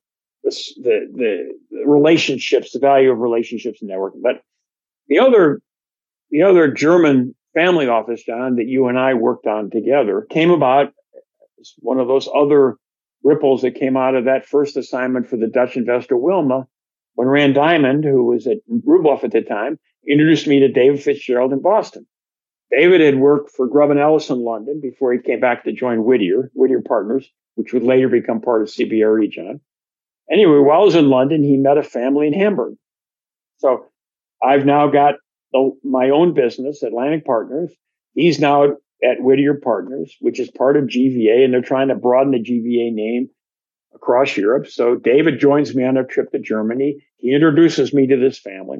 [SPEAKER 4] the relationships, the value of relationships and networking. But the other German family office, John, that you and I worked on together came about as one of those other ripples that came out of that first assignment for the Dutch investor Wilma, when Rand Diamond, who was at Rubloff at the time, introduced me to David Fitzgerald in Boston. David had worked for Grubb & Ellis in London before he came back to join Whittier Partners, which would later become part of CBRE, John. Anyway, while I was in London, he met a family in Hamburg. So I've now got my own business, Atlantic Partners. He's now at Whittier Partners, which is part of GVA, and they're trying to broaden the GVA name across Europe. So David joins me on a trip to Germany. He introduces me to this family.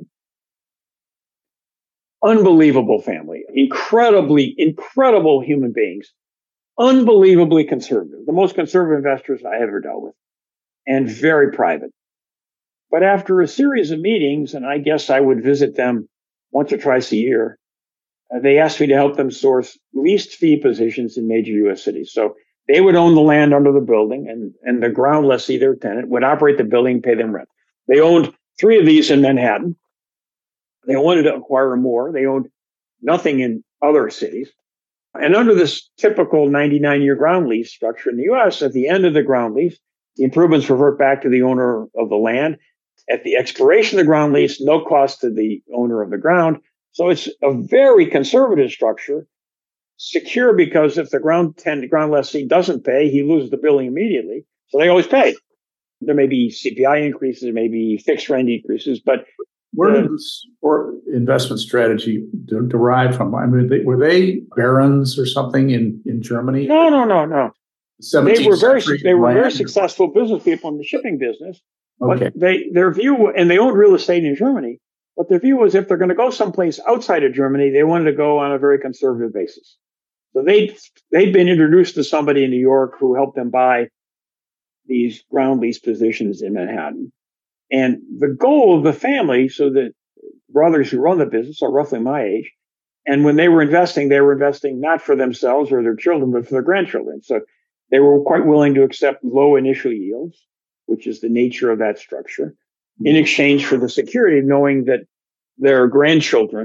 [SPEAKER 4] Unbelievable family. Incredible human beings. Unbelievably conservative. The most conservative investors I ever dealt with. And very private. But after a series of meetings, and I guess I would visit them once or twice a year, they asked me to help them source leased fee positions in major U.S. cities. So they would own the land under the building, and the ground lessee, their tenant, would operate the building, pay them rent. They owned 3 of these in Manhattan. They wanted to acquire more. They owned nothing in other cities. And under this typical 99-year ground lease structure in the U.S., at the end of the ground lease, the improvements revert back to the owner of the land. At the expiration of the ground lease, no cost to the owner of the ground. So it's a very conservative structure, secure because if the ground lessee doesn't pay, he loses the building immediately. So they always pay. There may be CPI increases, there may be fixed rent increases, but
[SPEAKER 1] where did this investment strategy derive from? I mean, were they barons or something in Germany?
[SPEAKER 4] No. They were very successful business people in the shipping business.
[SPEAKER 1] Okay.
[SPEAKER 4] But their view, and they owned real estate in Germany, but their view was if they're going to go someplace outside of Germany, they wanted to go on a very conservative basis. So they'd been introduced to somebody in New York who helped them buy these ground lease positions in Manhattan. And the goal of the family, so the brothers who run the business are roughly my age. And when they were investing not for themselves or their children, but for their grandchildren. So they were quite willing to accept low initial yields, which is the nature of that structure, in exchange for the security of knowing that their grandchildren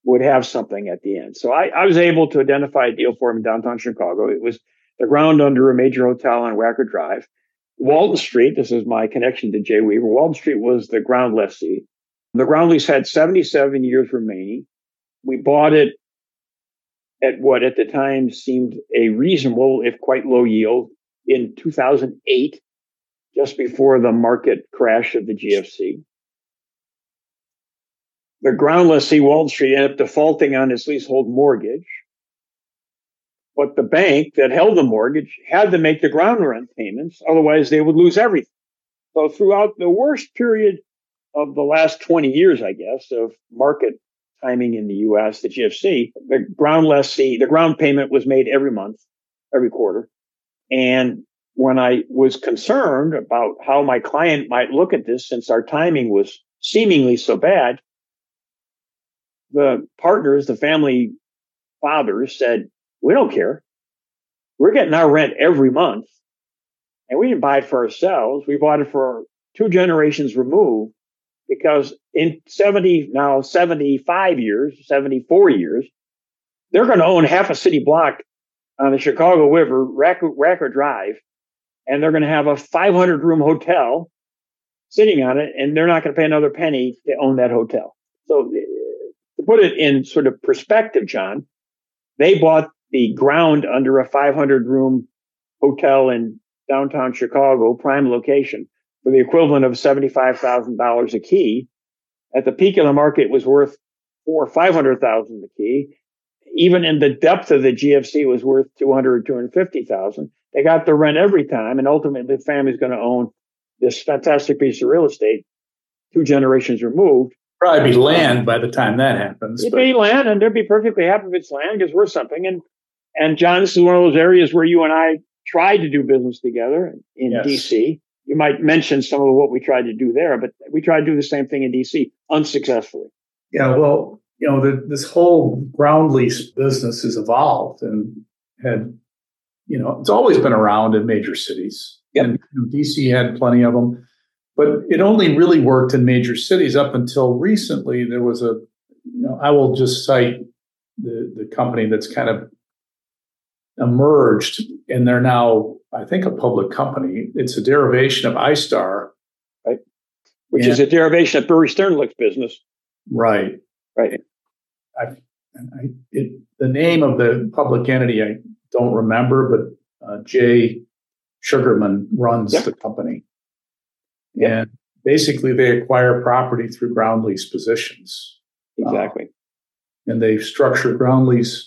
[SPEAKER 4] would have something at the end. So I was able to identify a deal for him in downtown Chicago. It was the ground under a major hotel on Wacker Drive. Walton Street, this is my connection to Jay Weaver. Walton Street was the ground lessee. The ground lease had 77 years remaining. We bought it at what at the time seemed a reasonable, if quite low yield in 2008, just before the market crash of the GFC. The ground lessee, Walton Street, ended up defaulting on its leasehold mortgage. But the bank that held the mortgage had to make the ground rent payments, otherwise they would lose everything. So throughout the worst period of the last 20 years, I guess, of market timing in the U.S., the GFC, the ground payment was made every month, every quarter. And when I was concerned about how my client might look at this, since our timing was seemingly so bad, the partners, the family fathers said, we don't care. We're getting our rent every month. And we didn't buy it for ourselves. We bought it for 2 generations removed, because in 75 years, 74 years, they're going to own half a city block on the Chicago River, Wacker Drive, and they're going to have a 500-room hotel sitting on it, and they're not going to pay another penny to own that hotel. So to put it in sort of perspective, John, they bought the ground under a 500-room hotel in downtown Chicago, prime location, for the equivalent of $75,000 a key. At the peak of the market, it was worth $400,000 or $500,000 a key. Even in the depth of the GFC, it was worth $200,000 or $250,000. They got the rent every time, and ultimately the family's going to own this fantastic piece of real estate 2 generations removed.
[SPEAKER 1] Probably be land by the time that happens.
[SPEAKER 4] It'd be land, and they'd be perfectly happy if it's land because we're something. And John, this is one of those areas where you and I tried to do business together in
[SPEAKER 1] Yes.
[SPEAKER 4] DC. You might mention some of what we tried to do there, but we tried to do the same thing in DC unsuccessfully.
[SPEAKER 1] Yeah, well, this whole ground lease business has evolved and had, it's always been around in major cities.
[SPEAKER 4] Yep.
[SPEAKER 1] And DC had plenty of them, but it only really worked in major cities up until recently. There was I will just cite the company that's kind of emerged, and they're now, I think, a public company. It's a derivation of iStar,
[SPEAKER 4] right? Which is a derivation of Burry Sternlicht's business,
[SPEAKER 1] right?
[SPEAKER 4] Right.
[SPEAKER 1] The name of the public entity I don't remember, but Jay Sugarman runs the company, and basically they acquire property through ground lease positions.
[SPEAKER 4] Exactly,
[SPEAKER 1] and they structure ground lease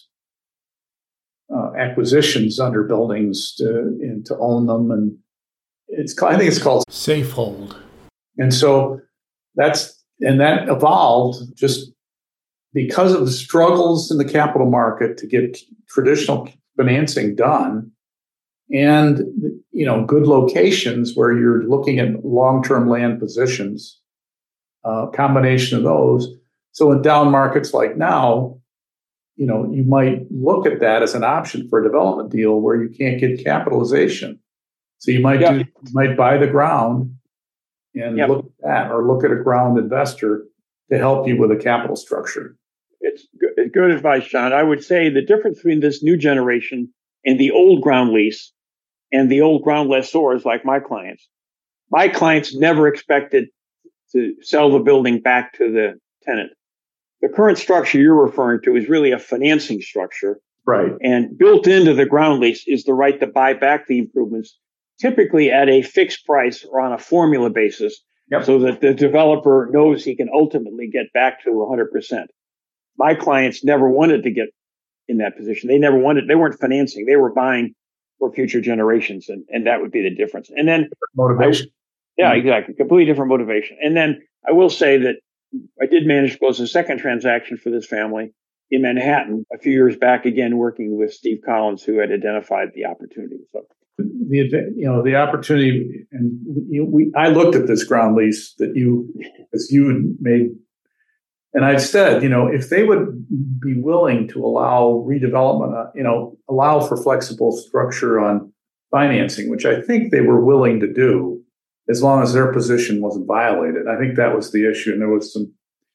[SPEAKER 1] acquisitions under buildings to own them, and I think it's called Safehold. And so that evolved just because of the struggles in the capital market to get traditional financing done, and good locations where you're looking at long-term land positions, combination of those. So in down markets like now, you might look at that as an option for a development deal where you can't get capitalization. So you might might buy the ground and look at that, or look at a ground investor to help you with a capital structure.
[SPEAKER 4] It's good advice, John. I would say the difference between this new generation and the old ground lease and the old ground lessors like my clients never expected to sell the building back to the tenant. The current structure you're referring to is really a financing structure.
[SPEAKER 1] Right.
[SPEAKER 4] And built into the ground lease is the right to buy back the improvements, typically at a fixed price or on a formula basis, so that the developer knows he can ultimately get back to 100%. My clients never wanted to get in that position. They weren't financing. They were buying for future generations. And that would be the difference. And then
[SPEAKER 1] motivation.
[SPEAKER 4] Exactly. Completely different motivation. And then I will say that I did manage to close a second transaction for this family in Manhattan a few years back, again, working with Steve Collins, who had identified the opportunity. So
[SPEAKER 1] the opportunity, and I looked at this ground lease that you made, and I said, if they would be willing to allow redevelopment, allow for flexible structure on financing, which I think they were willing to do, as long as their position wasn't violated. I think that was the issue. And there was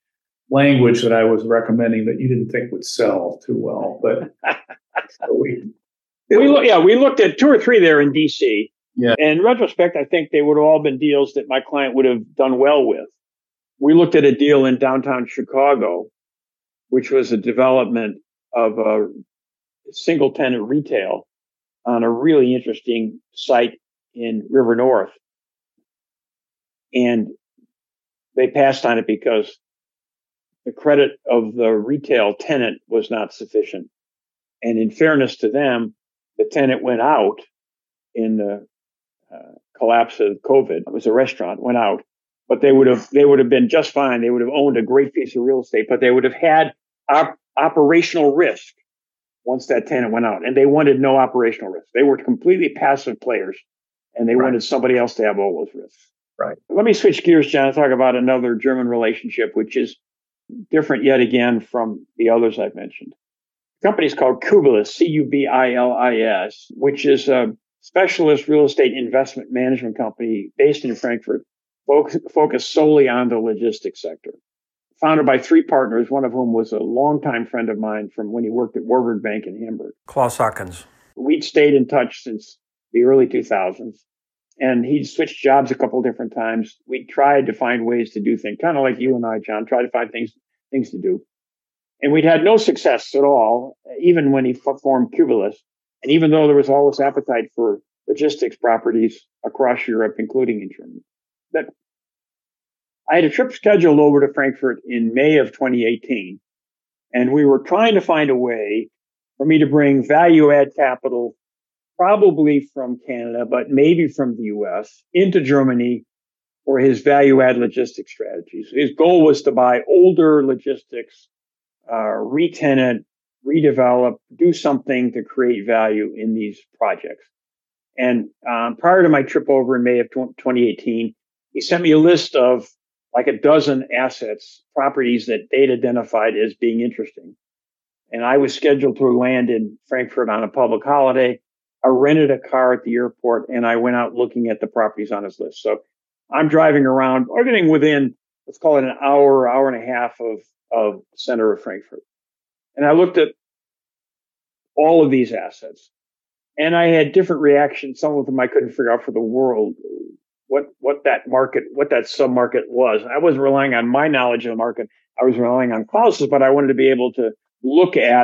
[SPEAKER 1] language that I was recommending that you didn't think would sell too well. But so
[SPEAKER 4] we looked at 2 or 3 there in DC.
[SPEAKER 1] Yeah.
[SPEAKER 4] And in retrospect, I think they would have all been deals that my client would have done well with. We looked at a deal in downtown Chicago, which was a development of a single tenant retail on a really interesting site in River North. And they passed on it because the credit of the retail tenant was not sufficient. And in fairness to them, the tenant went out in the collapse of COVID. It was a restaurant, went out, but they would have been just fine. They would have owned a great piece of real estate, but they would have had operational risk once that tenant went out. And they wanted no operational risk. They were completely passive players, and they wanted somebody else to have all those risks.
[SPEAKER 1] Right.
[SPEAKER 4] Let me switch gears, John, and talk about another German relationship, which is different yet again from the others I've mentioned. The company is called Cubilis, Cubilis, which is a specialist real estate investment management company based in Frankfurt, focused solely on the logistics sector. Founded by 3 partners, one of whom was a longtime friend of mine from when he worked at Warburg Bank in Hamburg.
[SPEAKER 5] Klaus Hawkins.
[SPEAKER 4] We'd stayed in touch since the early 2000s. And he'd switched jobs a couple of different times. We tried to find ways to do things, kind of like you and I, John, try to find things to do. And we'd had no success at all, even when he formed Cubilis. And even though there was all this appetite for logistics properties across Europe, including in Germany, that I had a trip scheduled over to Frankfurt in May of 2018. And we were trying to find a way for me to bring value add capital, probably from Canada, but maybe from the US, into Germany for his value add logistics strategies. His goal was to buy older logistics, re-tenant, redevelop, do something to create value in these projects. And prior to my trip over in May of 2018, he sent me a list of like a dozen assets, properties that they'd identified as being interesting. And I was scheduled to land in Frankfurt on a public holiday. I rented a car at the airport and I went out looking at the properties on his list. So I'm driving around, everything within, let's call it an hour, hour and a half of the center of Frankfurt. And I looked at all of these assets and I had different reactions. Some of them I couldn't figure out for the world what that market, what that sub-market was. I wasn't relying on my knowledge of the market. I was relying on Klaus's, but I wanted to be able to look at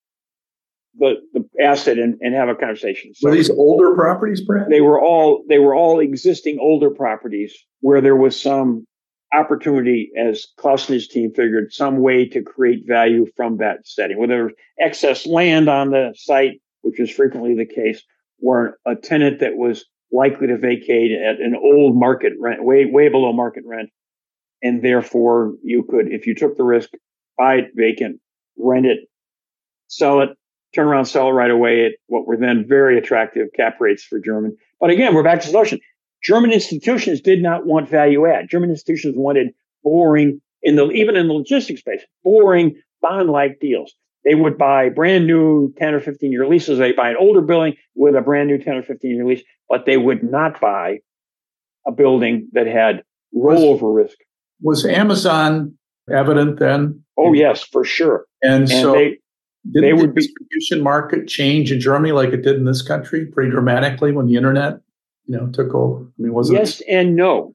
[SPEAKER 4] the asset and have a conversation. So
[SPEAKER 1] were these older properties, Brad?
[SPEAKER 4] They were all existing older properties where there was some opportunity, as Klaus and his team figured, some way to create value from that setting. Whether there was excess land on the site, which is frequently the case, or a tenant that was likely to vacate at an old market rent, way below market rent. And therefore you could, if you took the risk, buy it vacant, rent it, sell it, turn around, sell it right away at what were then very attractive cap rates for German. But again, we're back to the notion. German institutions did not want value add. German institutions wanted boring, even in the logistics space, boring bond-like deals. They would buy brand new 10 or 15 year leases. They buy an older building with a brand new 10 or 15 year lease, but they would not buy a building that had rollover risk.
[SPEAKER 1] Was Amazon evident then?
[SPEAKER 4] Oh, yes, for sure.
[SPEAKER 1] And so
[SPEAKER 4] did the
[SPEAKER 1] distribution market change in Germany like it did in this country pretty dramatically when the internet, took over? I mean, was
[SPEAKER 4] yes and no.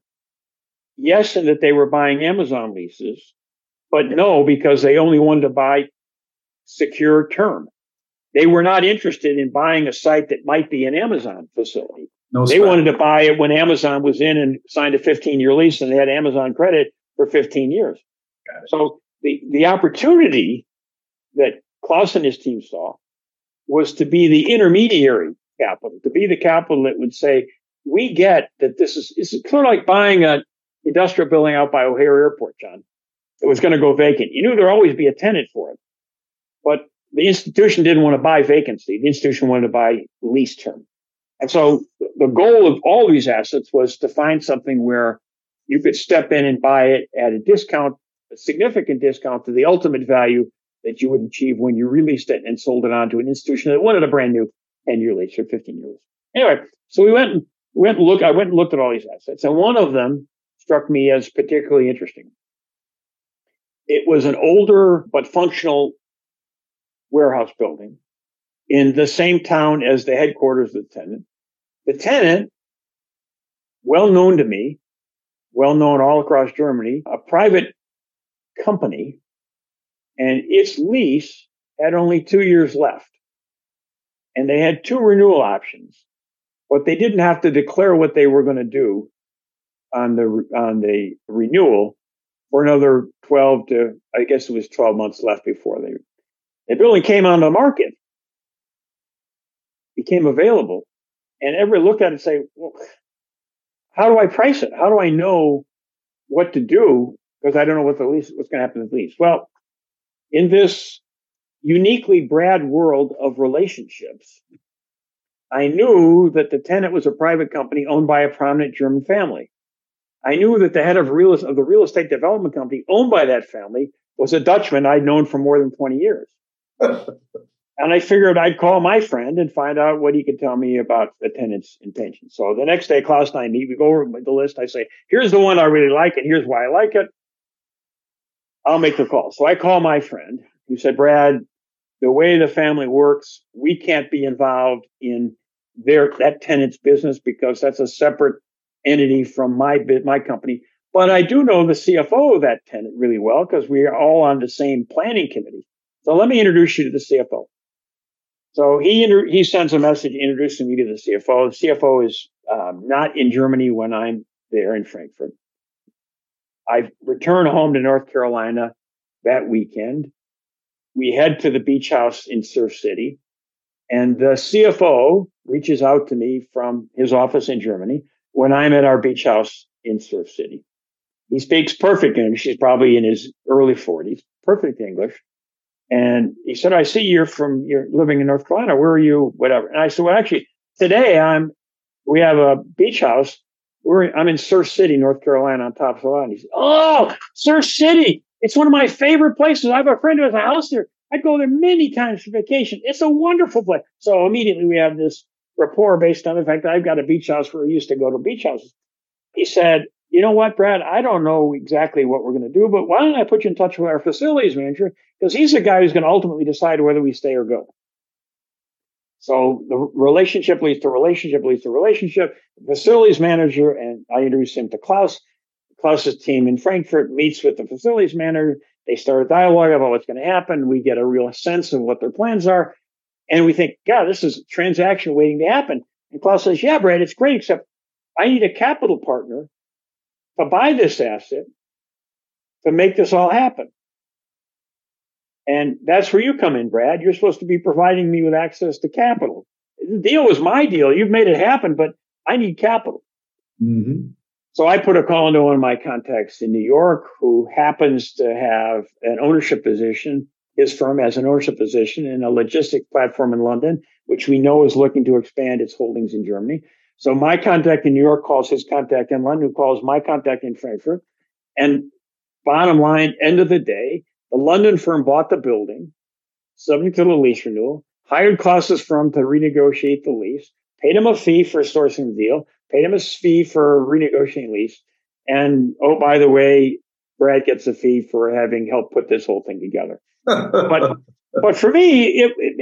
[SPEAKER 4] Yes, in that they were buying Amazon leases, but no, because they only wanted to buy secure term. They were not interested in buying a site that might be an Amazon facility. They wanted to buy it when Amazon was in and signed a 15-year lease and they had Amazon credit for 15 years. So the opportunity that Klaus and his team saw was to be the intermediary capital, to be the capital that would say, we get that this is sort of like buying an industrial building out by O'Hare Airport, John. It was going to go vacant. You knew there'd always be a tenant for it. But the institution didn't want to buy vacancy. The institution wanted to buy lease term. And so the goal of all these assets was to find something where you could step in and buy it at a discount, a significant discount to the ultimate value that you would achieve when you released it and sold it on to an institution that wanted a brand new 10-year lease or 15-year lease. Anyway, so I went and looked at all these assets. And one of them struck me as particularly interesting. It was an older but functional warehouse building in the same town as the headquarters of the tenant. The tenant, well known to me, well known all across Germany, a private company, and its lease had only 2 years left. And they had 2 renewal options, but they didn't have to declare what they were going to do on the renewal for another 12 to, I guess it was 12 months left before the building came on the market, became available, and everybody looked at it and say, well, how do I price it? How do I know what to do? Because I don't know what's going to happen with the lease. Well, in this uniquely Brad world of relationships, I knew that the tenant was a private company owned by a prominent German family. I knew that the head of the real estate development company owned by that family was a Dutchman I'd known for more than 20 years. And I figured I'd call my friend and find out what he could tell me about the tenant's intentions. So the next day, Klaus and I meet. We go over the list. I say, here's the one I really like, and here's why I like it. I'll make the call. So I call my friend who said, Brad, the way the family works, we can't be involved in that tenant's business because that's a separate entity from my company. But I do know the CFO of that tenant really well because we are all on the same planning committee. So let me introduce you to the CFO. So he sends a message introducing me to the CFO. The CFO is not in Germany when I'm there in Frankfurt. I return home to North Carolina that weekend. We head to the beach house in Surf City, and the CFO reaches out to me from his office in Germany when I'm at our beach house in Surf City. He speaks perfect English. He's probably in his early 40s, perfect English. And he said, I see you're living in North Carolina. Where are you? Whatever. And I said, well, actually, today we have a beach house. I'm in Surf City, North Carolina, on top of the line. He said, oh, Surf City. It's one of my favorite places. I have a friend who has a house there. I'd go there many times for vacation. It's a wonderful place. So immediately we have this rapport based on the fact that I've got a beach house where I used to go to beach houses. He said, you know what, Brad, I don't know exactly what we're going to do, but why don't I put you in touch with our facilities manager? Because he's the guy who's going to ultimately decide whether we stay or go. So the relationship leads to relationship leads to relationship. The facilities manager, and I introduced him to Klaus. Klaus's team in Frankfurt meets with the facilities manager. They start a dialogue about what's going to happen. We get a real sense of what their plans are. And we think, God, this is a transaction waiting to happen. And Klaus says, yeah, Brad, it's great, except I need a capital partner to buy this asset to make this all happen. And that's where you come in, Brad. You're supposed to be providing me with access to capital. The deal was my deal. You've made it happen, but I need capital.
[SPEAKER 1] Mm-hmm.
[SPEAKER 4] So I put a call into one of my contacts in New York who happens to have an ownership position. His firm has an ownership position in a logistics platform in London, which we know is looking to expand its holdings in Germany. So my contact in New York calls his contact in London, who calls my contact in Frankfurt. And bottom line, end of the day, the London firm bought the building, subject to the lease renewal, hired Klaus's firm to renegotiate the lease, paid him a fee for sourcing the deal, paid him a fee for renegotiating lease. And, oh, by the way, Brad gets a fee for having helped put this whole thing together. But for me,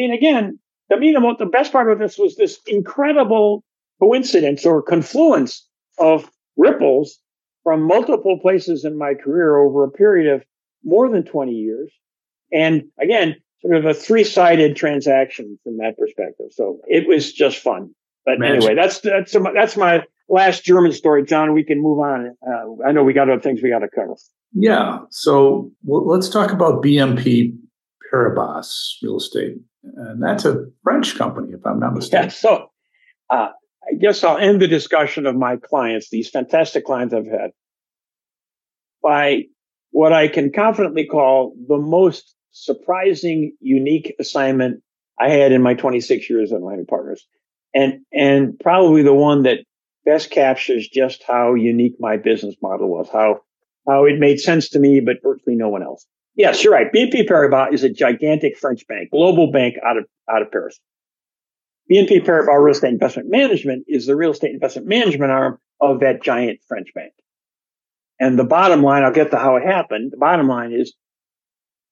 [SPEAKER 4] the best part of this was this incredible coincidence or confluence of ripples from multiple places in my career over a period of more than 20 years. And again, sort of a 3-sided transaction from that perspective. So it was just fun. But anyway, that's my last German story, John. We can move on. I know we got other things we got to cover.
[SPEAKER 1] Yeah. So let's talk about BNP Paribas Real Estate. And that's a French company, if I'm not mistaken.
[SPEAKER 4] Yeah. So I guess I'll end the discussion of my clients, these fantastic clients I've had, by what I can confidently call the most surprising, unique assignment I had in my 26 years at Atlantic Partners. And probably the one that best captures just how unique my business model was, how it made sense to me, but virtually no one else. Yes, you're right. BNP Paribas is a gigantic French bank, global bank out of Paris. BNP Paribas Real Estate Investment Management is the real estate investment management arm of that giant French bank. And the bottom line, I'll get to how it happened. The bottom line is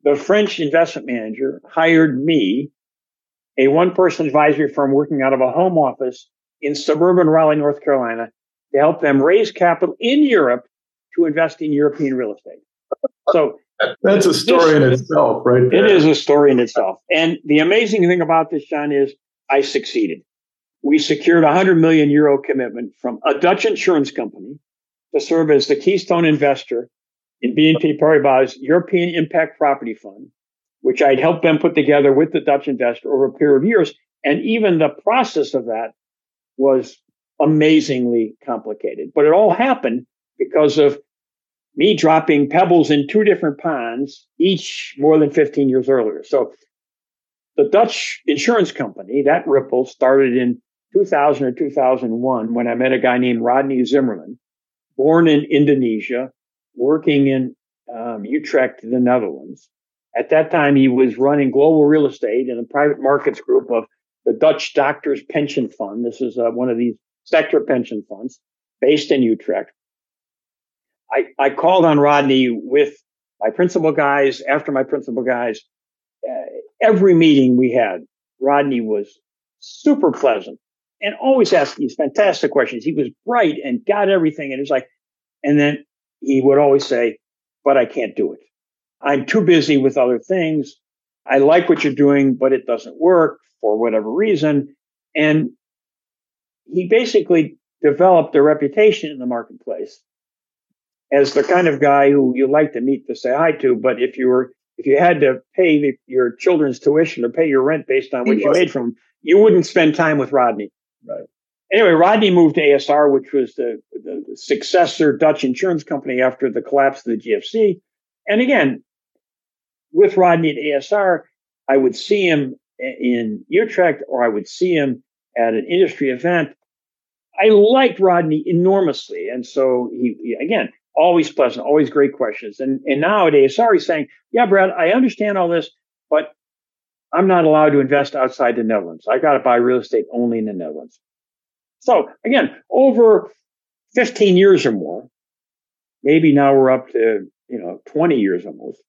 [SPEAKER 4] the French investment manager hired me, a one-person advisory firm working out of a home office in suburban Raleigh, North Carolina, to help them raise capital in Europe to invest in European real estate. So
[SPEAKER 1] that's a story in itself, right there.
[SPEAKER 4] It is a story in itself. And the amazing thing about this, John, is I succeeded. We secured a €100 million commitment from a Dutch insurance company to serve as the keystone investor in BNP Paribas' European Impact Property Fund, which I'd helped them put together with the Dutch investor over a period of years. And even the process of that was amazingly complicated. But it all happened because of me dropping pebbles in two different ponds, each more than 15 years earlier. So the Dutch insurance company, that Ripple, started in 2000 or 2001 when I met a guy named Rodney Zimmerman, born in Indonesia, working in Utrecht, the Netherlands. At that time, he was running global real estate in a private markets group of the Dutch Doctors Pension Fund. This is one of these sector pension funds based in Utrecht. I called on Rodney with my principal guys, after my principal guys. Every meeting we had, Rodney was super pleasant and always asked these fantastic questions. He was bright and got everything. And it was like, and then he would always say, but I can't do it. I'm too busy with other things. I like what you're doing, but it doesn't work for whatever reason. And he basically developed a reputation in the marketplace as the kind of guy who you like to meet to say hi to. But if you had to pay your children's tuition or pay your rent based on what you made from them, you wouldn't spend time with Rodney.
[SPEAKER 1] Right.
[SPEAKER 4] Anyway, Rodney moved to ASR, which was the successor Dutch insurance company after the collapse of the GFC. And again, with Rodney at ASR, I would see him in Utrecht or I would see him at an industry event. I liked Rodney enormously. And so he again, always pleasant, always great questions. And now at ASR, he's saying, yeah, Brad, I understand all this, but I'm not allowed to invest outside the Netherlands. I got to buy real estate only in the Netherlands. So again, over 15 years or more, maybe now we're up to, 20 years almost.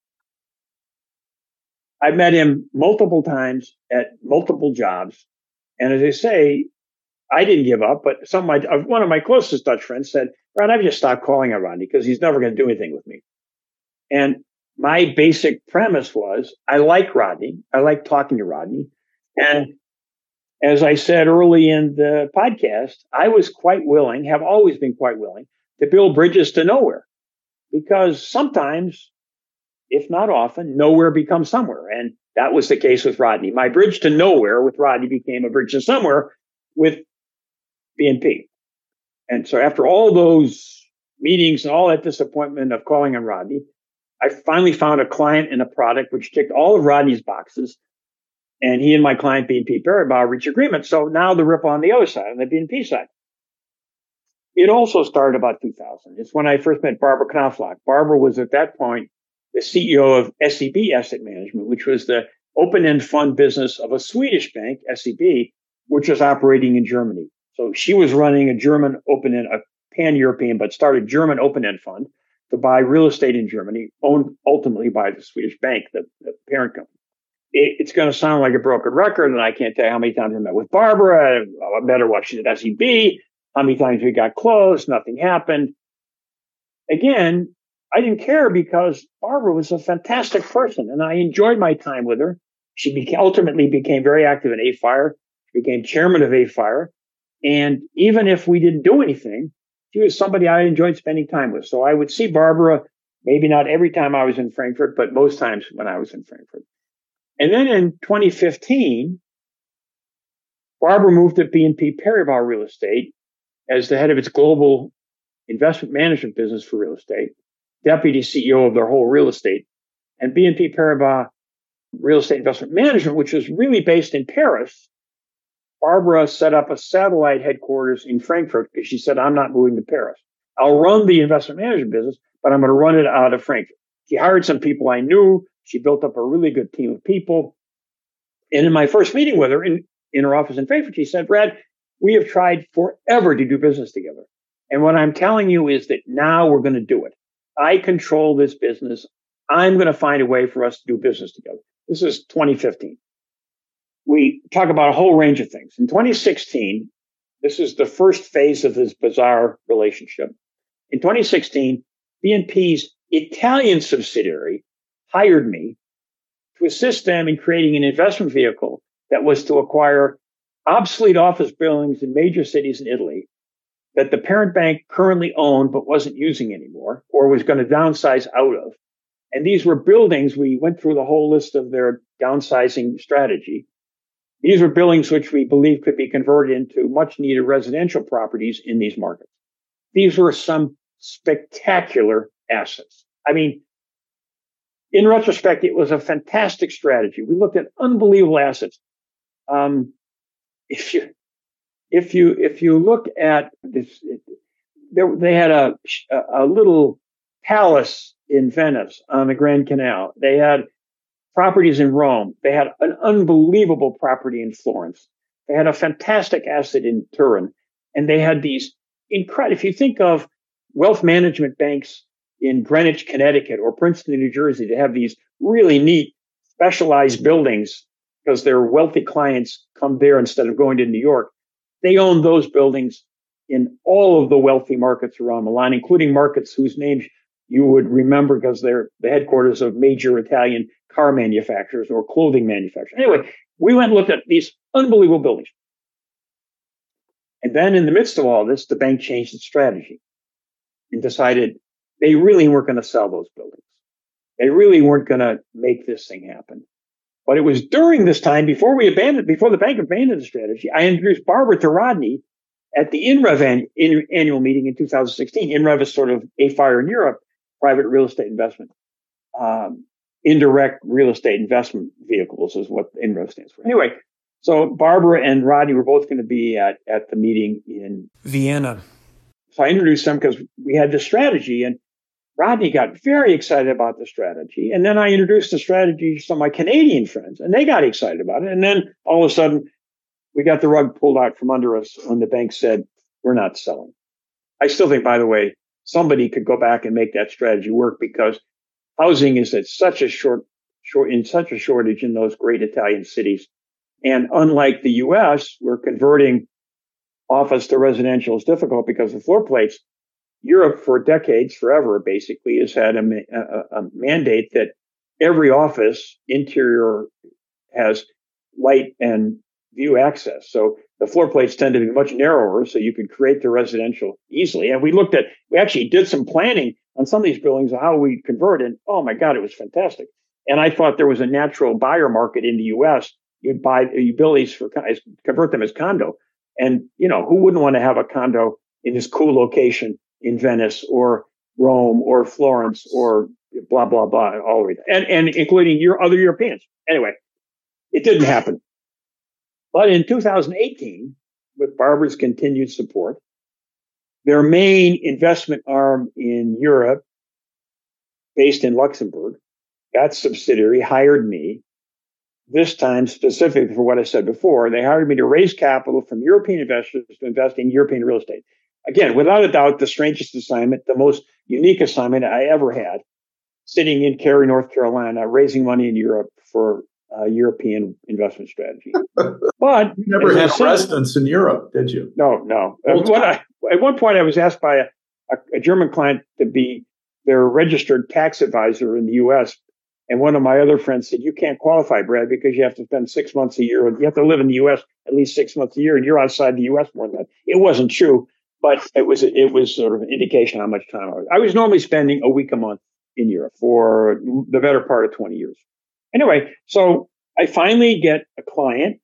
[SPEAKER 4] I've met him multiple times at multiple jobs. And as I say, I didn't give up, but one of my closest Dutch friends said, Brad, I've just stopped calling on Rodney because he's never going to do anything with me. And my basic premise was, I like Rodney. I like talking to Rodney. And as I said early in the podcast, I was quite willing, have always been quite willing, to build bridges to nowhere. Because sometimes, if not often, nowhere becomes somewhere. And that was the case with Rodney. My bridge to nowhere with Rodney became a bridge to somewhere with BNP. And so after all those meetings and all that disappointment of calling on Rodney, I finally found a client and a product which ticked all of Rodney's boxes. And he and my client, BNP Paribas, reached agreement. So now the Ripple on the other side, on the BNP side. It also started about 2000. It's when I first met Barbara Knopfloch. Barbara was at that point the CEO of SEB Asset Management, which was the open-end fund business of a Swedish bank, SEB, which was operating in Germany. So she was running a German open-end, a pan-European, but started German open-end fund to buy real estate in Germany, owned ultimately by the Swedish bank, the parent company. It's going to sound like a broken record, and I can't tell you how many times I met with Barbara. I met her while she's at SEB. How many times we got close, nothing happened. Again, I didn't care because Barbara was a fantastic person, and I enjoyed my time with her. She ultimately became very active in AFIRE, became chairman of AFIRE. And even if we didn't do anything, she was somebody I enjoyed spending time with. So I would see Barbara, maybe not every time I was in Frankfurt, but most times when I was in Frankfurt. And then in 2015, Barbara moved to BNP Paribas Real Estate as the head of its global investment management business for real estate, deputy CEO of their whole real estate, and BNP Paribas Real Estate Investment Management, which was really based in Paris. Barbara set up a satellite headquarters in Frankfurt because she said, I'm not moving to Paris. I'll run the investment management business, but I'm going to run it out of Frankfurt. She hired some people I knew. She built up a really good team of people. And in my first meeting with her in her office in Frankfurt, she said, Brad, we have tried forever to do business together. And what I'm telling you is that now we're going to do it. I control this business. I'm going to find a way for us to do business together. This is 2015. We talk about a whole range of things. In 2016, this is the first phase of this bizarre relationship. In 2016, BNP's Italian subsidiary hired me to assist them in creating an investment vehicle that was to acquire obsolete office buildings in major cities in Italy that the parent bank currently owned but wasn't using anymore or was going to downsize out of. And these were buildings, we went through the whole list of their downsizing strategy. These were buildings which we believe could be converted into much needed residential properties in these markets. These were some spectacular assets. I mean, in retrospect, it was a fantastic strategy. We looked at unbelievable assets. If you look at this, they had a little palace in Venice on the Grand Canal. They had properties in Rome. They had an unbelievable property in Florence. They had a fantastic asset in Turin. And they had these incredible, if you think of wealth management banks in Greenwich, Connecticut, or Princeton, New Jersey, they have these really neat specialized buildings because their wealthy clients come there instead of going to New York. They own those buildings in all of the wealthy markets around Milan, including markets whose names you would remember because they're the headquarters of major Italian car manufacturers or clothing manufacturers. Anyway, we went and looked at these unbelievable buildings. And then in the midst of all this, the bank changed its strategy and decided they really weren't going to sell those buildings. They really weren't going to make this thing happen. But it was during this time, before the bank abandoned the strategy, I introduced Barbara to Rodney at the INREV annual meeting in 2016. INREV is sort of AFIRE in Europe, private real estate investment. Indirect real estate investment vehicles is what INREV stands for. Anyway, so Barbara and Rodney were both going to be at the meeting in
[SPEAKER 5] Vienna.
[SPEAKER 4] So I introduced them because we had this strategy, and Rodney got very excited about the strategy. And then I introduced the strategy to some of my Canadian friends, and they got excited about it. And then all of a sudden, we got the rug pulled out from under us when the bank said, we're not selling. I still think, by the way, somebody could go back and make that strategy work because housing is at such a shortage in those great Italian cities. And unlike the US, where converting office to residential is difficult because of floor plates, Europe for decades, forever, basically, has had a mandate that every office interior has light and view access. So the floor plates tend to be much narrower, so you could create the residential easily. And we actually did some planning on some of these buildings, how we convert, and oh my God, it was fantastic. And I thought there was a natural buyer market in the US. You'd build these convert them as condo. And, who wouldn't want to have a condo in this cool location in Venice or Rome or Florence or blah, blah, blah, all the way, and including other Europeans. Anyway, it didn't happen. But in 2018, with Barbara's continued support, their main investment arm in Europe, based in Luxembourg, that subsidiary hired me, this time specifically for what I said before. They hired me to raise capital from European investors to invest in European real estate. Again, without a doubt, the strangest assignment, the most unique assignment I ever had, sitting in Cary, North Carolina, raising money in Europe for a European investment strategy. But
[SPEAKER 1] you never had a residence in Europe, did you?
[SPEAKER 4] No. At one point, I was asked by a German client to be their registered tax advisor in the U.S. And one of my other friends said, you can't qualify, Brad, because you have to spend 6 months a year. You have to live in the U.S. at least 6 months a year, and you're outside the U.S. more than that. It wasn't true, but it was sort of an indication how much time I was normally spending a week a month in Europe for the better part of 20 years. Anyway, so I finally get a client,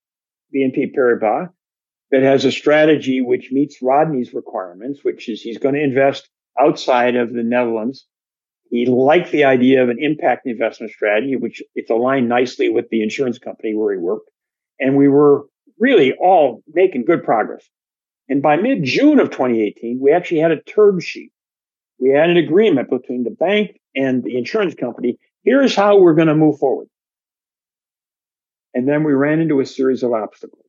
[SPEAKER 4] BNP Paribas, that has a strategy which meets Rodney's requirements, which is he's going to invest outside of the Netherlands. He liked the idea of an impact investment strategy, which it's aligned nicely with the insurance company where he worked. And we were really all making good progress. And by mid-June of 2018, we actually had a term sheet. We had an agreement between the bank and the insurance company. Here's how we're going to move forward. And then we ran into a series of obstacles.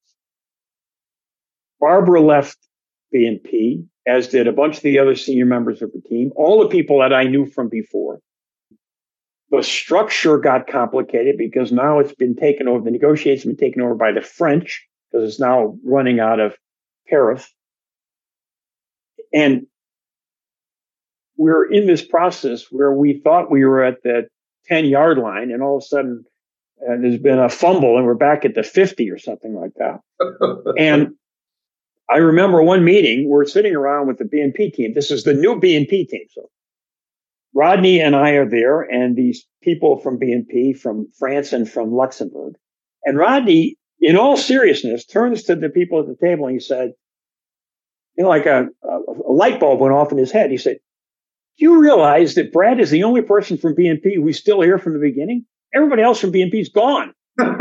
[SPEAKER 4] Barbara left BNP, as did a bunch of the other senior members of the team, all the people that I knew from before. The structure got complicated because now it's been taken over. The negotiations have been taken over by the French because it's now running out of Paris. And we're in this process where we thought we were at the 10-yard line, and all of a sudden there's been a fumble and we're back at the 50 or something like that. And I remember one meeting, we're sitting around with the BNP team. This is the new BNP team. So Rodney and I are there, and these people from BNP, from France and from Luxembourg. And Rodney, in all seriousness, turns to the people at the table and he said, like a light bulb went off in his head. He said, "Do you realize that Brad is the only person from BNP who's still here from the beginning? Everybody else from BNP is gone."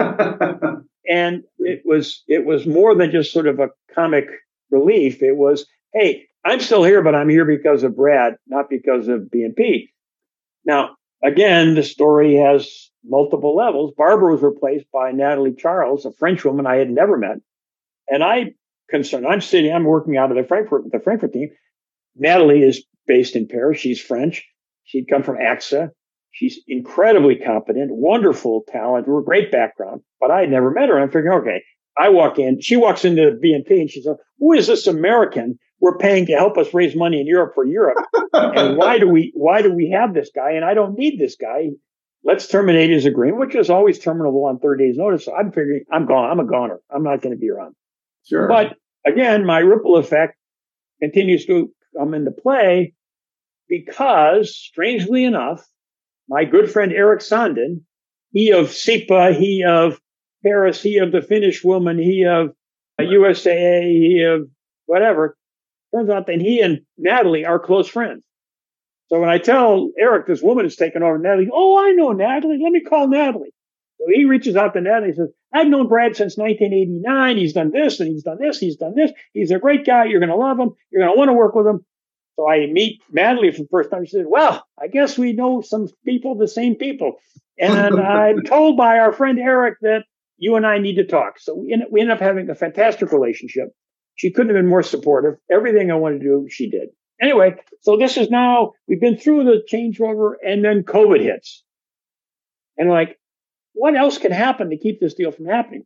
[SPEAKER 4] And it was more than just sort of a comic relief. It was, hey, I'm still here, but I'm here because of Brad, not because of BNP. Now, again, the story has multiple levels. Barbara was replaced by Natalie Charles, a French woman I had never met. And I'm working out of the Frankfurt team. Natalie is based in Paris. She's French. She'd come from AXA. She's incredibly competent, wonderful talent, great background, but I had never met her. And I'm figuring, okay, I walk in, she walks into BNP and she says, "Who is this American we're paying to help us raise money in Europe for Europe? And why do we have this guy? And I don't need this guy. Let's terminate his agreement," which is always terminable on 30 days notice. So I'm figuring I'm gone. I'm a goner. I'm not going to be around.
[SPEAKER 1] Sure.
[SPEAKER 4] But again, my ripple effect continues to come into play because, strangely enough, my good friend Eric Sandin, he of SIPA, he of Paris, he of the Finnish woman, he of USAA, he of whatever, turns out that he and Natalie are close friends. So when I tell Eric this woman is taking over Natalie, "Oh, I know Natalie. Let me call Natalie." So he reaches out to Natalie and says, "I've known Brad since 1989. He's done this and he's done this. He's done this. He's a great guy. You're going to love him. You're going to want to work with him." So I meet Natalie for the first time. She said, "Well, I guess we know some people, the same people. And I'm told by our friend Eric that you and I need to talk." So we ended up having a fantastic relationship. She couldn't have been more supportive. Everything I wanted to do, she did. Anyway, so this is now, we've been through the changeover and then COVID hits. And like, what else can happen to keep this deal from happening?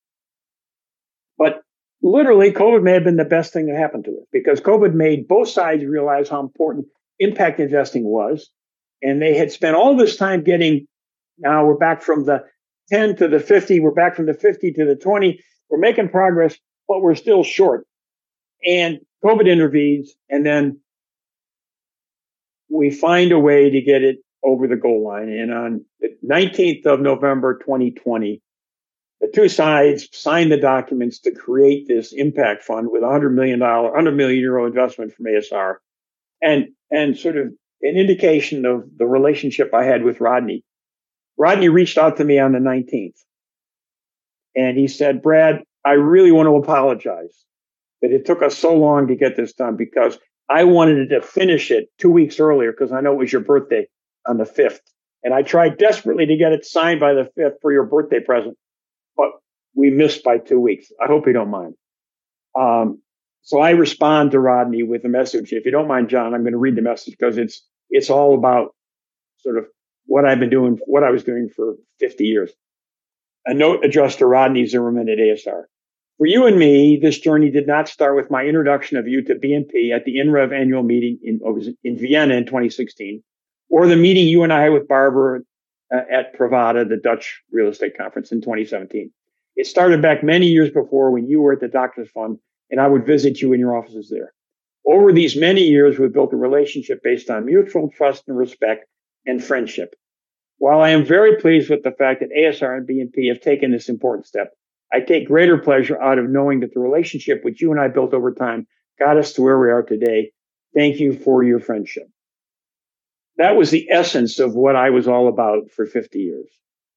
[SPEAKER 4] But literally, COVID may have been the best thing that happened to it because COVID made both sides realize how important impact investing was. And they had spent all this time now we're back from the 10 to the 50. We're back from the 50 to the 20. We're making progress, but we're still short. And COVID intervenes, and then we find a way to get it over the goal line. And on the 19th of November, 2020, the two sides signed the documents to create this impact fund with $100 million investment from ASR, and sort of an indication of the relationship I had with Rodney. Rodney reached out to me on the 19th, and he said, "Brad, I really want to apologize that it took us so long to get this done because I wanted to finish it 2 weeks earlier because I know it was your birthday on the 5th. And I tried desperately to get it signed by the 5th for your birthday present, but we missed by 2 weeks. I hope you don't mind." So I respond to Rodney with a message. If you don't mind, John, I'm going to read the message because it's all about sort of what I've been doing, what I was doing for 50 years. A note addressed to Rodney Zimmerman at ASR. "For you and me, this journey did not start with my introduction of you to BNP at the INREV annual meeting in Vienna in 2016, or the meeting you and I had with Barbara at Pravada, the Dutch real estate conference in 2017. It started back many years before when you were at the Doctors Fund and I would visit you in your offices there. Over these many years, we've built a relationship based on mutual trust and respect and friendship. While I am very pleased with the fact that ASR and BNP have taken this important step, I take greater pleasure out of knowing that the relationship which you and I built over time got us to where we are today. Thank you for your friendship." That was the essence of what I was all about for 50 years.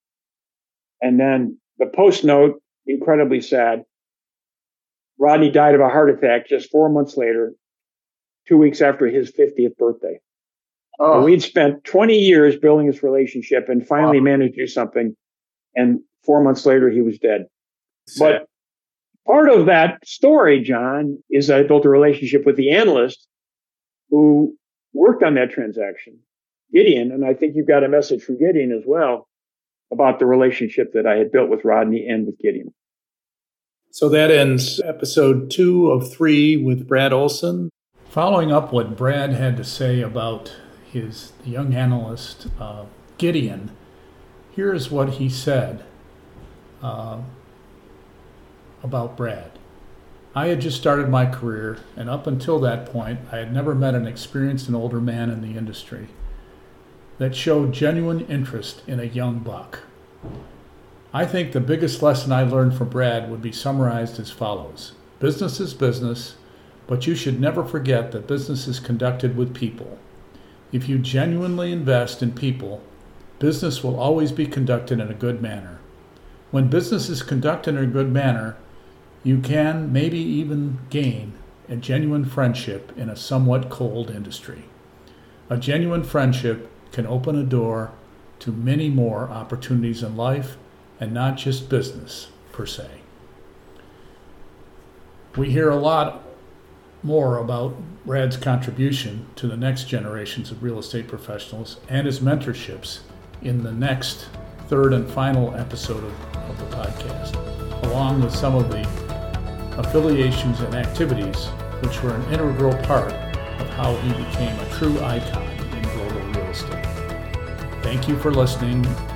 [SPEAKER 4] And then the post note, incredibly sad. Rodney died of a heart attack just 4 months later, 2 weeks after his 50th birthday. Oh. And we'd spent 20 years building this relationship and finally managed to do something. And 4 months later, he was dead. But part of that story, John, is I built a relationship with the analyst who worked on that transaction. Gideon, and I think you got a message from Gideon as well about the relationship that I had built with Rodney and with Gideon.
[SPEAKER 1] So that ends episode 2 of 3 with Brad Olson. Following up what Brad had to say about his young analyst, Gideon, here's what he said about Brad. I had just started my career, and up until that point, I had never met an experienced and older man in the industry that showed genuine interest in a young buck. I think the biggest lesson I learned from Brad would be summarized as follows. Business is business, but you should never forget that business is conducted with people. If you genuinely invest in people, business will always be conducted in a good manner. When business is conducted in a good manner, you can maybe even gain a genuine friendship in a somewhat cold industry. A genuine friendship can open a door to many more opportunities in life and not just business per se. We hear a lot more about Brad's contribution to the next generations of real estate professionals and his mentorships in the next third and final episode of the podcast, along with some of the affiliations and activities which were an integral part of how he became a true icon in global real estate. Thank you for listening.